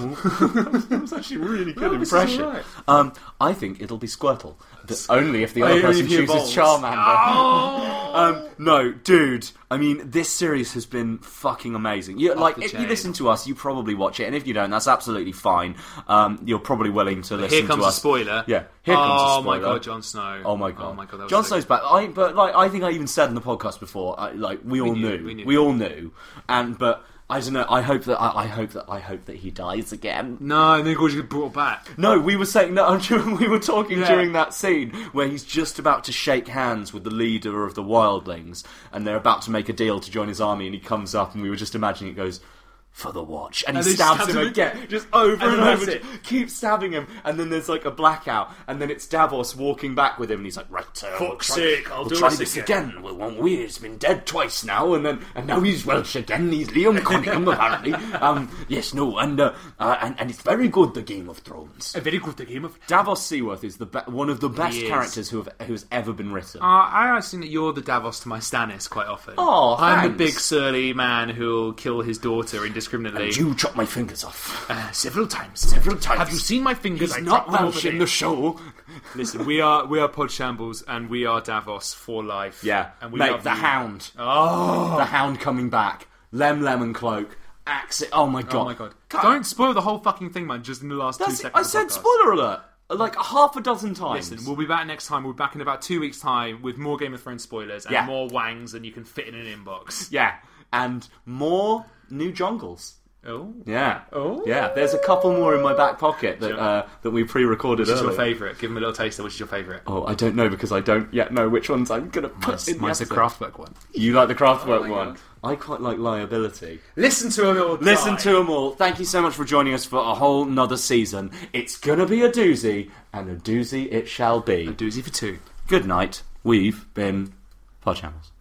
That was actually a really good No, this is impression. alright. Um, I think it'll be Squirtle, but only if the Only other person if he chooses evolves. Charmander. um, no, dude. I mean, this series has been fucking amazing. You, like, the if you chain. listen to us, you probably watch it, and if you don't, that's absolutely fine. Um, you're probably willing to listen Here comes to a us. spoiler. Yeah, here comes a Oh my spoiler. god, Jon Snow. Oh my god! Oh my god, that was Jon so Snow's back. I, but like, I think I even said in the podcast before, I, like we all knew, knew, we knew. we all knew, and but I don't know. I hope that I, I hope that I hope that he dies again. No, and then of course you get brought back. No, we were saying no. We were talking Yeah. during that scene where he's just about to shake hands with the leader of the Wildlings, and they're about to make a deal to join his army, and he comes up, and we were just imagining it goes. For the watch, and, And he he stabs, stabs him him again, just over And and, then over. that's Just keeps stabbing him, and then there's like a blackout, and then it's Davos walking back with him, and he's like, "Right, uh, we'll Fuck's try, sake, I'll we'll do try this this again." again. Well, one weird, he's been dead twice now, and then and now he's Welsh again. He's Liam Cunningham apparently. Um, yes, no, and, uh, uh, and and it's very good. The Game of Thrones. A very good Game of Davos Seaworth is the be- one of the best He is. characters who have who's ever been written. Uh, I assume that you're the Davos to my Stannis quite often. Oh, I'm the thanks. big surly man who'll kill his daughter indiscriminately. And you chop my fingers off. Uh, several times. Several times. Have you seen my fingers? He's I not chopped them Welsh over in there. the show. Listen, we are we are Pod Shambles and we are Davos for life. Yeah, and we mate, love the you. Hound. Oh, The Hound coming back. Lem Lemon Cloak. Axe. Oh my god. oh my god! Don't spoil the whole fucking thing, man. Just in the last two That's, seconds. I of the said podcast. spoiler alert. Like half a dozen times. Listen, we'll be back next time. We'll be back in about two weeks' time with more Game of Thrones spoilers and Yeah. more wangs than you can fit in an inbox. Yeah, and more new jungles. Oh, Yeah. Oh. Yeah, there's a couple more in my back pocket that Sure. uh, that we pre-recorded which is earlier. your favourite? Give them a little taster. Which is your favourite? Oh, I don't know because I don't yet know which ones I'm going to put Mine's, in the mine's the episode. Kraftwerk one. You like the Kraftwerk Oh my one. God. I quite like Liability. Listen to them all. Listen die. to them all. Thank you so much for joining us for a whole nother season. It's gonna be a doozy, and a doozy it shall be. a doozy for two. Good night. We've been Pod Shambles.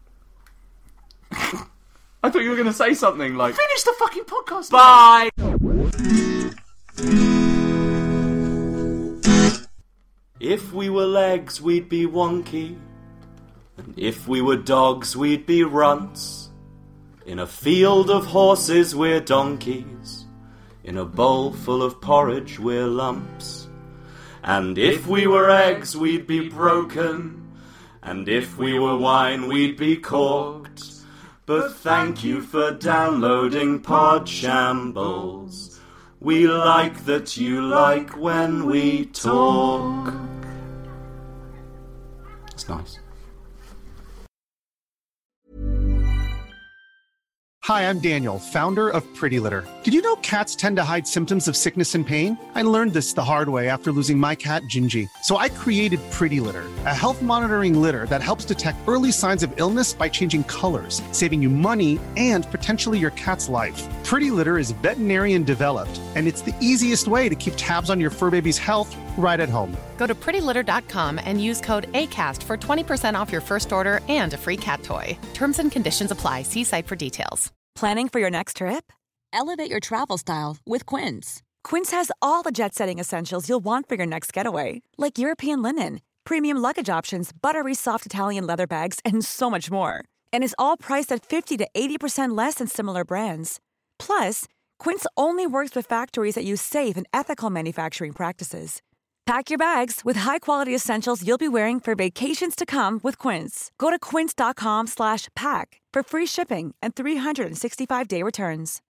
I thought you were gonna say something like Finish the fucking podcast. bye. If we were legs, we'd be wonky, and if we were dogs, we'd be runts. In a field of horses, we're donkeys. In a bowl full of porridge, we're lumps. And if we were eggs, we'd be broken. And if we were wine, we'd be corked. But thank you for downloading Pod Shambles. We like that you like when we talk. That's nice. Hi, I'm Daniel, founder of Pretty Litter. Did you know cats tend to hide symptoms of sickness and pain? I learned this the hard way after losing my cat, Gingy. So I created Pretty Litter, a health monitoring litter that helps detect early signs of illness by changing colors, saving you money and potentially your cat's life. Pretty Litter is veterinarian developed, and it's the easiest way to keep tabs on your fur baby's health right at home. Go to pretty litter dot com and use code ACAST for twenty percent off your first order and a free cat toy. Terms and conditions apply. See site for details. Planning for your next trip? Elevate your travel style with Quince. Quince has all the jet-setting essentials you'll want for your next getaway, like European linen, premium luggage options, buttery soft Italian leather bags, and so much more. And is all priced at fifty to eighty percent less than similar brands. Plus, Quince only works with factories that use safe and ethical manufacturing practices. Pack your bags with high-quality essentials you'll be wearing for vacations to come with Quince. Go to quince dot com slash pack for free shipping and three sixty-five day returns.